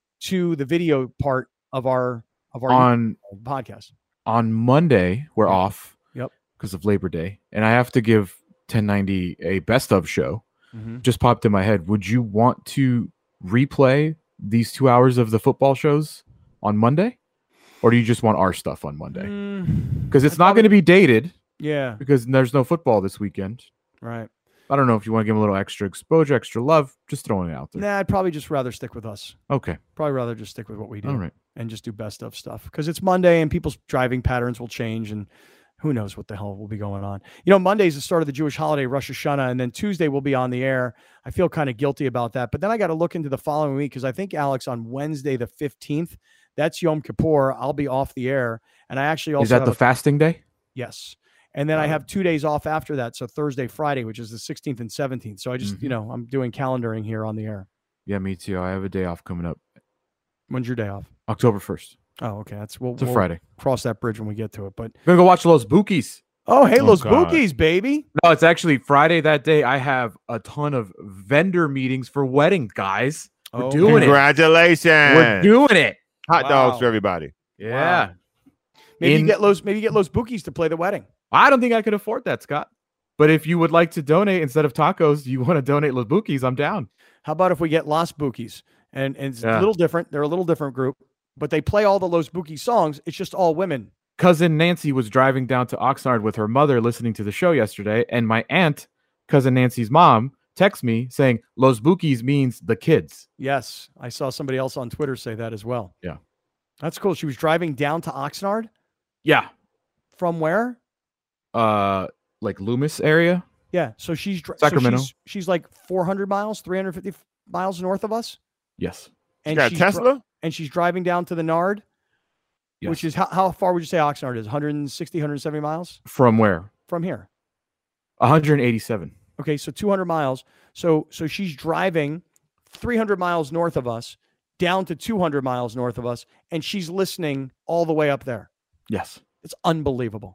Speaker 1: to the video part of our of our
Speaker 2: on
Speaker 1: podcast.
Speaker 2: On Monday, we're
Speaker 1: Yep.
Speaker 2: off.
Speaker 1: Yep.
Speaker 2: because of Labor Day, and I have to give ten ninety a best of show.
Speaker 1: Mm-hmm.
Speaker 2: Just popped in my head. Would you want to replay these two hours of the football shows on Monday, or do you just want our stuff on Monday? Because
Speaker 1: Mm,
Speaker 2: it's
Speaker 1: I
Speaker 2: not going to be dated.
Speaker 1: Yeah.
Speaker 2: Because there's no football this weekend.
Speaker 1: Right.
Speaker 2: I don't know if you want to give them a little extra exposure, extra love. Just throwing it out there.
Speaker 1: Nah, I'd probably just rather stick with us.
Speaker 2: Okay.
Speaker 1: Probably rather just stick with what we do.
Speaker 2: All right.
Speaker 1: And just do best of stuff because it's Monday and people's driving patterns will change and who knows what the hell will be going on. You know, Monday's the start of the Jewish holiday, Rosh Hashanah, and then Tuesday will be on the air. I feel kind of guilty about that. But then I got to look into the following week because I think, Alex, on Wednesday the fifteenth, that's Yom Kippur. I'll be off the air. And I actually also
Speaker 2: Is that
Speaker 1: have
Speaker 2: the
Speaker 1: a,
Speaker 2: fasting day?
Speaker 1: Yes. And then I have two days off after that. So Thursday, Friday, which is the sixteenth and seventeenth. So I just,
Speaker 2: Mhm.
Speaker 1: you know, I'm doing calendaring here on the air.
Speaker 2: Yeah, me too. I have a day off coming up.
Speaker 1: When's your day off?
Speaker 2: October first.
Speaker 1: Oh, okay. That's we'll,
Speaker 2: It's a
Speaker 1: we'll
Speaker 2: Friday.
Speaker 1: cross that bridge when we get to it. But
Speaker 2: We're going to go watch Los Bookies.
Speaker 1: oh, hey,
Speaker 3: Oh,
Speaker 1: Los
Speaker 3: God.
Speaker 1: Bookies, baby.
Speaker 2: No, it's actually Friday that day. I have a ton of vendor meetings for wedding, guys. We're
Speaker 1: Oh,
Speaker 2: doing it.
Speaker 3: Congratulations.
Speaker 2: We're doing it.
Speaker 3: Hot dogs
Speaker 1: Wow.
Speaker 3: for everybody.
Speaker 2: Yeah.
Speaker 1: Maybe
Speaker 2: In-
Speaker 1: you get Los maybe you get Los Bookies to play the wedding.
Speaker 2: I don't think I could afford that, Scott. But if you would like to donate instead of tacos, you want to donate Los Bookies, I'm down.
Speaker 1: How about if we get Los Bookies? And, and it's a
Speaker 2: Yeah.
Speaker 1: little different. They're a little different group, but they play all the Los Bookies songs. It's just all women.
Speaker 2: Cousin Nancy was driving down to Oxnard with her mother listening to the show yesterday, and my aunt, cousin Nancy's mom, texts me saying Los Bookies means the kids.
Speaker 1: Yes. I saw somebody else on Twitter say that as well.
Speaker 2: Yeah.
Speaker 1: That's cool. She was driving down to Oxnard
Speaker 2: Yeah.
Speaker 1: from where?
Speaker 2: Uh like Loomis area.
Speaker 1: Yeah. So she's dri-
Speaker 2: Sacramento.
Speaker 1: So she's, she's like four hundred miles, three hundred fifty miles north of us.
Speaker 2: Yes.
Speaker 1: And
Speaker 3: You got a
Speaker 1: she's dri-
Speaker 3: Tesla?
Speaker 1: and she's driving down to the Nard,
Speaker 2: Yes.
Speaker 1: which is how, how far would you say Oxnard is? one hundred sixty, one hundred seventy miles
Speaker 2: From where?
Speaker 1: from here.
Speaker 2: one hundred eighty-seven.
Speaker 1: Okay, so two hundred miles. So so she's driving three hundred miles north of us, down to two hundred miles north of us, and she's listening all the way up there.
Speaker 2: Yes.
Speaker 1: It's unbelievable.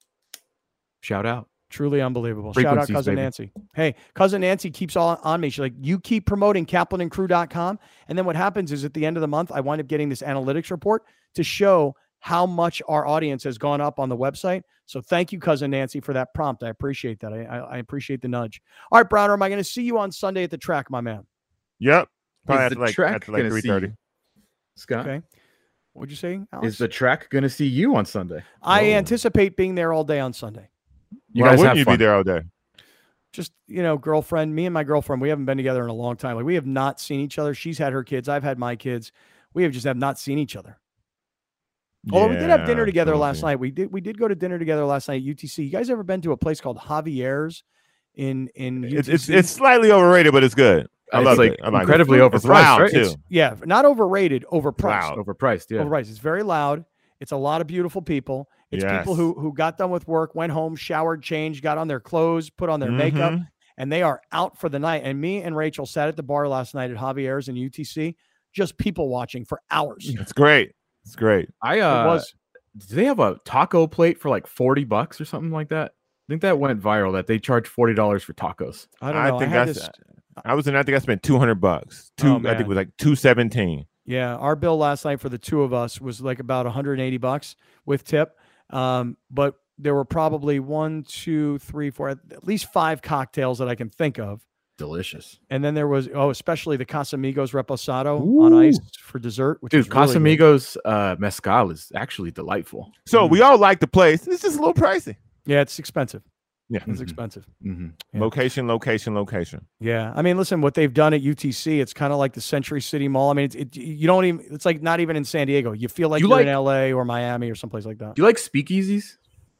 Speaker 2: Shout out.
Speaker 1: Truly unbelievable. Shout out
Speaker 2: Frequencies,
Speaker 1: Cousin
Speaker 2: baby.
Speaker 1: Nancy. Hey, Cousin Nancy keeps on, on me. She's like, you keep promoting Kaplan and Crew dot com. And then what happens is at the end of the month, I wind up getting this analytics report to show how much our audience has gone up on the website. So thank you, Cousin Nancy, for that prompt. I appreciate that. I, I, I appreciate the nudge. All right, Browner, am I going to see you on Sunday at the track, my man?
Speaker 3: Yep. Probably
Speaker 2: Is
Speaker 3: after
Speaker 2: the
Speaker 3: like,
Speaker 2: track
Speaker 3: after like
Speaker 2: gonna
Speaker 3: three
Speaker 2: see
Speaker 3: thirty.
Speaker 2: you? Scott,
Speaker 1: Okay. What'd you say, Alex?
Speaker 2: is the track going to see you on Sunday?
Speaker 1: I
Speaker 3: Whoa.
Speaker 1: anticipate being there all day on Sunday.
Speaker 2: You
Speaker 3: Why
Speaker 2: guys
Speaker 3: wouldn't
Speaker 2: have
Speaker 3: you
Speaker 2: fun.
Speaker 3: be there all day?
Speaker 1: Just, you know, girlfriend, me and my girlfriend, we haven't been together in a long time. Like we have not seen each other. She's had her kids. I've had my kids. We have just have not seen each other. Although we did have dinner
Speaker 3: Yeah,
Speaker 1: together
Speaker 3: cozy.
Speaker 1: last night. We did we did go to dinner together last night at U T C. You guys ever been to a place called Javier's in in U T C?
Speaker 3: It's, it's it's slightly overrated, but it's good. I
Speaker 2: It's
Speaker 3: love
Speaker 2: like
Speaker 3: it. I like
Speaker 2: incredibly
Speaker 3: it.
Speaker 2: overpriced,
Speaker 3: It's loud
Speaker 2: right?
Speaker 3: too.
Speaker 2: It's-
Speaker 1: Yeah, not overrated, overpriced.
Speaker 3: Loud.
Speaker 2: Overpriced, yeah.
Speaker 1: Overpriced. It's very loud. It's a lot of beautiful people. It's people
Speaker 3: Yes.
Speaker 1: who who got done with work, went home, showered, changed, got on their clothes, put on their makeup,
Speaker 3: Mhm.
Speaker 1: and they are out for the night. And me and Rachel sat at the bar last night at Javier's in U T C, just people watching for hours.
Speaker 3: It's great. It's great.
Speaker 2: I uh,
Speaker 1: it was.
Speaker 2: do they have a taco plate for like forty bucks or something like that? I think that went viral that they charge forty dollars for tacos.
Speaker 1: I don't know.
Speaker 3: I think
Speaker 1: had
Speaker 3: that's.
Speaker 1: this-
Speaker 3: I was in. I think I spent two hundred bucks. Two.
Speaker 1: Oh,
Speaker 3: I think
Speaker 1: man.
Speaker 3: it was like two seventeen.
Speaker 1: Yeah, our bill last night for the two of us was like about one hundred eighty bucks with tip. Um, but there were probably one, two, three, four, at least five cocktails that I can think of.
Speaker 2: Delicious.
Speaker 1: And then there was, oh, especially the Casamigos Reposado on ice for dessert, which
Speaker 2: Dude,
Speaker 1: is really good.
Speaker 2: Casamigos uh, mezcal is actually delightful.
Speaker 3: So
Speaker 1: Mm.
Speaker 3: we all like the place. It's just a little pricey.
Speaker 1: Yeah, it's expensive.
Speaker 3: Yeah.
Speaker 1: It's
Speaker 2: Mhm.
Speaker 1: expensive.
Speaker 2: Mm-hmm.
Speaker 1: Yeah.
Speaker 3: Location, location, location.
Speaker 1: Yeah. I mean, listen, what they've done at U T C, it's kind of like the Century City Mall. I mean, it's, it, you don't even, it's like not even in San Diego. You feel like
Speaker 2: You
Speaker 1: you are in
Speaker 2: like-
Speaker 1: L A or Miami or someplace like that.
Speaker 2: Do you like speakeasies?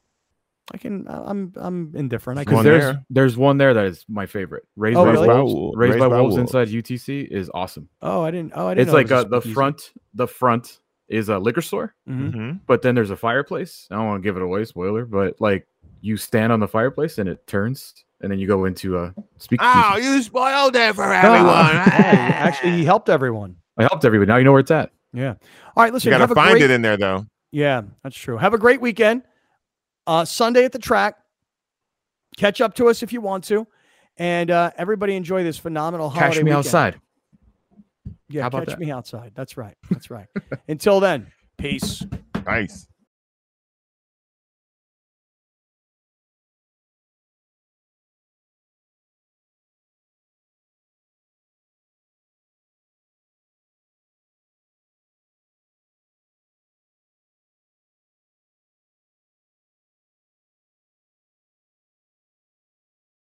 Speaker 1: I can, I'm, I'm indifferent. I
Speaker 3: One
Speaker 1: can,
Speaker 2: Because there's
Speaker 3: there.
Speaker 2: there's one there that is my favorite. Raised
Speaker 1: Oh,
Speaker 2: by
Speaker 1: really?
Speaker 2: Wolves. Raised,
Speaker 3: Raised
Speaker 2: by,
Speaker 3: by
Speaker 2: Wolves
Speaker 3: Wolves.
Speaker 2: inside U T C is awesome.
Speaker 1: oh, I didn't, oh, I didn't
Speaker 2: It's
Speaker 1: know
Speaker 2: like
Speaker 1: there was
Speaker 2: uh,
Speaker 1: a
Speaker 2: the
Speaker 1: speakeasy.
Speaker 2: front. The front is a liquor store,
Speaker 1: Mhm.
Speaker 3: Mm-hmm.
Speaker 2: but then there's a fireplace. I don't want to give it away, spoiler, but like you stand on the fireplace and it turns, and then you go into a speakeasy.
Speaker 3: Oh, you spoiled it for
Speaker 1: Yeah,
Speaker 3: everyone.
Speaker 1: actually, he helped everyone.
Speaker 2: I helped everybody. Now you know where it's at.
Speaker 1: Yeah. All right, listen,
Speaker 3: you
Speaker 1: have
Speaker 3: gotta
Speaker 1: a
Speaker 3: find
Speaker 1: great,
Speaker 3: it in there though.
Speaker 1: Yeah, that's true. Have a great weekend. Uh, Sunday at the track. Catch up to us if you want to. And uh, everybody enjoy this phenomenal holiday
Speaker 2: Cash me
Speaker 1: weekend.
Speaker 2: outside.
Speaker 1: Yeah,
Speaker 2: How about
Speaker 1: catch
Speaker 2: that?
Speaker 1: me outside. That's right. That's right. Until then, peace.
Speaker 3: Nice.